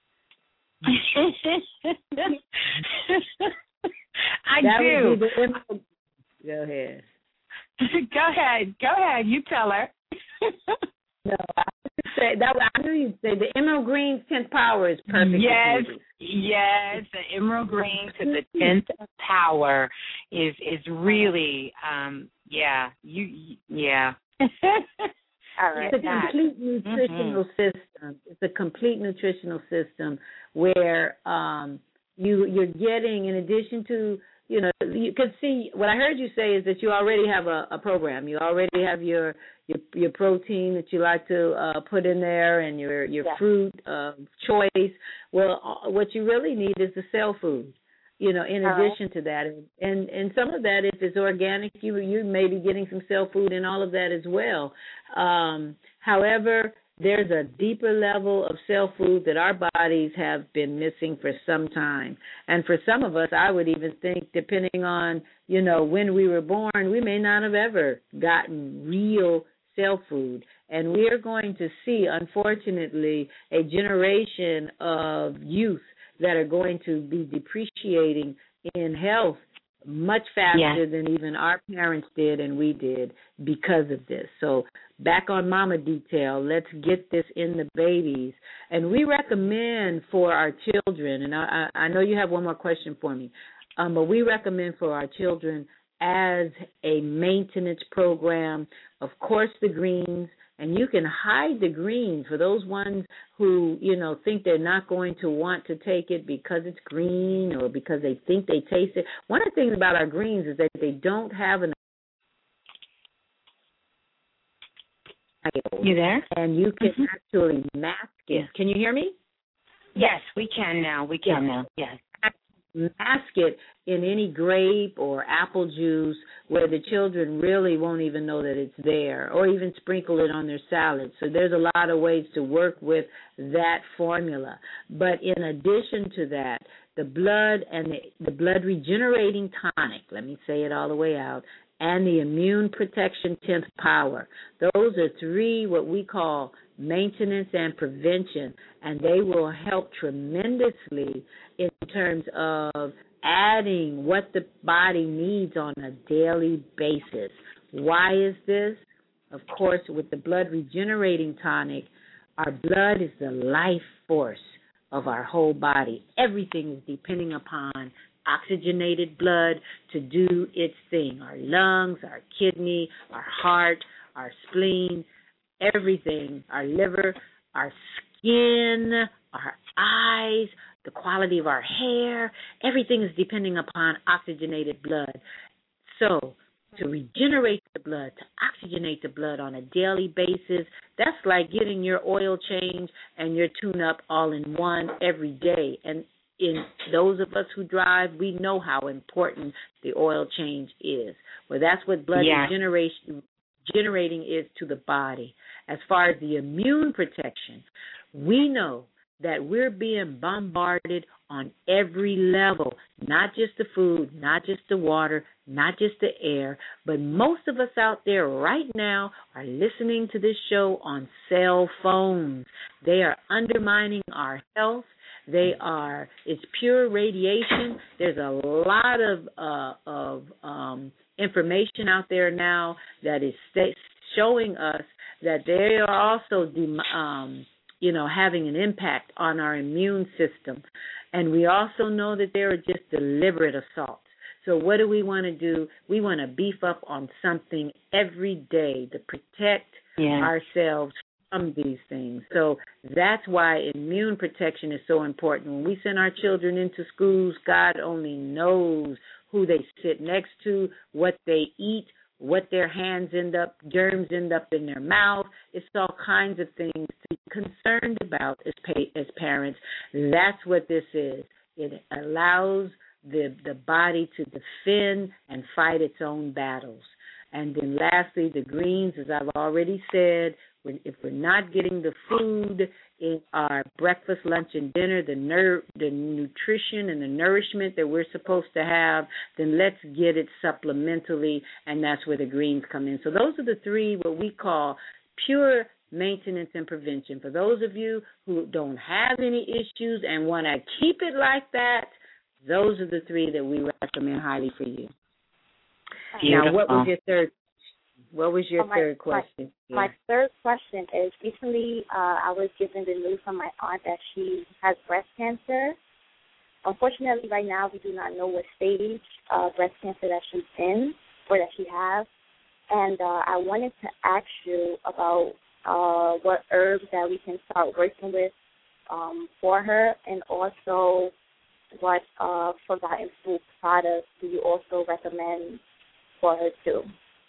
I that do. Would be the, go ahead. Go ahead. Go ahead. You tell her. No, I would say that. I knew you'd say the emerald green tenth power is perfect. Yes, yes. The emerald green to the tenth power is is really, um, yeah, you, yeah. All right. It's a complete nutritional mm-hmm. system. It's a complete nutritional system where um, you you're getting, in addition to, you know, you could see what I heard you say is that you already have a, a program. You already have your your, your protein that you like to uh, put in there, and your your yeah. fruit of choice. Well, what you really need is the cell food. You know, in All addition right. to that, and, and and some of that, if it's organic, you you may be getting some cell food and all of that as well. Um, however, there's a deeper level of cell food that our bodies have been missing for some time, and for some of us, I would even think, depending on you know when we were born, we may not have ever gotten real cell food, and we are going to see, unfortunately, a generation of youth that are going to be depreciating in health much faster yeah. than even our parents did and we did because of this. So back on Mama Detail, let's get this in the babies. And we recommend for our children, and I, I know you have one more question for me, um, but we recommend for our children as a maintenance program, of course, the greens. And you can hide the green for those ones who, you know, think they're not going to want to take it because it's green or because they think they taste it. One of the things about our greens is that they don't have an You there? And you can mm-hmm. actually mask it. Yeah. Can you hear me? Yes, we can now. We can yeah. now. Yes. Mask it in any grape or apple juice where the children really won't even know that it's there, or even sprinkle it on their salad. So there's a lot of ways to work with that formula. But in addition to that, the blood and the, the blood regenerating tonic, let me say it all the way out, and the immune protection tenth power. Those are three what we call maintenance and prevention, and they will help tremendously in terms of adding what the body needs on a daily basis. Why is this? Of course, with the blood regenerating tonic, our blood is the life force of our whole body. Everything is depending upon oxygenated blood to do its thing. Our lungs, our kidney, our heart, our spleen, everything, our liver, our skin, our eyes, the quality of our hair, everything is depending upon oxygenated blood. So to regenerate the blood, to oxygenate the blood on a daily basis, that's like getting your oil change and your tune-up all in one every day. And in those of us who drive, we know how important the oil change is. Well, that's what blood yeah. regeneration generating is to the body. As far as the immune protection, we know that we're being bombarded on every level, not just the food, not just the water, not just the air, but most of us out there right now are listening to this show on cell phones. They are undermining our health. They are, it's pure radiation. There's a lot of uh, of um, information out there now that is st- showing us that they are also dem- um, you know, having an impact on our immune system. And we also know that there are just deliberate assaults. So what do we want to do? We want to beef up on something every day to protect yeah. ourselves from these things. So that's why immune protection is so important. When we send our children into schools, God only knows who they sit next to, what they eat, what their hands end up, germs end up in their mouth. It's all kinds of things to be concerned about as, pa- as parents. That's what this is. It allows the the body to defend and fight its own battles. And then lastly, the greens, as I've already said, when, if we're not getting the food in our breakfast, lunch, and dinner, the ner- the nutrition and the nourishment that we're supposed to have, then let's get it supplementally, and that's where the greens come in. So those are the three what we call pure maintenance and prevention. For those of you who don't have any issues and want to keep it like that, those are the three that we recommend highly for you. Beautiful. Now, what was your third? What was your oh, my, third question? My, yeah. my third question is: recently, uh, I was given the news from my aunt that she has breast cancer. Unfortunately, right now we do not know what stage uh, breast cancer that she's in or that she has. And uh, I wanted to ask you about uh, what herbs that we can start working with um, for her, and also what uh, forgotten food products do you also recommend for her too?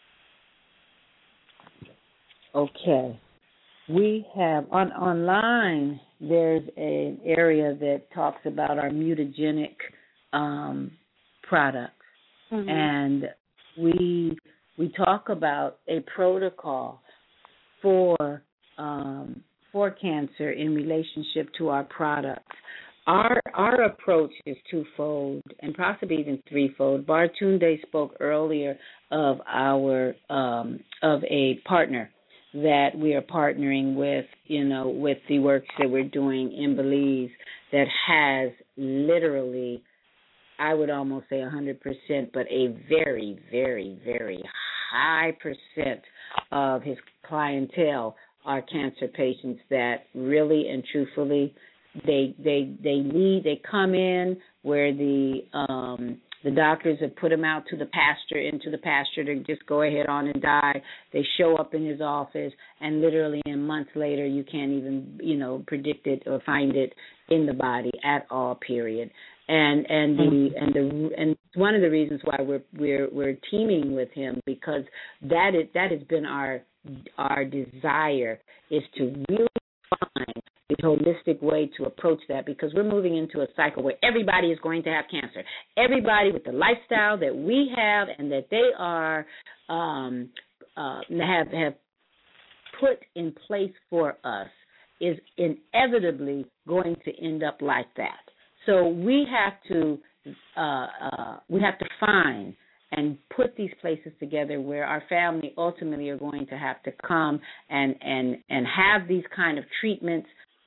Okay. We have, on online, there's an area that talks about our mutagenic um, products. Mm-hmm. And we we talk about a protocol for um, for cancer in relationship to our products. Our our approach is twofold and possibly even threefold. Bartunde spoke earlier of our um, of a partner that we are partnering with, you know, with the works that we're doing in Belize that has literally, I would almost say one hundred percent, but a very, very, very high percent of his clientele are cancer patients that really and truthfully They they they need they come in where the um, the doctors have put them out to the pasture into the pasture to just go ahead on and die. They show up in his office, and literally in months later, you can't even you know predict it or find it in the body at all. Period. And and the and the and it's one of the reasons why we're we're we're teaming with him, because that is that has been our our desire is to really find the holistic way to approach that, because we're moving into a cycle where everybody is going to have cancer. Everybody with the lifestyle that we have and that they are um, uh, have have put in place for us is inevitably going to end up like that. So we have to uh, uh, we have to find and put these places together where our family ultimately are going to have to come and and and have these kind of treatments.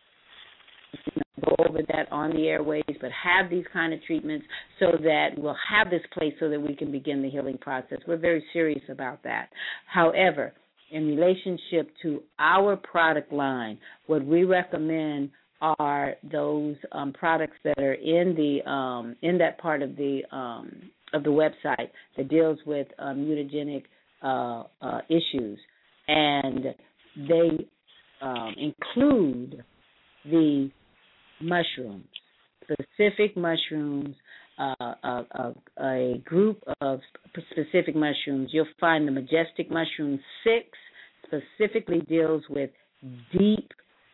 You know, go over that on the airways, but have these kind of treatments so that we'll have this place so that we can begin the healing process. We're very serious about that. However, in relationship to our product line, what we recommend are those um, products that are in the um, in that part of the um, of the website that deals with um, mutagenic uh, uh, issues, and they um, include the mushrooms, specific mushrooms, uh, a, a, a group of specific mushrooms. You'll find the Majestic Mushroom six specifically deals with deep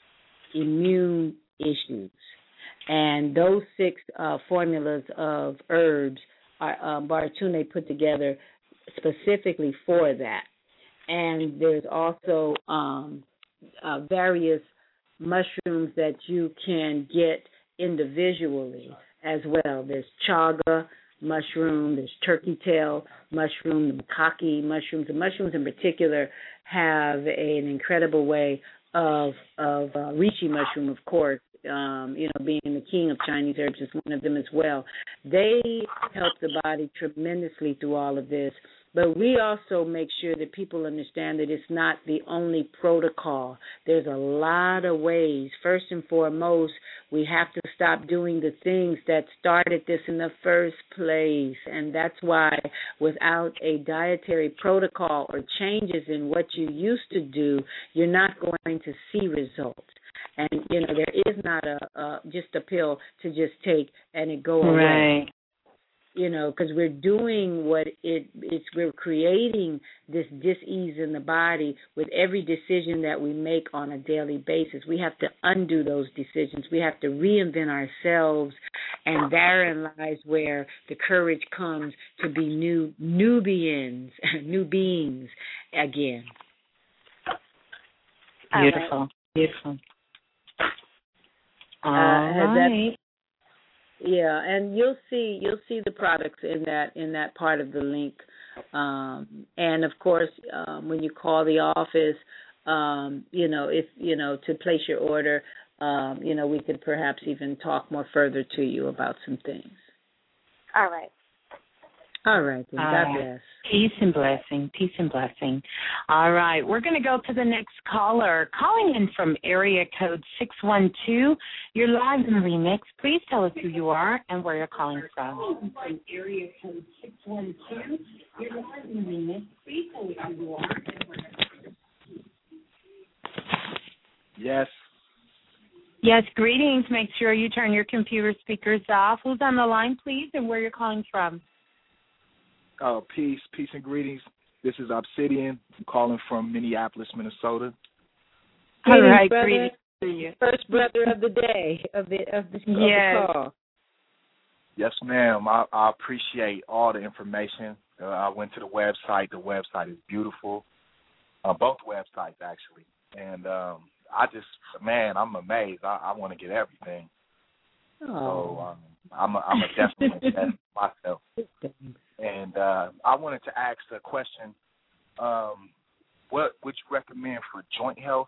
immune issues. And those six uh, formulas of herbs are uh, Bartunde put together specifically for that. and there's also um, uh, various mushrooms that you can get individually as well. There's chaga mushroom, there's turkey tail mushroom, the macaque mushrooms. The mushrooms in particular have an incredible way of of uh, reishi mushroom, of course, um, you know, being the king of Chinese herbs is one of them as well. They help the body tremendously through all of this. But we also make sure that people understand that it's not the only protocol. There's a lot of ways. First and foremost, we have to stop doing the things that started this in the first place. And that's why without a dietary protocol or changes in what you used to do, you're not going to see results. And, you know, there is not a uh, just a pill to just take and it go away. Right. You know, because we're doing what it, it's, we're creating this dis-ease in the body with every decision that we make on a daily basis. We have to undo those decisions. We have to reinvent ourselves, and therein lies where the courage comes to be new, new beings, new beings again. Beautiful, beautiful. All uh, right. Yeah, and you'll see you'll see the products in that in that part of the link, um, and of course um, when you call the office, um, you know if you know to place your order, um, you know we could perhaps even talk more further to you about some things. All right. All right, then. God Uh, bless. Peace and blessing. Peace and blessing. All right. We're going to go to the next caller. Calling in from area code six one two. You're live in the remix. Please tell us who you are and where you're calling from. From area code six one two. You're live in the remix. Please tell us who you are and where you're calling from. Yes. Yes, greetings. Make sure you turn your computer speakers off. Who's on the line, please, and where you're calling from? Uh, peace, peace and greetings. This is Obsidian. I'm calling from Minneapolis, Minnesota. All Greetings, right, brother. greetings to you. First brother of the day of the of the, yes. of the call. Yes, ma'am. I, I appreciate all the information. Uh, I went to the website. The website is beautiful. Uh, both websites, actually. And um, I just, man, I'm amazed. I, I want to get everything. Oh. So um, I'm a, I'm a definitely invest myself. And uh, I wanted to ask a question. Um, what would you recommend for joint health?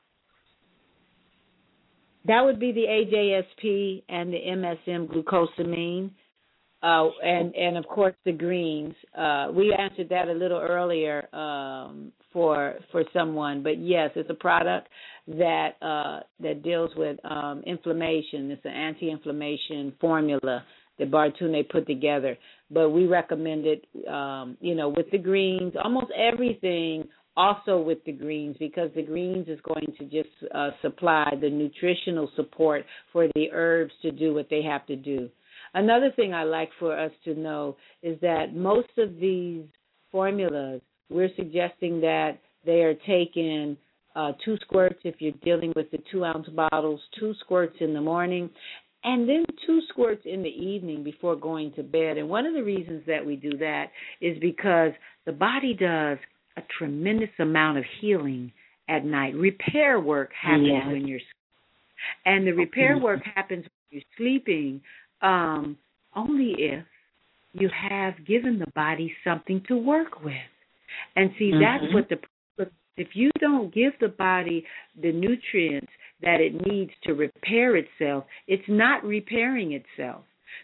That would be the A J S P and the M S M glucosamine, uh, and and of course the greens. Uh, we answered that a little earlier um, for for someone, but yes, it's a product that uh, that deals with um, inflammation. It's an anti-inflammation formula that Bartune put together. But we recommend it, um, you know, with the greens, almost everything also with the greens, because the greens is going to just uh, supply the nutritional support for the herbs to do what they have to do. Another thing I like for us to know is that most of these formulas, we're suggesting that they are taken uh, two squirts if you're dealing with the two-ounce bottles, two squirts in the morning, and then two squirts in the evening before going to bed. And one of the reasons that we do that is because the body does a tremendous amount of healing at night. Repair work happens yes. when you're sleeping. And the repair work happens when you're sleeping um, only if you have given the body something to work with. And see, mm-hmm. that's what the if you don't give the body the nutrients that it needs to repair itself, it's not repairing itself.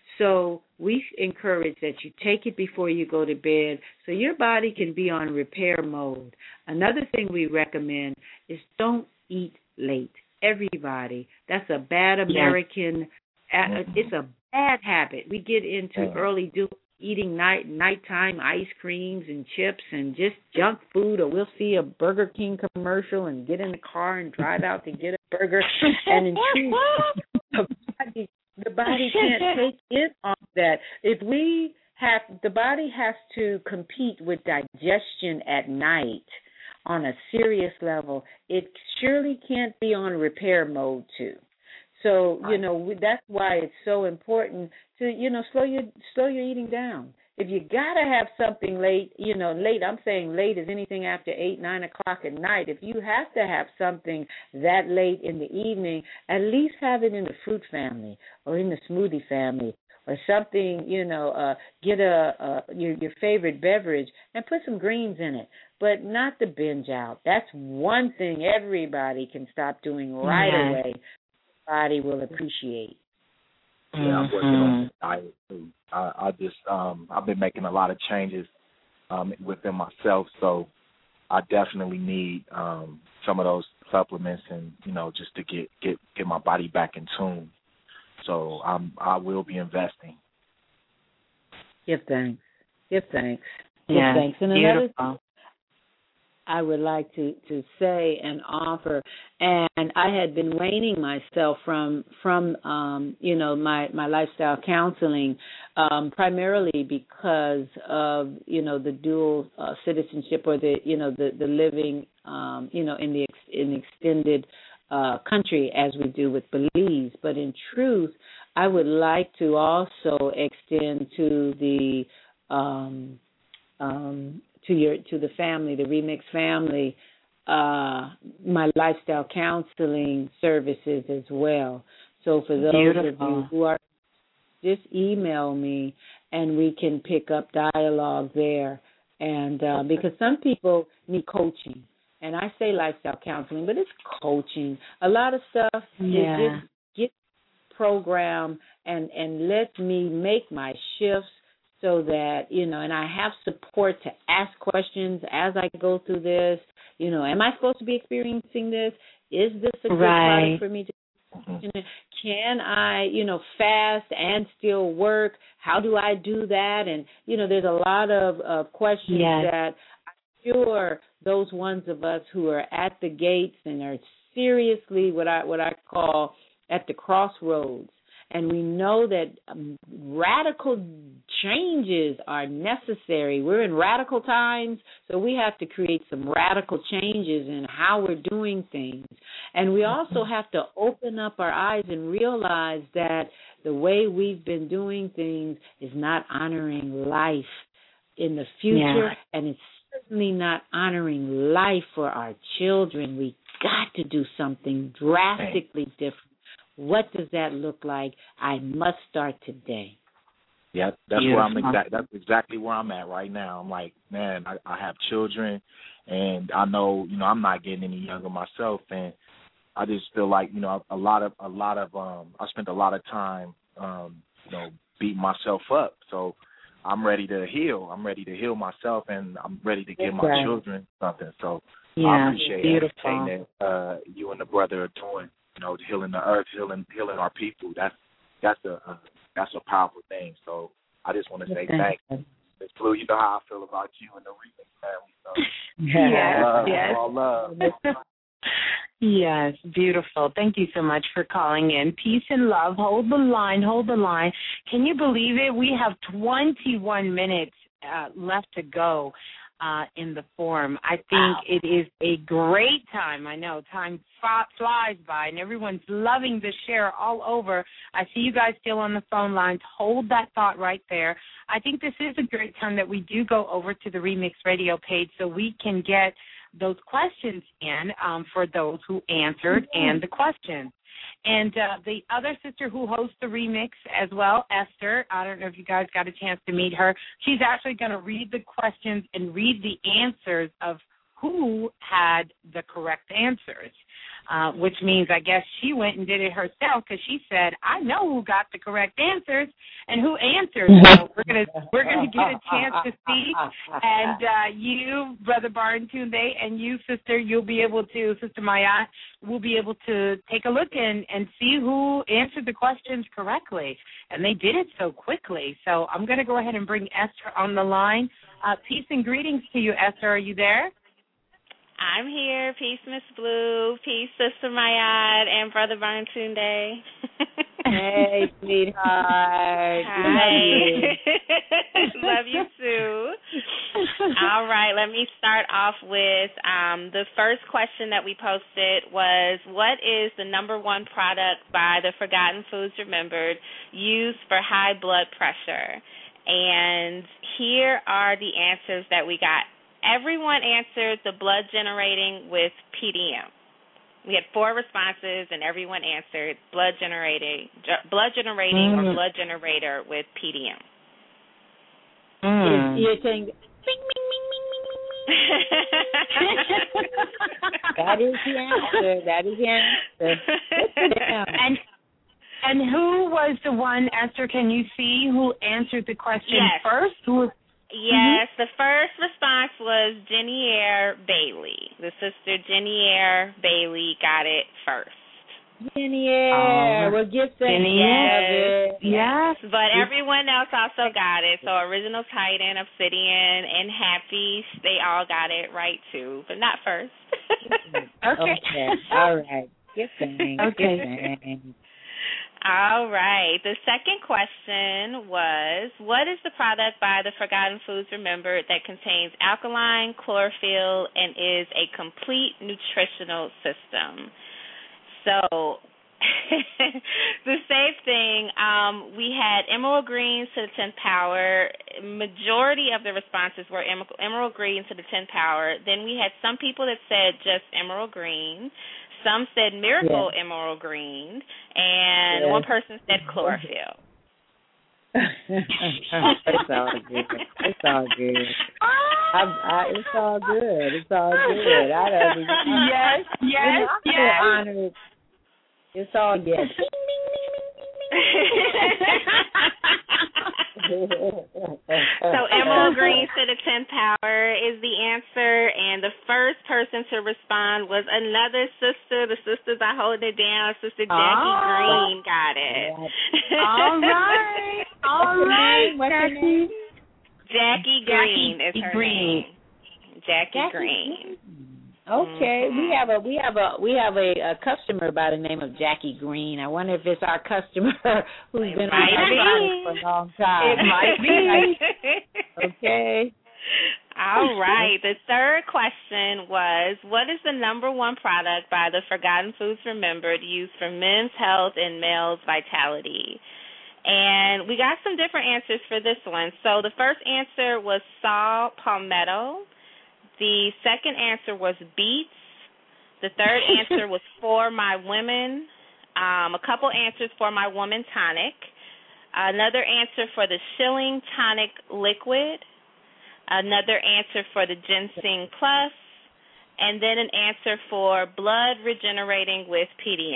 So we encourage that you take it before you go to bed so your body can be on repair mode. Another thing we recommend is don't eat late. Everybody, that's a bad American, yeah. it's a bad habit. We get into early do, eating night nighttime ice creams and chips and just junk food, or we'll see a Burger King commercial and get in the car and drive out to get a burger. And in truth, the body, the body can't take it on that. If we have, the body has to compete with digestion at night on a serious level. It surely can't be on repair mode too. So, you know, that's why it's so important to, you know, slow your slow your eating down. if you gotta have something late, you know, late. I'm saying late is anything after eight, nine o'clock at night. If you have to have something that late in the evening, at least have it in the fruit family or in the smoothie family or something. You know, uh, get a, a your your favorite beverage and put some greens in it, but not the binge out. That's one thing everybody can stop doing right yeah. away. Body will appreciate. Yeah, I'm working on this diet too. I, I just um I've been making a lot of changes um within myself, so I definitely need um some of those supplements and, you know, just to get get, get my body back in tune. So I'm I will be investing. Give thanks. Give thanks. Give Yeah, thanks. And beautiful. another I would like to, to say and offer, and I had been waning myself from from um, you know my, my lifestyle counseling, um, primarily because of you know the dual uh, citizenship or the you know the the living um, you know in the ex- in extended uh, country as we do with Belize. But in truth, I would like to also extend to the um, um, to your to the family, the Remix family, uh, my lifestyle counseling services as well. So for those Beautiful. of you who are, just email me and we can pick up dialogue there. And uh, because some people need coaching, and I say lifestyle counseling, but it's coaching. A lot of stuff Yeah. is just get program and and let me make my shifts. So that, you know, and I have support to ask questions as I go through this. You know, am I supposed to be experiencing this? Is this a good right. product for me to, you know, can I, you know, fast and still work? How do I do that? And, you know, there's a lot of, of questions yes. that I'm sure those ones of us who are at the gates and are seriously what I what I call at the crossroads. And we know that um, radical changes are necessary. We're in radical times, so we have to create some radical changes in how we're doing things. And we also have to open up our eyes and realize that the way we've been doing things is not honoring life in the future, yeah. and it's certainly not honoring life for our children. We got to do something drastically different. What does that look like? I must start today. Yeah, that's Beautiful. where I'm exact. That's exactly where I'm at right now. I'm like, man, I, I have children, and I know, you know, I'm not getting any younger myself, and I just feel like, you know, a lot of a lot of um, I spent a lot of time, um, you know, beating myself up. So I'm ready to heal. I'm ready to heal myself, and I'm ready to give my right. children something. So yeah, I appreciate beautiful. everything that uh, you and the brother are doing. You know, healing the earth, healing healing our people. That's that's a uh, that's a powerful thing. So I just want to say thanks. Miz Blue, you know how I feel about you and the Remix family. So yes, love, yes. all love. Yes, beautiful. Thank you so much for calling in. Peace and love. Hold the line. Hold the line. Can you believe it? We have twenty-one minutes uh, left to go uh, in the forum. I think wow. It is a great time. I know time flies by, and everyone's loving the share all over. I see you guys still on the phone lines. Hold that thought right there. I think this is a great time that we do go over to the Remix Radio page so we can get those questions in um, for those who answered mm-hmm. and the questions. And uh, the other sister who hosts the Remix as well, Esther, I don't know if you guys got a chance to meet her. She's actually going to read the questions and read the answers of who had the correct answers, uh, which means I guess she went and did it herself because she said, I know who got the correct answers and who answered. So we're going to we're gonna get a chance to see. And uh, you, Brother Baratunde, and you, Sister, you'll be able to, Sister Maya, will be able to take a look and, and see who answered the questions correctly. And they did it so quickly. So I'm going to go ahead and bring Esther on the line. Uh, peace and greetings to you, Esther. Are you there? I'm here. Peace, Miss Blue. Peace, Sister Mayad and Brother Baratunde. Hey, sweetheart. Hi. Love you. Love you, too. All right, let me start off with um, the first question that we posted was, what is the number one product by the Forgotten Foods Remembered used for high blood pressure? And here are the answers that we got. Everyone answered the blood generating with P D M. We had four responses, and everyone answered blood generating, blood generating mm. or blood generator with P D M. Mm. You're saying, bing, bing, bing, bing, bing, bing. That is the answer. That is the answer. and and who was the one, Esther? Can you see who answered the question yes. first? Who was? Yes, mm-hmm. The first response was Jenier Bailey. The sister Jenier Bailey got it first. Jenier, um, we'll get that. Yes. yes. But everyone else also got it. So Original Titan, Obsidian, and Happy, they all got it right too, but not first. okay. okay. All right. Get thanks. Okay. Get thanks. All right. The second question was, what is the product by the Forgotten Foods Remembered that contains alkaline, chlorophyll, and is a complete nutritional system? So the same thing, um, we had emerald greens to the tenth power. Majority of the responses were emerald greens to the tenth power. Then we had some people that said just emerald green. Some said miracle yeah. emerald green. And yeah. one person said chlorophyll. It's all good. It's all good. I, I, it's all good. It's all good. I don't. Yes, yes, you know, I'm yes. so honored. It's all good. So emerald green to the tenth power is the answer, and the first person to respond was another sister. The sisters are holding it down. Sister Jackie oh. Green got it. All right, all right, Jackie. Jackie Green Jackie is her Green. name. Jackie, Jackie Green. Okay, mm-hmm. we have a we have a we have a, a customer by the name of Jackie Green. I wonder if it's our customer who's it been on our product for a long time. It might be. Okay. All right. The third question was, what is the number one product by the Forgotten Foods Remembered used for men's health and male's vitality? And we got some different answers for this one. So the first answer was saw palmetto. The second answer was beets. The third answer was For My Women. Um, a couple answers for My Woman Tonic. Another answer for the Shilling Tonic Liquid. Another answer for the Ginseng Plus. And then an answer for Blood Regenerating with P D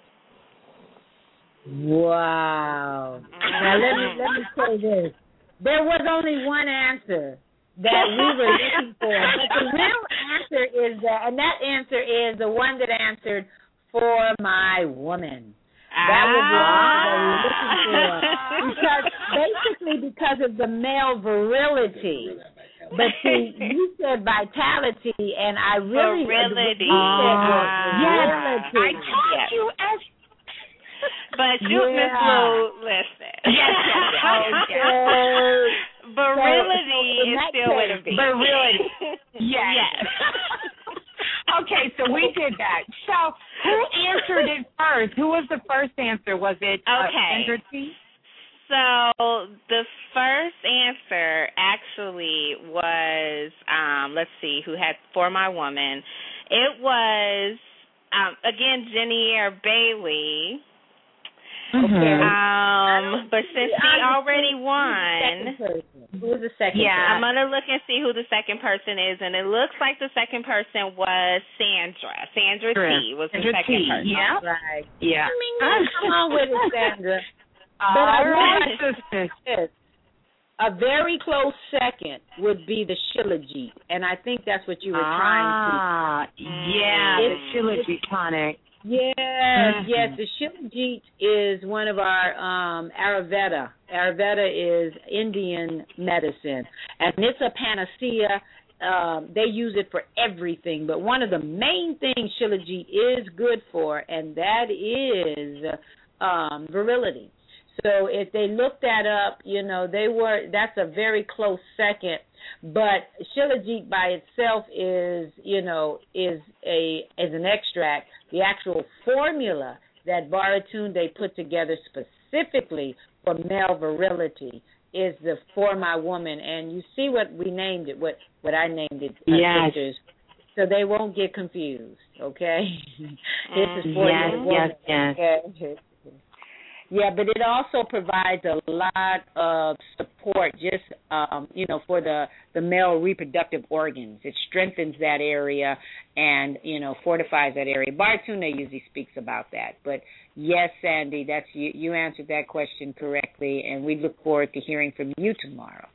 M. Wow. Now, let me, let me say this. There was only one answer that we were looking for. But the real answer is that, and that answer is the one that answered For My Woman. That was the answer that we were looking for. Because, basically because of the male virility. But see, you said vitality, and I really... Virility. Uh, yes, I told yes. you as... But you, yeah. Miss Blue, listen. Yes, yes, yes. Virility so, is still case, with a V. Virility. Yes. Yes. Okay, so we did that. So who answered it first? Who was the first answer? Was it uh, okay. Sandra T? So the first answer actually was, um, let's see, who had For My Woman. It was, um, again, Jenier Bailey. Okay. Um, but since she already won, who was the second? Yeah, person? I'm gonna look and see who the second person is, and it looks like the second person was Sandra. Sandra T was the Sandra second T. person. Yeah, right. Yeah. Come on with it, Sandra. All but I right, sisters. A very close second would be the Shilajit, and I think that's what you were ah, trying to. Ah, yeah, it's, the Shilajit tonic. Yes, mm-hmm. yes. The Shilajit is one of our um, Ayurveda. Ayurveda is Indian medicine, and it's a panacea. Um, they use it for everything, but one of the main things Shilajit is good for, and that is um, virility. So if they look that up, you know, they were. That's a very close second. But Shilajit by itself is, you know, is a is an extract. The actual formula that Baratunde put together specifically for male virility is the For My Woman, and you see what we named it, what what I named it, uh, yes. sisters, so they won't get confused. Okay, this is for yes, your woman. Yes, yes, okay? Yeah, but it also provides a lot of support just, um, you know, for the, the male reproductive organs. It strengthens that area and, you know, fortifies that area. Bartuna usually speaks about that. But, yes, Sandy, that's you, you answered that question correctly, and we look forward to hearing from you tomorrow.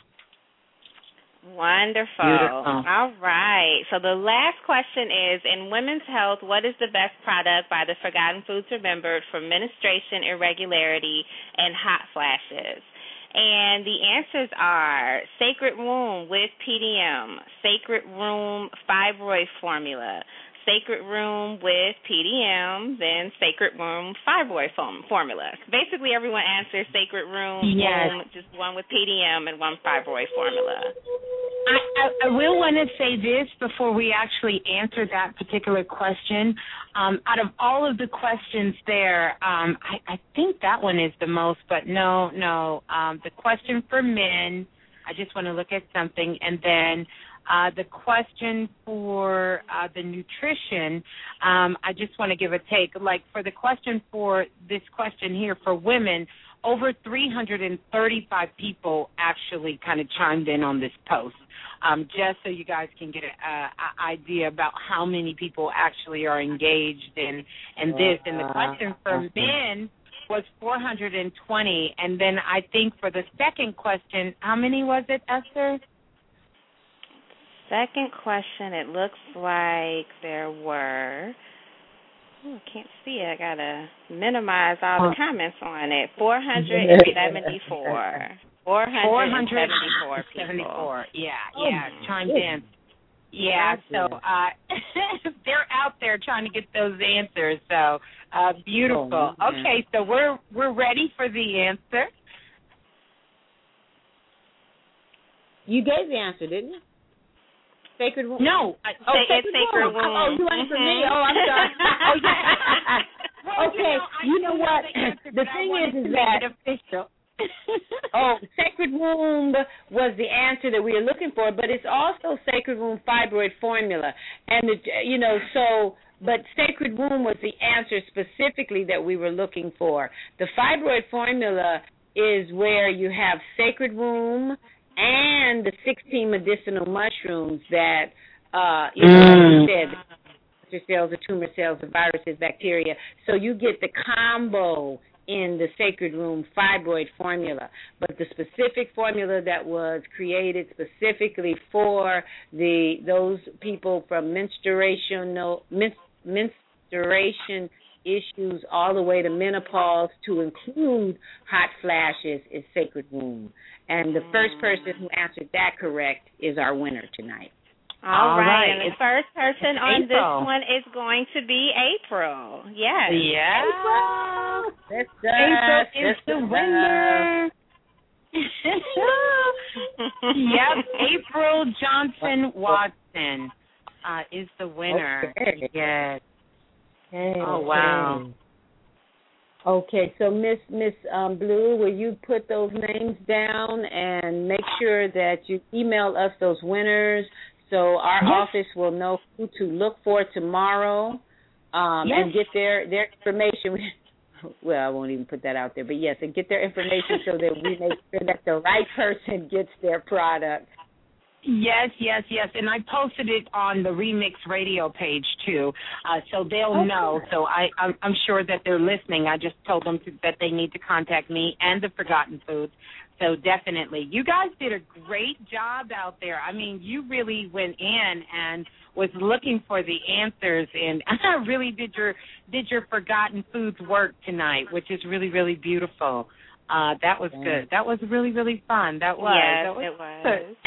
Wonderful. Beautiful. All right. So the last question is, in women's health, what is the best product by the Forgotten Foods Remembered for menstruation irregularity and hot flashes? And the answers are Sacred Womb with P D M, Sacred Room Fibroid Formula, Sacred Room with P D M, then Sacred Room Fibroid form- Formula. Basically, everyone answers Sacred Room, yes. room, just one with P D M and one Fibroid Formula. I, I, I will want to say this before we actually answer that particular question. Um, out of all of the questions there, um, I, I think that one is the most, but no, no. Um, the question for men, I just want to look at something, and then uh, the question for uh, the nutrition, um, I just want to give a take. Like for the question for this question here for women, over three hundred thirty-five people actually kind of chimed in on this post, um, just so you guys can get an idea about how many people actually are engaged in, in this. And the question for men was four hundred twenty. And then I think for the second question, how many was it, Esther? Second question, it looks like there were... Oh, I can't see it. I got to minimize all the comments on it. four hundred seventy-four. four hundred seventy-four people. Yeah, yeah, chimed in. Yeah, so uh, they're out there trying to get those answers. So uh, beautiful. Okay, so we're we're ready for the answer. You gave the answer, didn't you? Sacred Womb? No. I, oh, Say, Sacred, sacred Womb. Womb. Oh, you answered mm-hmm. me. Oh, I'm sorry. Oh, yeah. well, okay, you know, you know what? The, answer, the thing is, is that official. oh, Sacred Womb was the answer that we were looking for, but it's also Sacred Womb Fibroid Formula, and the, you know, so. But Sacred Womb was the answer specifically that we were looking for. The Fibroid Formula is where you have Sacred Womb and the sixteen medicinal mushrooms that, uh, you know, mm. like you said, cancer cells, the tumor cells, the viruses, bacteria. So you get the combo in the Sacred Room Fibroid Formula. But the specific formula that was created specifically for the those people from menstruational men, menstruation issues all the way to menopause to include hot flashes is Sacred Womb. And the first person who answered that correct is our winner tonight. All, All right. right. And the it's, first person on April. this one is going to be April. Yes. Yeah. April. Sister, April is sister. the winner. Yep. April Johnson Watson uh, is the winner. Okay. Yes. Okay. Oh, wow. Okay, so Miss Miss um, Blue, will you put those names down and make sure that you email us those winners so our yes. office will know who to look for tomorrow um, yes. and get their, their information. Well, I won't even put that out there, but yes, and get their information so that we make sure that the right person gets their product. Yes, yes, yes, and I posted it on the Remix Radio page too, uh, so they'll okay. know. So I, I'm, I'm sure that they're listening. I just told them to, that they need to contact me and the Forgotten Foods. So definitely, you guys did a great job out there. I mean, you really went in and was looking for the answers, and really did your did your Forgotten Foods work tonight, which is really, really beautiful. Uh, that was yeah. good. That was really, really fun. That was. Yes, that was it was.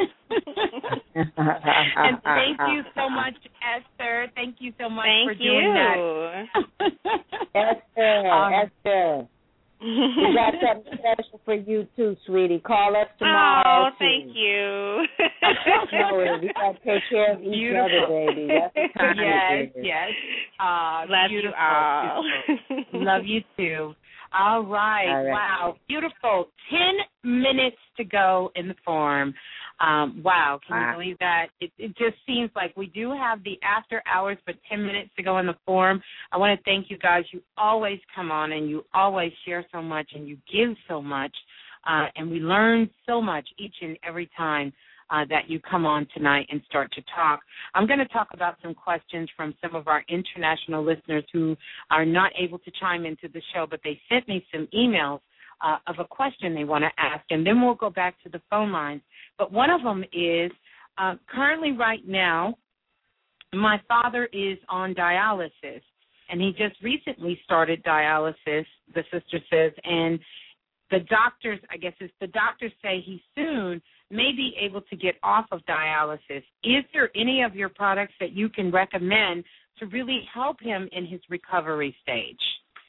And thank you so much, Esther. Thank you so much thank for doing you. that. Esther, um, Esther. We got something special for you too, sweetie. Call us tomorrow. Oh, thank too. you. No, we got to take care of each beautiful. other, baby. That's the time yes, yes. Uh, Love beautiful, you all. Beautiful. Love you too. All right. All right. Wow. Beautiful. ten minutes to go in the form. Um, wow, can wow. you believe that? It, it just seems like we do have the after hours, but ten minutes to go in the forum. I want to thank you guys. You always come on and you always share so much and you give so much, uh, and we learn so much each and every time uh, that you come on tonight and start to talk. I'm going to talk about some questions from some of our international listeners who are not able to chime into the show, but they sent me some emails Uh, of a question they want to ask, and then we'll go back to the phone lines. But one of them is, uh, currently right now, my father is on dialysis, and he just recently started dialysis, the sister says, and the doctors, I guess it's the doctors say he soon may be able to get off of dialysis. Is there any of your products that you can recommend to really help him in his recovery stage?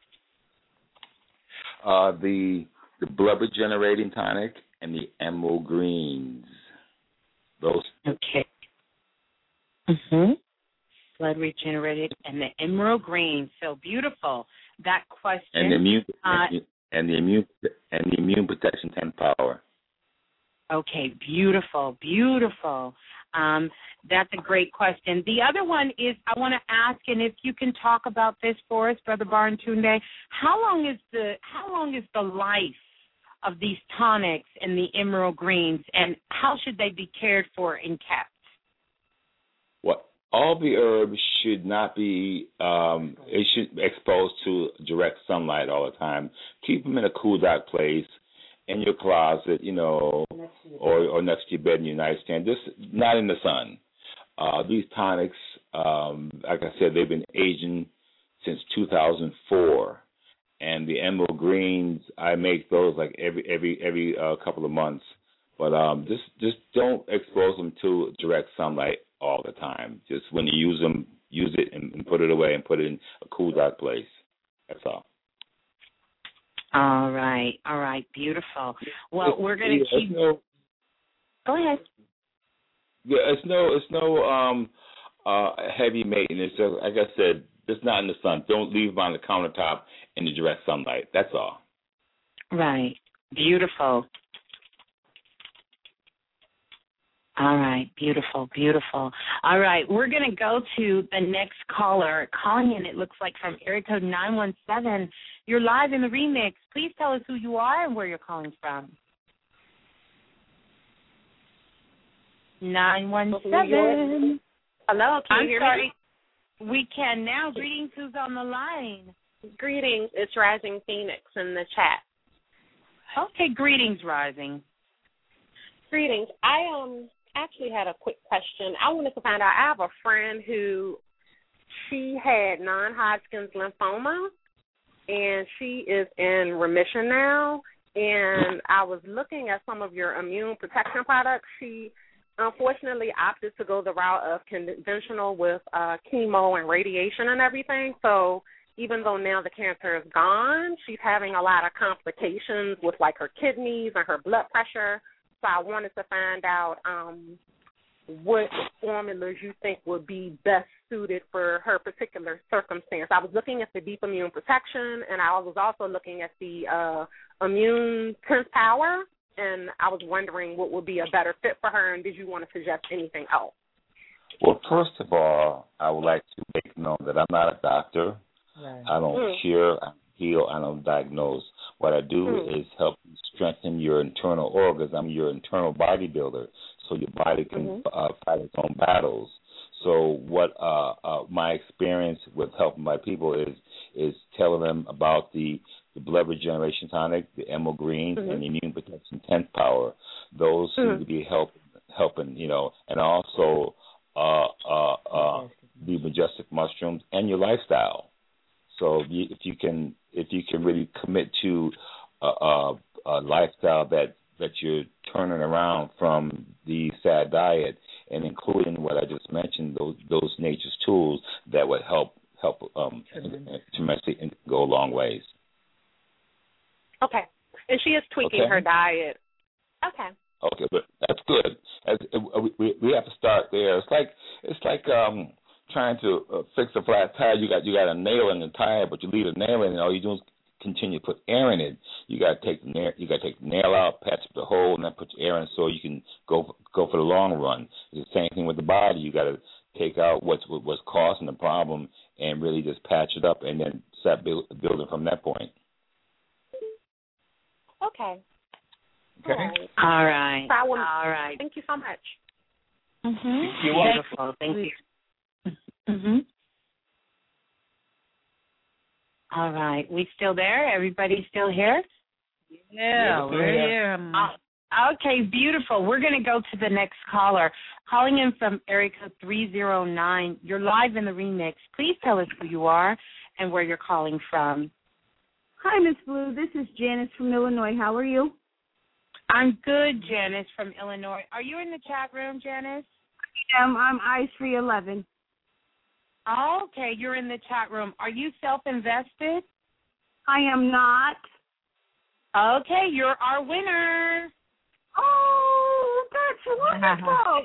Uh, the the blood regenerating tonic and the emerald greens. Those. Okay. Mhm. Blood regenerated and the emerald green. So beautiful. That question. And the immune uh, and the immune and the immune protection ten power. Okay, beautiful, beautiful. Um, that's a great question. The other one is I want to ask, and if you can talk about this for us, Brother Baratunde, how long is the how long is the life of these tonics and the emerald greens, and how should they be cared for and kept? Well, all the herbs should not be um, it should be exposed to direct sunlight all the time. Keep them in a cool, dark place. In your closet, you know, or, or next to your bed in your nightstand, just not in the sun. Uh, these tonics, um, like I said, they've been aging since two thousand four, and the emerald greens, I make those like every every every uh, couple of months. But um, just just don't expose them to direct sunlight all the time. Just when you use them, use it and, and put it away and put it in a cool, dark place. That's all. All right, all right, beautiful. Well, we're going to keep. No, Go ahead. Yeah, it's no, it's no um, uh, heavy maintenance. Just, like I said, just not in the sun. Don't leave them on the countertop in the direct sunlight. That's all. Right, beautiful. All right, beautiful, beautiful. All right, we're going to go to the next caller. Calling in, it looks like from area code nine one seven. You're live in the remix. Please tell us who you are and where you're calling from. nine one seven. Hello, can I'm you hear sorry. me? We can now. Greetings, who's on the line? Greetings, it's Rising Phoenix in the chat. Okay, greetings, Rising. Greetings. I um actually had a quick question. I wanted to find out, I have a friend who, she had non-Hodgkin's lymphoma, and she is in remission now, and I was looking at some of your immune protection products. She unfortunately opted to go the route of conventional with uh, chemo and radiation and everything, so even though now the cancer is gone, she's having a lot of complications with, like, her kidneys and her blood pressure. So I wanted to find out um, what formulas you think would be best suited for her particular circumstance. I was looking at the Deep Immune Protection, and I was also looking at the uh, Immune tenth Power, and I was wondering what would be a better fit for her, and did you want to suggest anything else? Well, first of all, I would like to make known that I'm not a doctor. Right. I don't mm. cure, I don't heal, I don't diagnose. What I do mm. is help strengthen your internal organs. I'm your internal bodybuilder, so your body can mm-hmm. uh, fight its own battles. So what uh, uh, my experience with helping my people is is telling them about the, the blood regeneration tonic, the emerald greens, mm-hmm. and the immune protection tenth power. Those mm-hmm. seem to be help, helping, you know, and also uh, uh, uh, the majestic mushrooms and your lifestyle. So if you, if you can if you can really commit to a, a, a lifestyle that, that you're turning around from the sad diet and including what I just mentioned, those those nature's tools that would help help um, tremendously and go a long ways. Okay, and she is tweaking okay. her diet. Okay. Okay, but that's good. As, we we have to start there. It's like it's like um. trying to uh, fix a flat tire. You got you got a nail in the tire, but you leave a nail in, and all you do is continue to put air in it, you got to take the nail, you got to take the nail out, patch up the hole, and then put your air in so you can go go for the long run. It's the same thing with the body. You got to take out what's what's causing the problem and really just patch it up, and then start build, building from that point. Okay. Okay. All right. So I will, All right. Thank you so much. Mm-hmm. You're Beautiful. Thank you. Mm-hmm. All right. We still there? Everybody still here? Yeah, we're here. Uh, okay, beautiful. We're going to go to the next caller. Calling in from area code three zero nine. You're live in the remix. Please tell us who you are and where you're calling from. Hi, Miss Blue. This is Janice from Illinois. How are you? I'm good, Janice from Illinois. Are you in the chat room, Janice? Um, I'm Ice Free eleven. Okay, you're in the chat room. Are you self-invested? I am not. Okay, you're our winner. Oh, that's wonderful.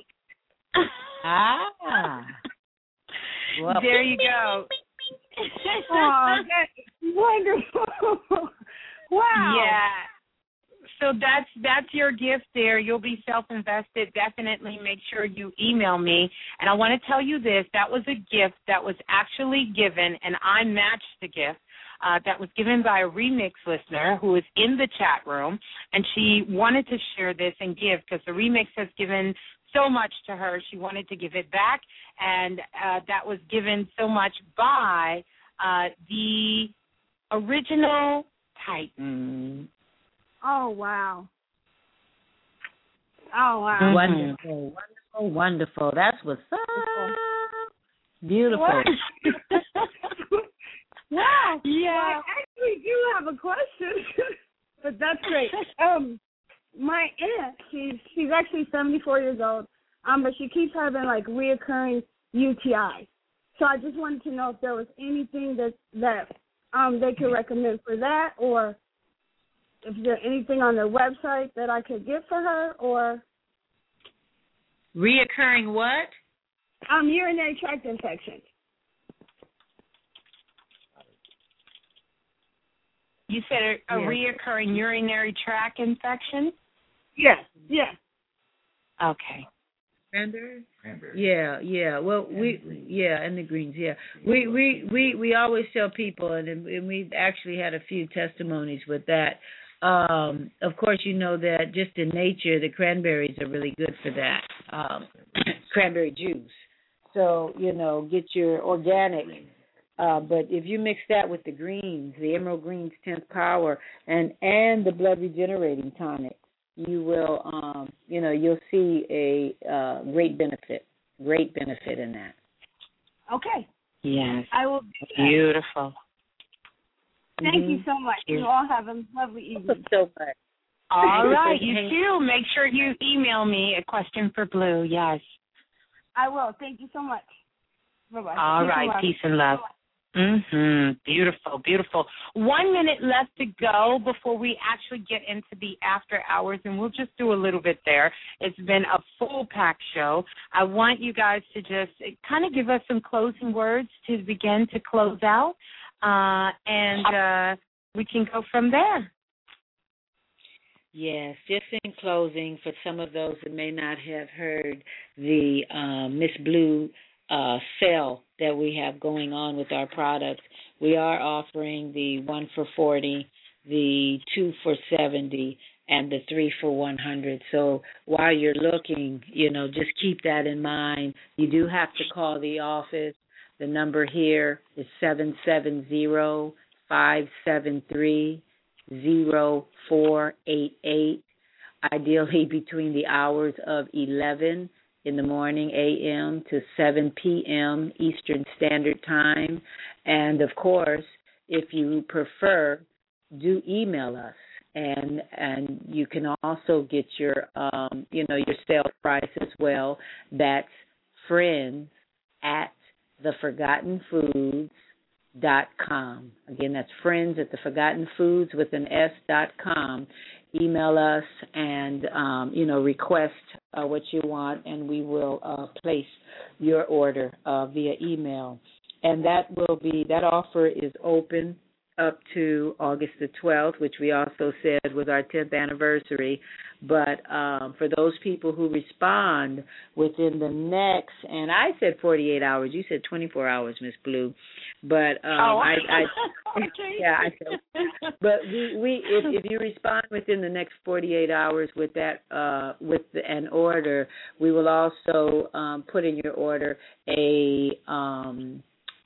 Ah. Well, there you go. Oh, that's wonderful. Wow. Yeah. So that's that's your gift there. You'll be self-invested. Definitely make sure you email me. And I want to tell you this. That was a gift that was actually given, and I matched the gift. Uh, that was given by a Remix listener who is in the chat room, and she wanted to share this and give because the Remix has given so much to her. She wanted to give it back, and uh, that was given so much by uh, the original Titan. Oh, wow. Oh, wow. Mm-hmm. Wonderful, wonderful, wonderful. That's what's up. Beautiful. Wow. Yeah. I actually do have a question, but that's great. Um, my aunt, she's she's actually seventy-four years old, um, but she keeps having like reoccurring U T Is. So I just wanted to know if there was anything that that um they could recommend for that, or if there's anything on their website that I could get for her, or reoccurring what? Um, urinary tract infection. You said a, a Yeah. reoccurring urinary tract infection? Yeah, yeah. Okay. Cranberry? Yeah, yeah. Well, we yeah, and the greens. Yeah, we we we we always tell people, and, and we've actually had a few testimonies with that. Um, of course, you know that just in nature, the cranberries are really good for that. Um, cranberry juice. So you know, get your organic. Uh, but if you mix that with the greens, the Emerald Greens tenth Power, and and the blood regenerating tonic, you will, um, you know, you'll see a uh, great benefit, great benefit in that. Okay. Yes. I will do that. Beautiful. Thank mm-hmm. you so much. You all have a lovely evening. So much. All right, you too. Make sure you email me a question for Blue. Yes. I will. Thank you so much. Bye-bye. All Peace right. and love. Peace and love. Mhm. Beautiful, beautiful. One minute left to go before we actually get into the after hours, and we'll just do a little bit there. It's been a full pack show. I want you guys to just kind of give us some closing words to begin to close out, uh, and uh, we can go from there. Yes, just in closing, for some of those that may not have heard the uh, Miss Blue uh, sale that we have going on with our products, we are offering the one for forty, the two for seventy, and the three for one hundred. So while you're looking, you know, just keep that in mind. You do have to call the office. The number here is seven seven zero, five seven three, zero four eight eight, ideally between the hours of eleven in the morning a m to seven p.m. Eastern Standard Time. And, of course, if you prefer, do email us. And and you can also get your, um, you know, your sales price as well. That's friends at the Forgotten Foods dot com. Again, that's friends at the Forgotten Foods with an S dot com. Email us and, um, you know, request uh, what you want, and we will uh, place your order uh, via email. And that will be, that offer is open up to August the twelfth, which we also said was our tenth anniversary. But um, for those people who respond within the next, and I said forty-eight hours, you said twenty-four hours, Miss Blue. But um, oh, I, I okay. yeah, I said. But we, we if, if you respond within the next forty-eight hours with that uh, with the, an order, we will also um, put in your order a um,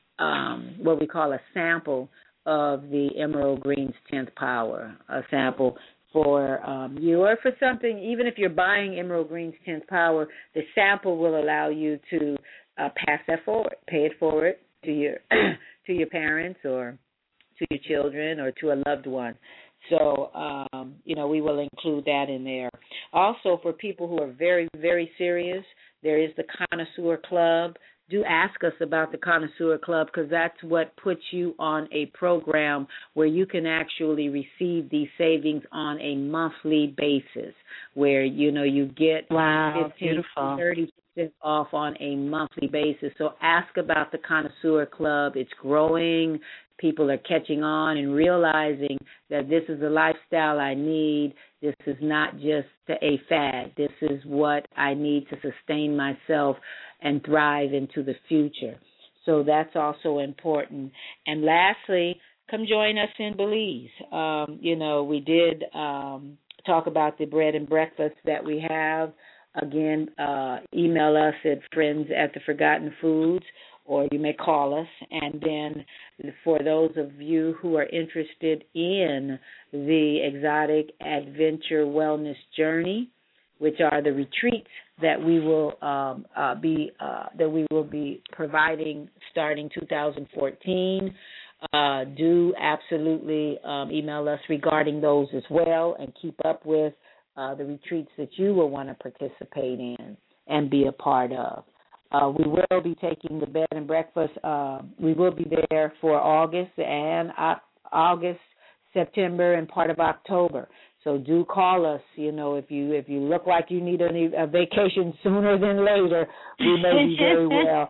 um, what we call a sample of the Emerald Green's tenth Power, a sample for um, you or for something. Even if you're buying Emerald Green's tenth Power, the sample will allow you to uh, pass that forward, pay it forward to your to your parents or to your children or to a loved one. So, um, you know, we will include that in there. Also, for people who are very, very serious, there is the Connoisseur Club. Do ask us about the Connoisseur Club, because that's what puts you on a program where you can actually receive these savings on a monthly basis, where, you know, you get wow, fifteen to thirty percent off on a monthly basis. So ask about the Connoisseur Club. It's growing. People are catching on and realizing that this is a lifestyle I need. This is not just a fad. This is what I need to sustain myself and thrive into the future. So that's also important. And lastly, come join us in Belize. Um, you know, we did um, talk about the bread and breakfast that we have. Again, uh, email us at friends at the Forgotten Foods, or you may call us. And then for those of you who are interested in the Exotic Adventure Wellness Journey, which are the retreats that we will um, uh, be uh, that we will be providing starting two thousand fourteen, uh, do absolutely um, email us regarding those as well, and keep up with uh, the retreats that you will want to participate in and be a part of. Uh, we will be taking the bed and breakfast. Uh, we will be there for August and uh, August, September, and part of October. So do call us. You know, if you if you look like you need a, a vacation sooner than later, we may be very well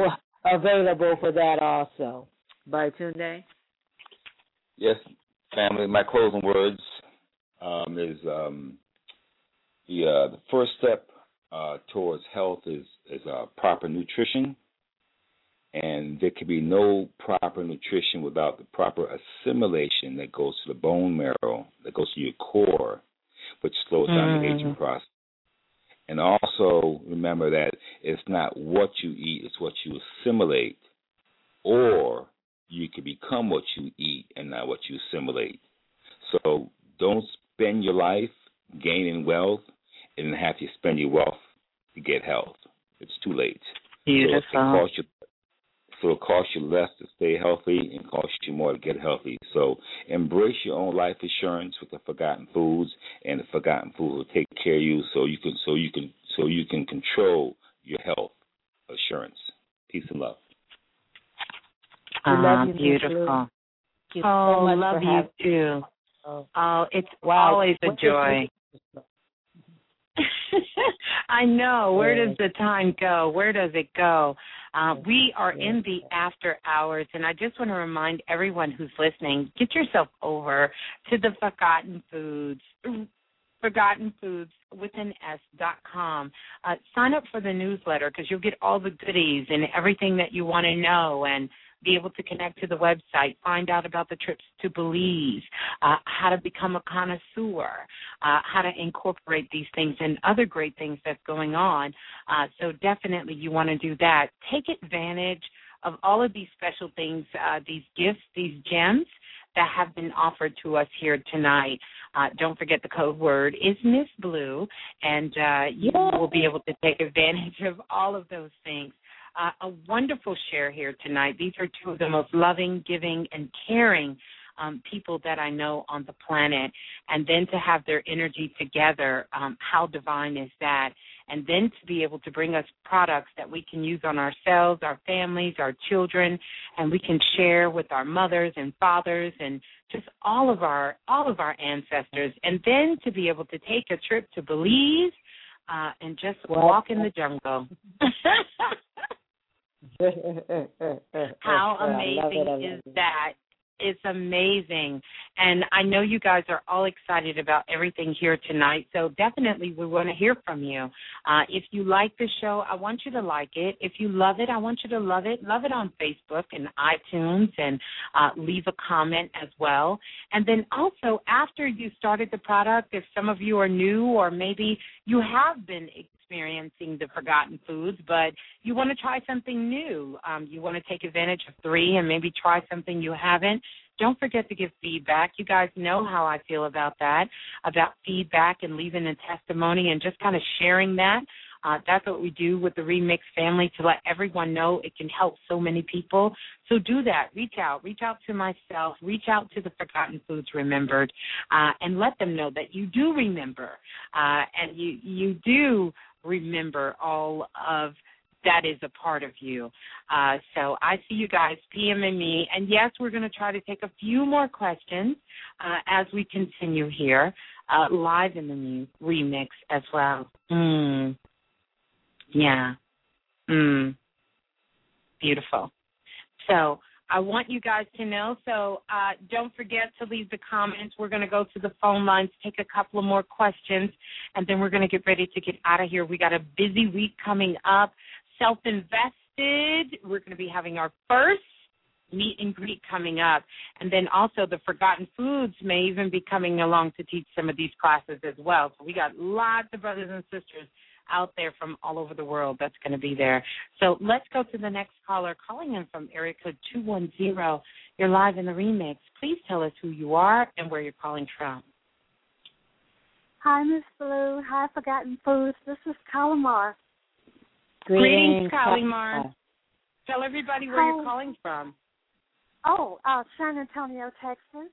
available for that also. Baratunde? Yes, family. My closing words um, is um, the uh, the first step uh, towards health is is uh, proper nutrition. And there can be no proper nutrition without the proper assimilation that goes to the bone marrow, that goes to your core, which slows down mm. the aging process. And also remember that it's not what you eat, it's what you assimilate. Or you can become what you eat and not what you assimilate. So don't spend your life gaining wealth and then have to spend your wealth to get health. It's too late. Beautiful. So it costs you So it costs you less to stay healthy and costs you more to get healthy. So embrace your own life insurance with the Forgotten Foods, and the Forgotten Foods will take care of you, so you can so you can so you can control your health assurance. Peace and love. Ah, beautiful. You oh, so love you having- too. Oh, oh it's wow. always a What's joy. I know. Where does the time go? Where does it go? Uh, we are in the after hours, and I just want to remind everyone who's listening, get yourself over to the Forgotten Foods, Forgotten Foods with an S dot com. Uh, sign up for the newsletter, because you'll get all the goodies and everything that you want to know, and be able to connect to the website, find out about the trips to Belize, uh, how to become a connoisseur, uh, how to incorporate these things and other great things that's going on. Uh, so definitely you want to do that. Take advantage of all of these special things, uh, these gifts, these gems that have been offered to us here tonight. Uh, don't forget the code word is Miss Blue, and uh, you will be able to take advantage of all of those things. Uh, a wonderful share here tonight. These are two of the most loving, giving, and caring um, people that I know on the planet. And then to have their energy together, um, how divine is that? And then to be able to bring us products that we can use on ourselves, our families, our children, and we can share with our mothers and fathers and just all of our all of our ancestors. And then to be able to take a trip to Belize uh, and just what? walk in the jungle. How amazing is that? It's amazing. And I know you guys are all excited about everything here tonight, so definitely we want to hear from you. Uh, if you like the show, I want you to like it. If you love it, I want you to love it. Love it on Facebook and iTunes, and uh, leave a comment as well. And then also, after you started the product, if some of you are new or maybe you have been experiencing the forgotten foods, but you want to try something new, um, you want to take advantage of three and maybe try something you haven't, don't forget to give feedback. You guys know how I feel about that, about feedback and leaving a testimony and just kind of sharing that. Uh, that's what we do with the Remix family, to let everyone know it can help so many people. So do that. Reach out. Reach out to myself. Reach out to the Forgotten Foods Remembered, uh, and let them know that you do remember, uh, and you you do remember all of that is a part of you. Uh, so I see you guys PMing me. And, yes, we're going to try to take a few more questions uh, as we continue here, uh, live in the new remix as well. Mm. Yeah. Mm. Beautiful. So I want you guys to know, so uh, don't forget to leave the comments. We're going to go to the phone lines, take a couple of more questions, and then we're going to get ready to get out of here. We got a busy week coming up. Self-Invested, we're going to be having our first meet and greet coming up. And then also the Forgotten Foods may even be coming along to teach some of these classes as well. So we got lots of brothers and sisters out there from all over the world that's going to be there. So let's go to the next caller calling in from area code two one zero. You're live in the remix. Please tell us who you are and where you're calling from. Hi, Miss Blue. Hi, Forgotten Foods. This is Kalimar. Greetings, Kalimar. Tell everybody where Hi. you're calling from. Oh, uh, San Antonio, Texas.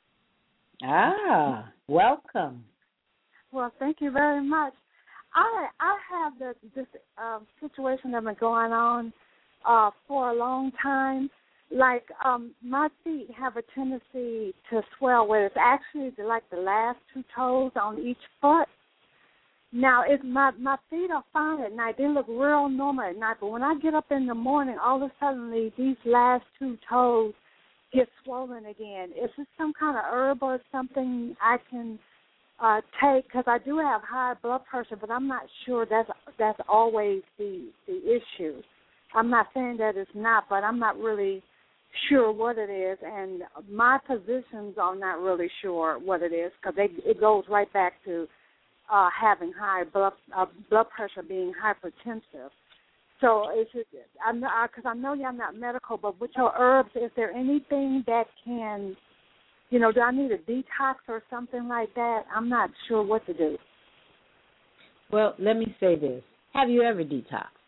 Ah, welcome. Well, thank you very much. I I have the, this uh, situation that's been going on uh, for a long time. Like um, my feet have a tendency to swell, where it's actually the, like the last two toes on each foot. Now, it's my my feet are fine at night. They look real normal at night, but when I get up in the morning, all of a sudden these last two toes get swollen again. Is this some kind of herb or something I can uh, take? Because I do have high blood pressure, but I'm not sure that's that's always the the issue. I'm not saying that it's not, but I'm not really sure what it is, and my physicians are not really sure what it is, because it goes right back to Uh, having high blood uh, blood pressure, being hypertensive. So it's just, I'm because I, I know y'all not medical, but with your herbs, is there anything that can, you know, do I need a detox or something like that? I'm not sure what to do. Well, let me say this: have you ever detoxed?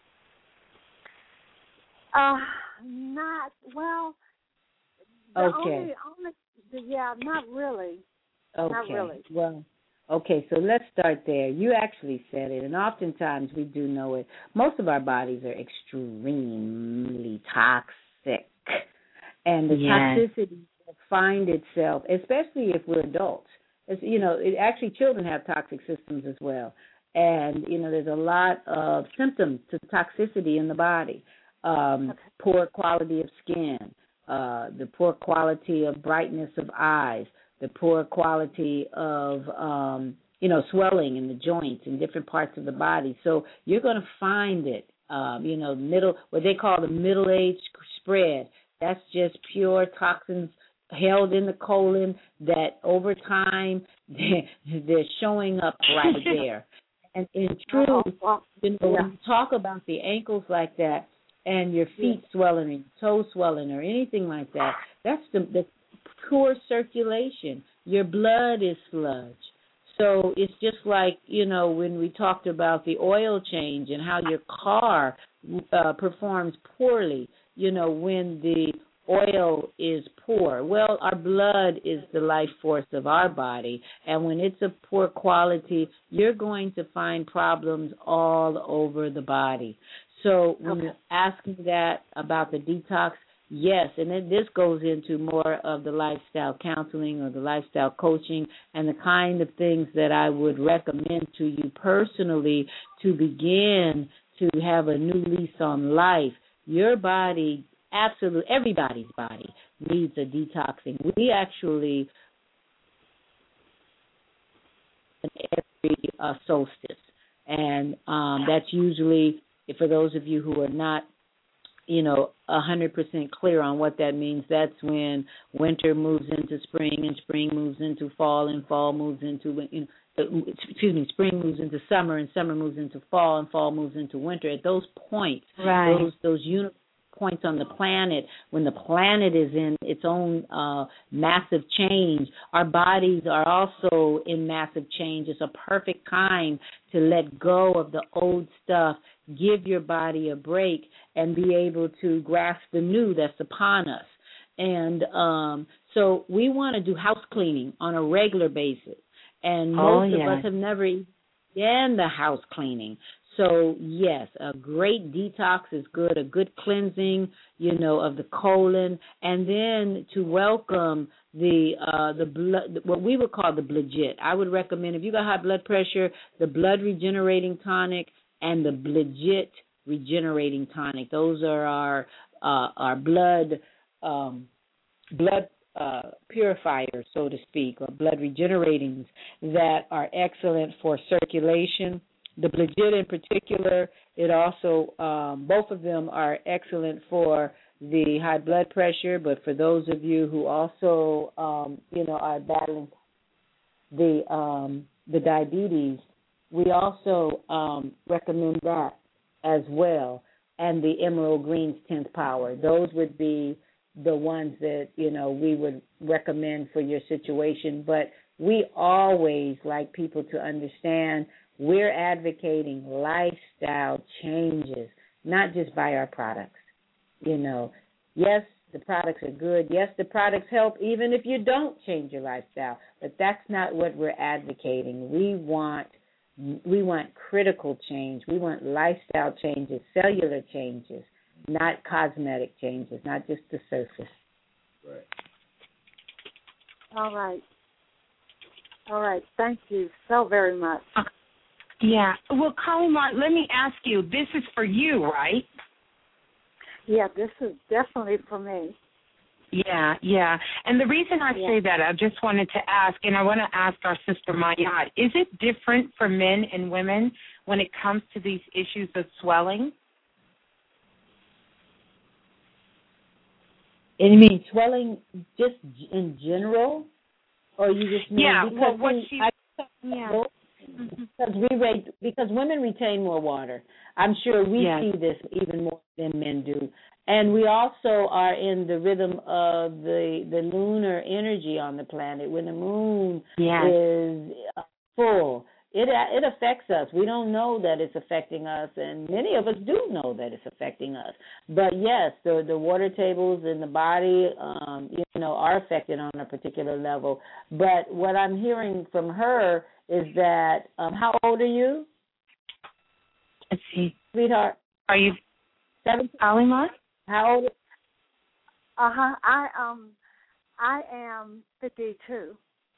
Uh, not well. The Okay. Only, only, yeah, not really. Okay. Not really. Well. Okay, so let's start there. You actually said it, and oftentimes we do know it. Most of our bodies are extremely toxic, and the Yes. toxicity will find itself, especially if we're adults. It's, you know, it, actually children have toxic systems as well, and, you know, there's a lot of symptoms to toxicity in the body. Um, okay. Poor quality of skin, uh, the poor quality of brightness of eyes, the poor quality of, um, you know, swelling in the joints in different parts of the body. So you're going to find it, um, you know, middle, what they call the middle-age spread. That's just pure toxins held in the colon that over time they're, they're showing up right there. And in truth, you know, when you talk about the ankles like that and your feet swelling and toes swelling or anything like that, that's the, the poor circulation. Your blood is sludge. So it's just like, you know, when we talked about the oil change and how your car uh, performs poorly, you know, when the oil is poor. Well, our blood is the life force of our body, and when it's a poor quality, you're going to find problems all over the body. So when okay. you're asking that about the detox, yes, and then this goes into more of the lifestyle counseling or the lifestyle coaching and the kind of things that I would recommend to you personally to begin to have a new lease on life. Your body, absolutely, everybody's body needs a detoxing. We actually every uh, solstice, and um, that's usually, for those of you who are not, you know, one hundred percent clear on what that means, that's when winter moves into spring and spring moves into fall and fall moves into, you know, excuse me, spring moves into summer and summer moves into fall and fall moves into winter. At those points, right. those those uni- points on the planet, when the planet is in its own uh, massive change, our bodies are also in massive change. It's a perfect time to let go of the old stuff, give your body a break, and be able to grasp the new that's upon us. And um, so we want to do house cleaning on a regular basis. And most oh, yeah. of us have never done the house cleaning. So, yes, a great detox is good, a good cleansing, you know, of the colon, and then to welcome the uh, the blood, what we would call the Blodgett. I would recommend, if you got high blood pressure, the blood regenerating tonic and the Blodgett regenerating tonic. Those are our uh, our blood um, blood uh, purifiers, so to speak, or blood regeneratings that are excellent for circulation. The Blodgett in particular, it also, um, both of them are excellent for the high blood pressure, but for those of you who also, um, you know, are battling the um, the diabetes, we also um, recommend that as well, and the Emerald Green's tenth Power. Those would be the ones that, you know, we would recommend for your situation, but we always like people to understand we're advocating lifestyle changes, not just by our products. You know, yes, the products are good. Yes, the products help even if you don't change your lifestyle, but that's not what we're advocating. We want we want critical change. We want lifestyle changes, cellular changes, not cosmetic changes, not just the surface. Right. All right. All right. Thank you so very much. Yeah. Well, Kalimar, let me ask you, this is for you, right? Yeah, this is definitely for me. Yeah, yeah. And the reason I yeah. say that, I just wanted to ask, and I want to ask our sister Mayat, is it different for men and women when it comes to these issues of swelling? And you mean swelling just in general? Or you just mean yeah, because well, what we, she, I, yeah. Because we rate, because women retain more water. I'm sure we yes. see this even more than men do. And we also are in the rhythm of the the lunar energy on the planet. When the moon yes. is full, it it affects us. We don't know that it's affecting us, and many of us do know that it's affecting us. But yes, the the water tables in the body, um, you know, are affected on a particular level. But what I'm hearing from her is that, um, how old are you? Let's see. Sweetheart. Are you seventeen? Kalimar? How old? Uh huh. I um, I am fifty-two.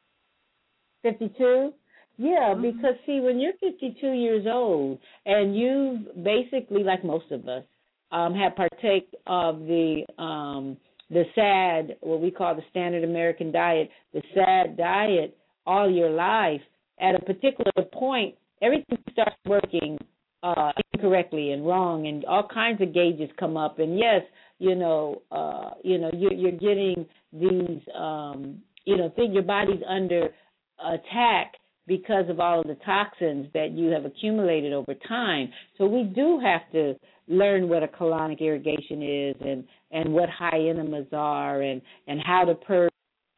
Fifty-two. Yeah, mm-hmm. because see, when you're fifty-two years old and you basically, like most of us, um, have partake of the um, the SAD, what we call the standard American diet, the SAD diet all your life, at a particular point, everything starts working uh, incorrectly and wrong, and all kinds of gauges come up. And yes, you know, uh, you know, you're, you're getting these, um, you know, think your body's under attack because of all of the toxins that you have accumulated over time. So we do have to learn what a colonic irrigation is, and, and what high enemas are, and, and how to purge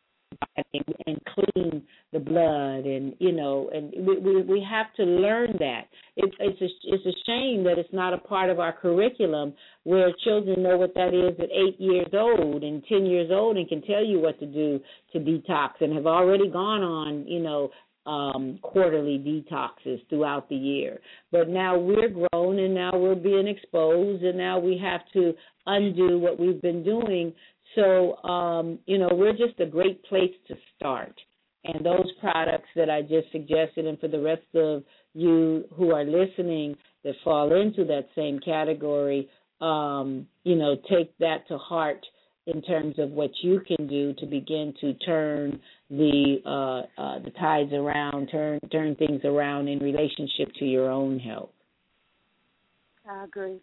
and clean the blood, and you know, and we we, we have to learn that. It, it's a, it's a shame that it's not a part of our curriculum, where children know what that is at eight years old and ten years old and can tell you what to do to detox, and have already gone on, you know, um, quarterly detoxes throughout the year. But now we're grown, and now we're being exposed, and now we have to undo what we've been doing. So, um, you know, we're just a great place to start. And those products that I just suggested, and for the rest of you who are listening that fall into that same category, um, you know, take that to heart in terms of what you can do to begin to turn the uh, uh, the tides around, turn turn things around in relationship to your own health. I agree.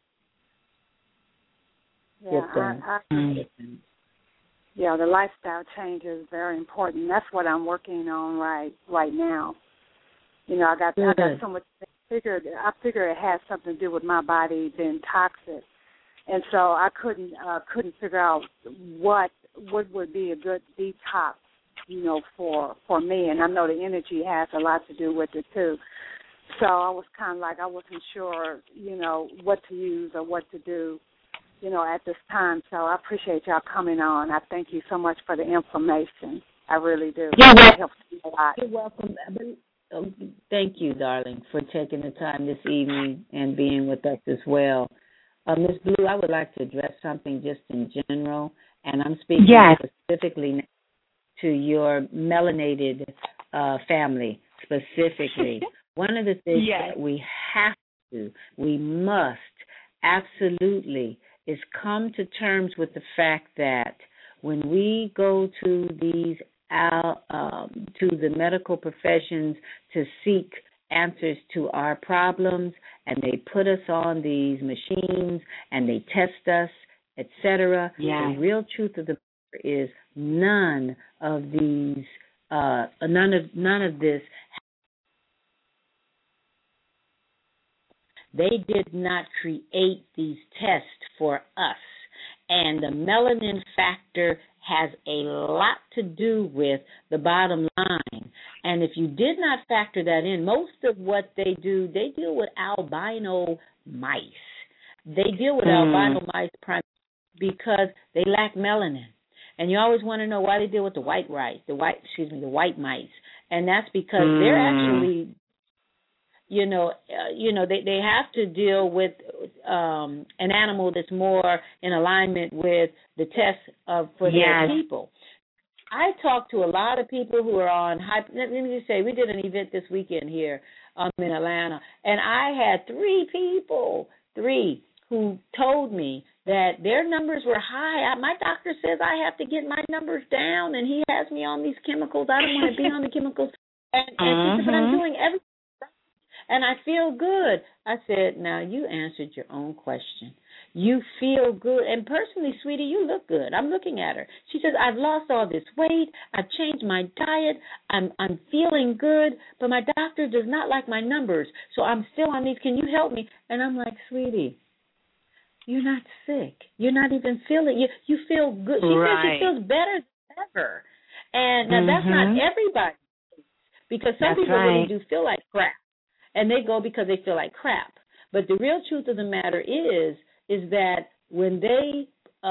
Yeah, I, I, mm-hmm. yeah, the lifestyle change is very important. That's what I'm working on right right now. You know, I got Good. I got so much. Figured I figure it has something to do with my body being toxic, and so I couldn't uh, couldn't figure out what what would be a good detox, you know, for for me. And I know the energy has a lot to do with it too. So I was kind of like I wasn't sure, you know, what to use or what to do, you know, at this time. So I appreciate y'all coming on. I thank you so much for the information. I really do. You're it helps me a lot. You're welcome. Oh, thank you, darling, for taking the time this evening and being with us as well. Uh, Miz Blue, I would like to address something just in general, and I'm speaking yes. specifically to your melanated uh, family specifically. One of the things yes. that we have to, we must absolutely is come to terms with the fact that when we go to these Out, um, to the medical professions to seek answers to our problems, and they put us on these machines and they test us, et cetera. Yeah. The real truth of the matter is none of these, uh, none of none of this. They did not create these tests for us, and the melanin factor has a lot to do with the bottom line. And if you did not factor that in, most of what they do, they deal with albino mice. They deal with mm. albino mice primarily because they lack melanin. And you always want to know why they deal with the white rice, the white, excuse me, the white mice. And that's because mm. they're actually, you know, uh, you know, they, they have to deal with um, an animal that's more in alignment with the test of for yes. their people. I talked to a lot of people who are on high. Let me just say, we did an event this weekend here um, in Atlanta, and I had three people, three, who told me that their numbers were high. I, my doctor says I have to get my numbers down, and he has me on these chemicals. I don't want to be on the chemicals. And, and mm-hmm. she said, but I'm doing everything. And I feel good. I said, now you answered your own question. You feel good. And personally, sweetie, you look good. I'm looking at her. She says, I've lost all this weight. I've changed my diet. I'm I'm feeling good. But my doctor does not like my numbers. So I'm still on these. Can you help me? And I'm like, sweetie, you're not sick. You're not even feeling, you You feel good. She right. says she feels better than ever. And now mm-hmm. that's not everybody. Because some that's people right. really do feel like crap. And they go because they feel like crap. But the real truth of the matter is, is that when they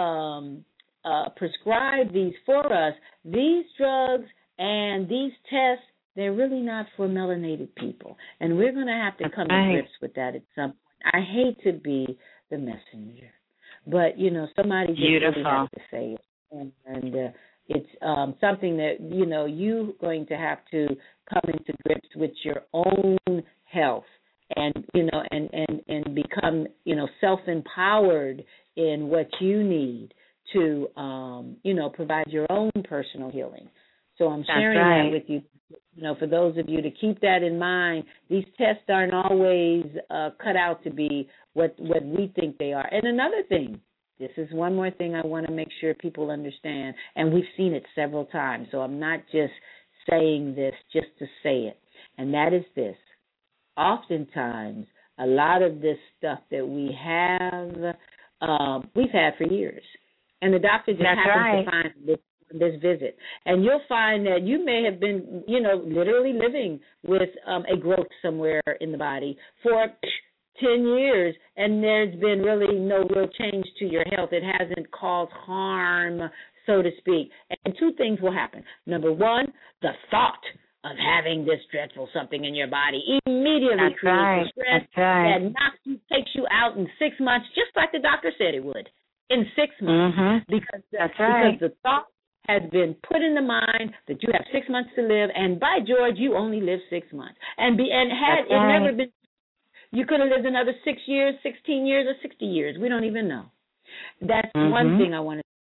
um, uh, prescribe these for us, these drugs and these tests, they're really not for melanated people. And we're going to have to come to grips with that at some point. I hate to be the messenger, but, you know, somebody just Beautiful. really has to say it. And, and uh, it's um, something that, you know, you're going to have to come into grips with your own health and, you know, and, and, and become, you know, self-empowered in what you need to, um, you know, provide your own personal healing. So I'm sharing right. that with you, you know, for those of you to keep that in mind. These tests aren't always uh, cut out to be what, what we think they are. And another thing, this is one more thing I want to make sure people understand, and we've seen it several times, so I'm not just saying this just to say it, and that is this. Oftentimes, a lot of this stuff that we have, um, we've had for years, and the doctor just That's happens right. to find this, this visit. And you'll find that you may have been, you know, literally living with um, a growth somewhere in the body for ten years, and there's been really no real change to your health. It hasn't caused harm, so to speak. And two things will happen. Number one, the thought of having this dreadful something in your body immediately That's creates right. a stress right. that knocks you, takes you out in six months, just like the doctor said it would, in six months. Mm-hmm. Because, That's right. because the thought has been put in the mind that you have six months to live, and by George, you only live six months. And be and had That's it right. never been, you could have lived another six years, sixteen years, or sixty years. We don't even know. That's mm-hmm. one thing I want to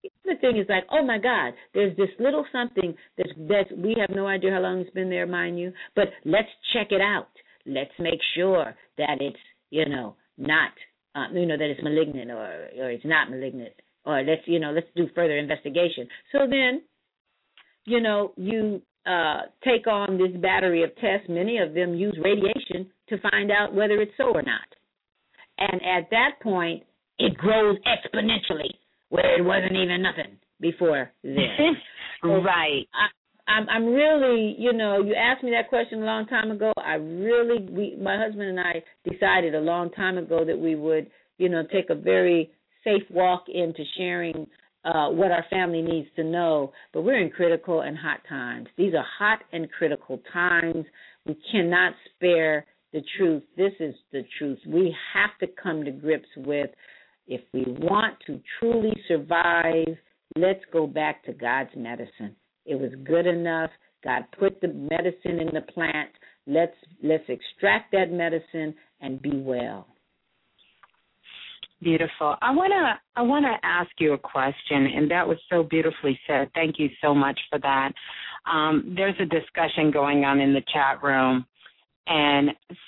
the thing is like, oh my God, there's this little something that's that's we have no idea how long it's been there, mind you, but let's check it out. Let's make sure that it's, you know, not, uh, you know, that it's malignant or or it's not malignant, or let's, you know, let's do further investigation. So then, you know, you uh, take on this battery of tests. Many of them use radiation to find out whether it's so or not. And at that point, it grows exponentially, where it wasn't even nothing before then. Right. I, I'm, I'm really, you know, you asked me that question a long time ago. I really, we, my husband and I decided a long time ago that we would, you know, take a very safe walk into sharing uh, what our family needs to know. But we're in critical and hot times. These are hot and critical times. We cannot spare the truth. This is the truth. We have to come to grips with, if we want to truly survive, let's go back to God's medicine. It was good enough. God put the medicine in the plant. Let's let's extract that medicine and be well. Beautiful. I wanna I wanna ask you a question, and that was so beautifully said. Thank you so much for that. Um, there's a discussion going on in the chat room. And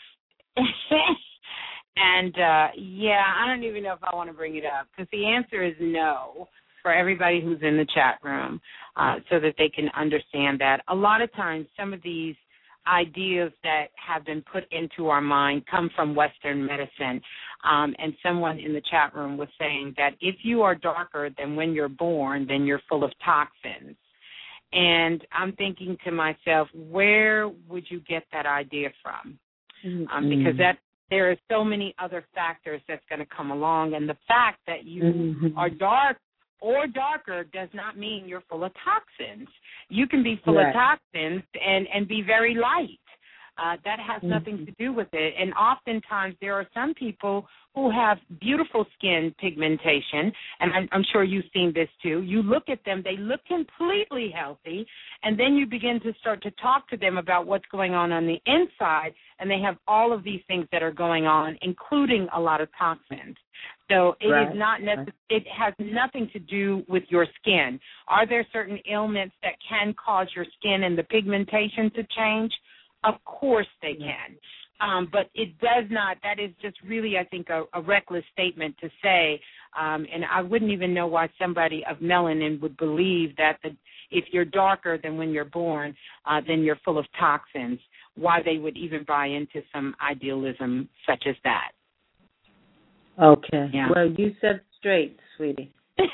and uh, yeah, I don't even know if I want to bring it up, because the answer is no for everybody who's in the chat room, uh, so that they can understand that. A lot of times some of these ideas that have been put into our mind come from Western medicine. Um, and someone in the chat room was saying that if you are darker than when you're born, then you're full of toxins. And I'm thinking to myself, where would you get that idea from? Mm-hmm. Um, because that there are so many other factors that's going to come along. And the fact that you mm-hmm. are dark or darker does not mean you're full of toxins. You can be full right. of toxins and, and be very light. Uh, that has mm-hmm. nothing to do with it. And oftentimes there are some people who have beautiful skin pigmentation, and I'm, I'm sure you've seen this too. You look at them, they look completely healthy, and then you begin to start to talk to them about what's going on on the inside, and they have all of these things that are going on, including a lot of toxins. So it right. is not necess- it has nothing to do with your skin. Are there certain ailments that can cause your skin and the pigmentation to change? Of course they can. Um, but it does not, that is just really, I think, a, a reckless statement to say, um, and I wouldn't even know why somebody of melanin would believe that the, if you're darker than when you're born, uh, then you're full of toxins, why they would even buy into some idealism such as that. Okay. Yeah. Well, you said straight, sweetie.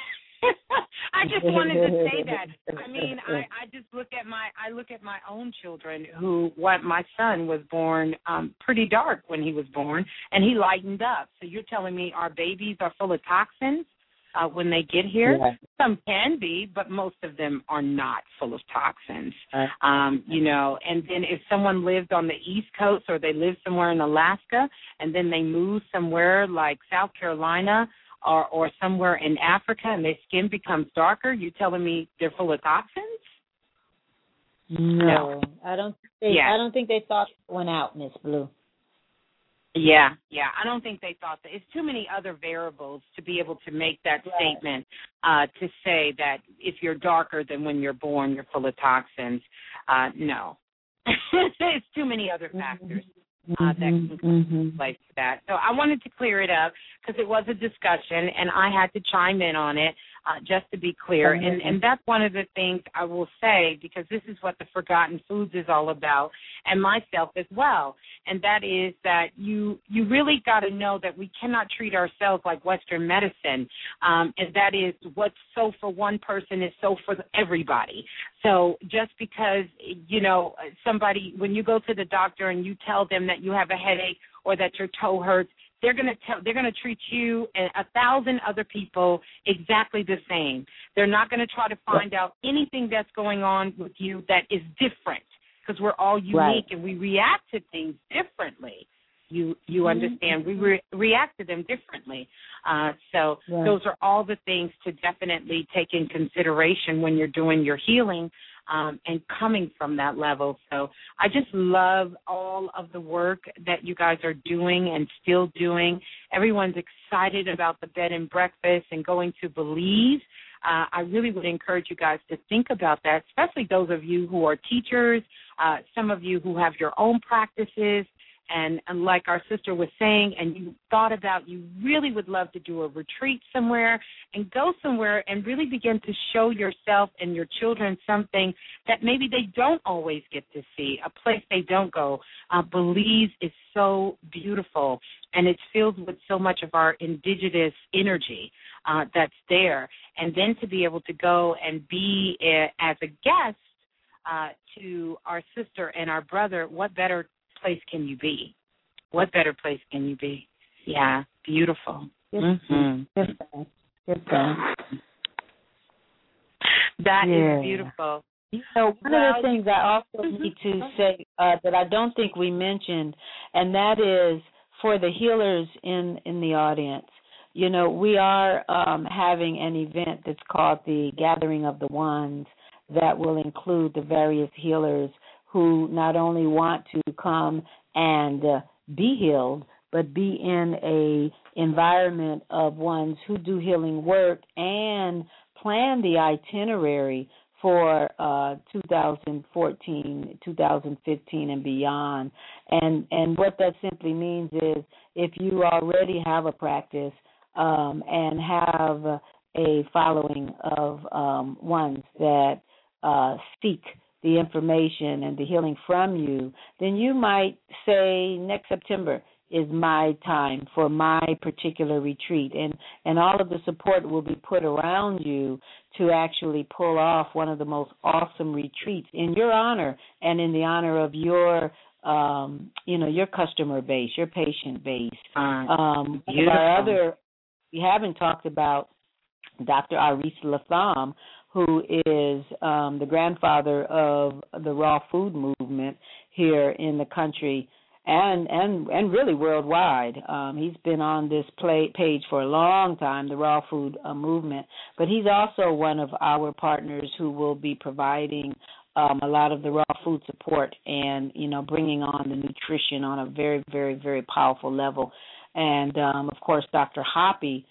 I just wanted to say that. I mean, I, I just look at my I look at my own children who what my son was born um, pretty dark when he was born, and he lightened up. So you're telling me our babies are full of toxins uh, when they get here? Yeah. Some can be, but most of them are not full of toxins. Uh, um, you know, and then if someone lived on the East Coast or they lived somewhere in Alaska and then they moved somewhere like South Carolina, Or, or somewhere in Africa, and their skin becomes darker, you telling me they're full of toxins? No, no. I don't. Think, yeah. I don't think they thought that went out, Miss Blue. Yeah, yeah. I don't think they thought that. It's too many other variables to be able to make that right. statement. Uh, to say that if you're darker than when you're born, you're full of toxins. Uh, no, it's too many other factors. Uh, that can mm-hmm. place to that. So I wanted to clear it up because it was a discussion, and I had to chime in on it uh, just to be clear. Mm-hmm. And, and that's one of the things I will say, because this is what the Forgotten Foods is all about, and myself as well. And that is that you you really got to know that we cannot treat ourselves like Western medicine, um, and that is what's so for one person is so for everybody. So just because, you know, somebody, when you go to the doctor and you tell them that you have a headache or that your toe hurts, they're going to tell, they're going to treat you and a thousand other people exactly the same. They're not going to try to find out anything that's going on with you that is different, because we're all unique right. and we react to things differently. You you mm-hmm. understand? We re- react to them differently. Uh, so right. those are all the things to definitely take in consideration when you're doing your healing um, and coming from that level. So I just love all of the work that you guys are doing and still doing. Everyone's excited about the bed and breakfast and going to Belize. uh, I really would encourage you guys to think about that, especially those of you who are teachers, uh, some of you who have your own practices. And, and like our sister was saying, and you thought about you really would love to do a retreat somewhere and go somewhere and really begin to show yourself and your children something that maybe they don't always get to see, a place they don't go. Uh, Belize is so beautiful, and it's filled with so much of our indigenous energy uh, that's there. And then to be able to go and be uh, as a guest uh, to our sister and our brother, what better place can you be? What better place can you be? Yeah, beautiful. Mm-hmm. That yeah. is beautiful. You know, one well, of the things I also mm-hmm. need to say uh, that I don't think we mentioned, and that is for the healers in, in the audience. You know, we are um, having an event that's called the Gathering of the Ones that will include the various healers who not only want to come and uh, be healed, but be in a environment of ones who do healing work and plan the itinerary for uh, two thousand fourteen, two thousand fifteen, and beyond. And and what that simply means is if you already have a practice um, and have a following of um, ones that uh, seek the information and the healing from you, then you might say next September is my time for my particular retreat. And, and all of the support will be put around you to actually pull off one of the most awesome retreats in your honor and in the honor of your, um, you know, your customer base, your patient base. Um, our other, we haven't talked about Doctor Aris Latham, who is um, the grandfather of the raw food movement here in the country and and, and really worldwide. Um, he's been on this play, page for a long time, the raw food uh, movement, but he's also one of our partners who will be providing um, a lot of the raw food support and, you know, bringing on the nutrition on a very, very, very powerful level. And, um, of course, Doctor Hoppy,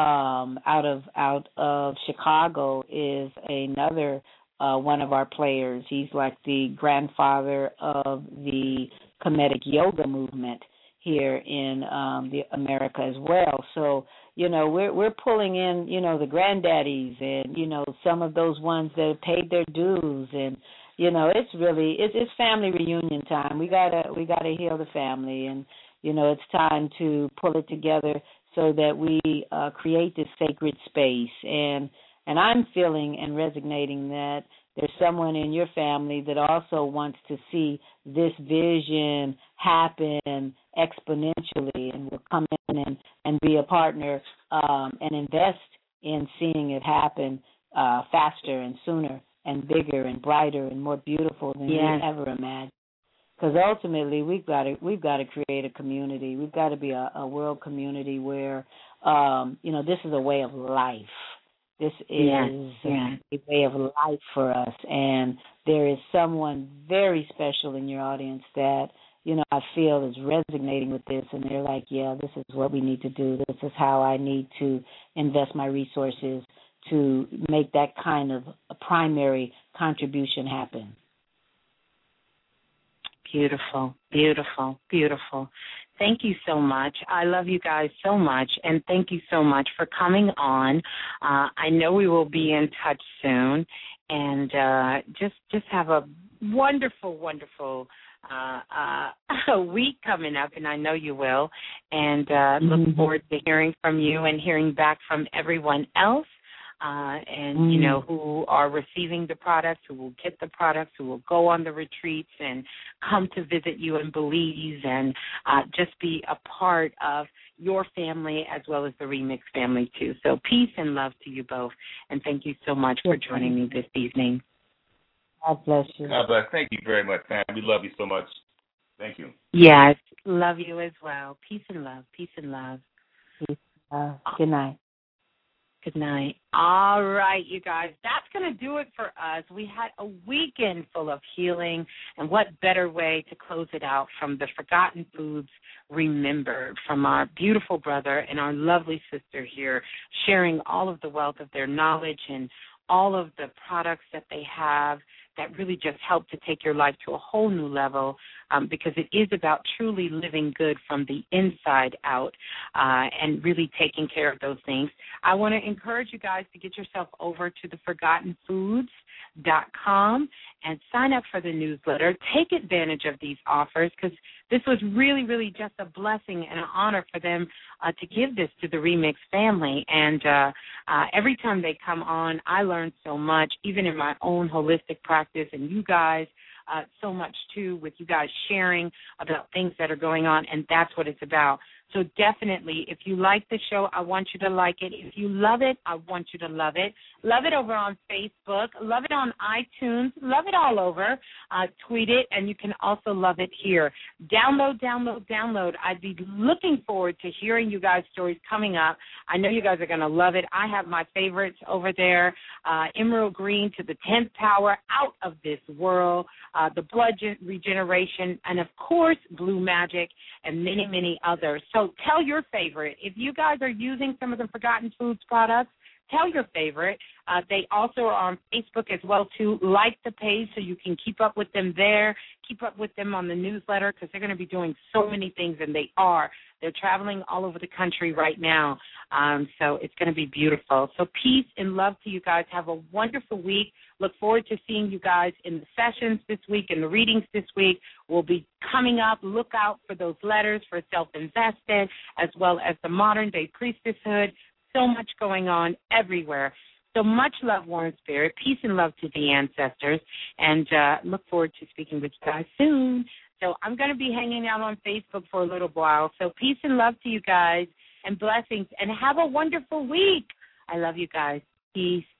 Um, out of out of Chicago is another uh, one of our players. He's like the grandfather of the Kemetic yoga movement here in um, the America as well. So you know we're we're pulling in you know the granddaddies and you know some of those ones that have paid their dues, and you know it's really it's, it's family reunion time. We gotta we gotta heal the family, and you know it's time to pull it together so that we uh, create this sacred space. And and I'm feeling and resonating that there's someone in your family that also wants to see this vision happen exponentially and will come in and, and be a partner um, and invest in seeing it happen uh, faster and sooner and bigger and brighter and more beautiful than yes. we ever imagined. Because ultimately, we've got to we've got to create a community. We've got to be a, a world community where, um, you know, this is a way of life. This is yeah. Yeah. a way of life for us. And there is someone very special in your audience that, you know, I feel is resonating with this. And they're like, yeah, this is what we need to do. This is how I need to invest my resources to make that kind of a primary contribution happen. Beautiful, beautiful, beautiful. Thank you so much. I love you guys so much, and thank you so much for coming on. Uh, I know we will be in touch soon, and uh, just just have a wonderful, wonderful uh, uh, week coming up, and I know you will. And uh, mm-hmm. look forward to hearing from you and hearing back from everyone else. Uh, and, mm. you know, who are receiving the products, who will get the products, who will go on the retreats and come to visit you in Belize and uh, just be a part of your family as well as the Remix family, too. So peace and love to you both, and thank you so much for joining me this evening. God bless you. God bless. Thank you very much, fam. We love you so much. Thank you. Yes, love you as well. Peace and love. Peace and love. Peace. Uh, good night. Good night. All right, you guys, that's going to do it for us. We had a weekend full of healing, and what better way to close it out from the Forgotten Foods Remembered, from our beautiful brother and our lovely sister here, sharing all of the wealth of their knowledge and all of the products that they have that really just help to take your life to a whole new level, um, because it is about truly living good from the inside out uh, and really taking care of those things. I want to encourage you guys to get yourself over to the forgotten foods dot com and sign up for the newsletter. Take advantage of these offers, because this was really, really just a blessing and an honor for them uh, to give this to the Remix family. And uh, uh, every time they come on, I learn so much, even in my own holistic practice, and you guys uh, so much, too, with you guys sharing about things that are going on, and that's what it's about. So definitely, if you like the show, I want you to like it. If you love it, I want you to love it. Love it over on Facebook. Love it on iTunes. Love it all over. Uh, tweet it, and you can also love it here. Download, download, download. I'd be looking forward to hearing you guys' stories coming up. I know you guys are going to love it. I have my favorites over there. Uh, Emerald Green to the tenth Power, Out of This World, uh, the Blood Regeneration, and, of course, Blue Magic, and many, many others. So tell your favorite. If you guys are using some of the Forgotten Foods products, tell your favorite. Uh, they also are on Facebook as well, too. Like the page so you can keep up with them there. Keep up with them on the newsletter, because they're going to be doing so many things, and they are. They're traveling all over the country right now, um, so it's going to be beautiful. So peace and love to you guys. Have a wonderful week. Look forward to seeing you guys in the sessions this week and the readings this week. Will be coming up. Look out for those letters for Self-Invested, as well as the modern-day priestesshood. So much going on everywhere. So much love, Warren Spirit. Peace and love to the ancestors. And uh, look forward to speaking with you guys soon. So I'm going to be hanging out on Facebook for a little while. So peace and love to you guys, and blessings. And have a wonderful week. I love you guys. Peace.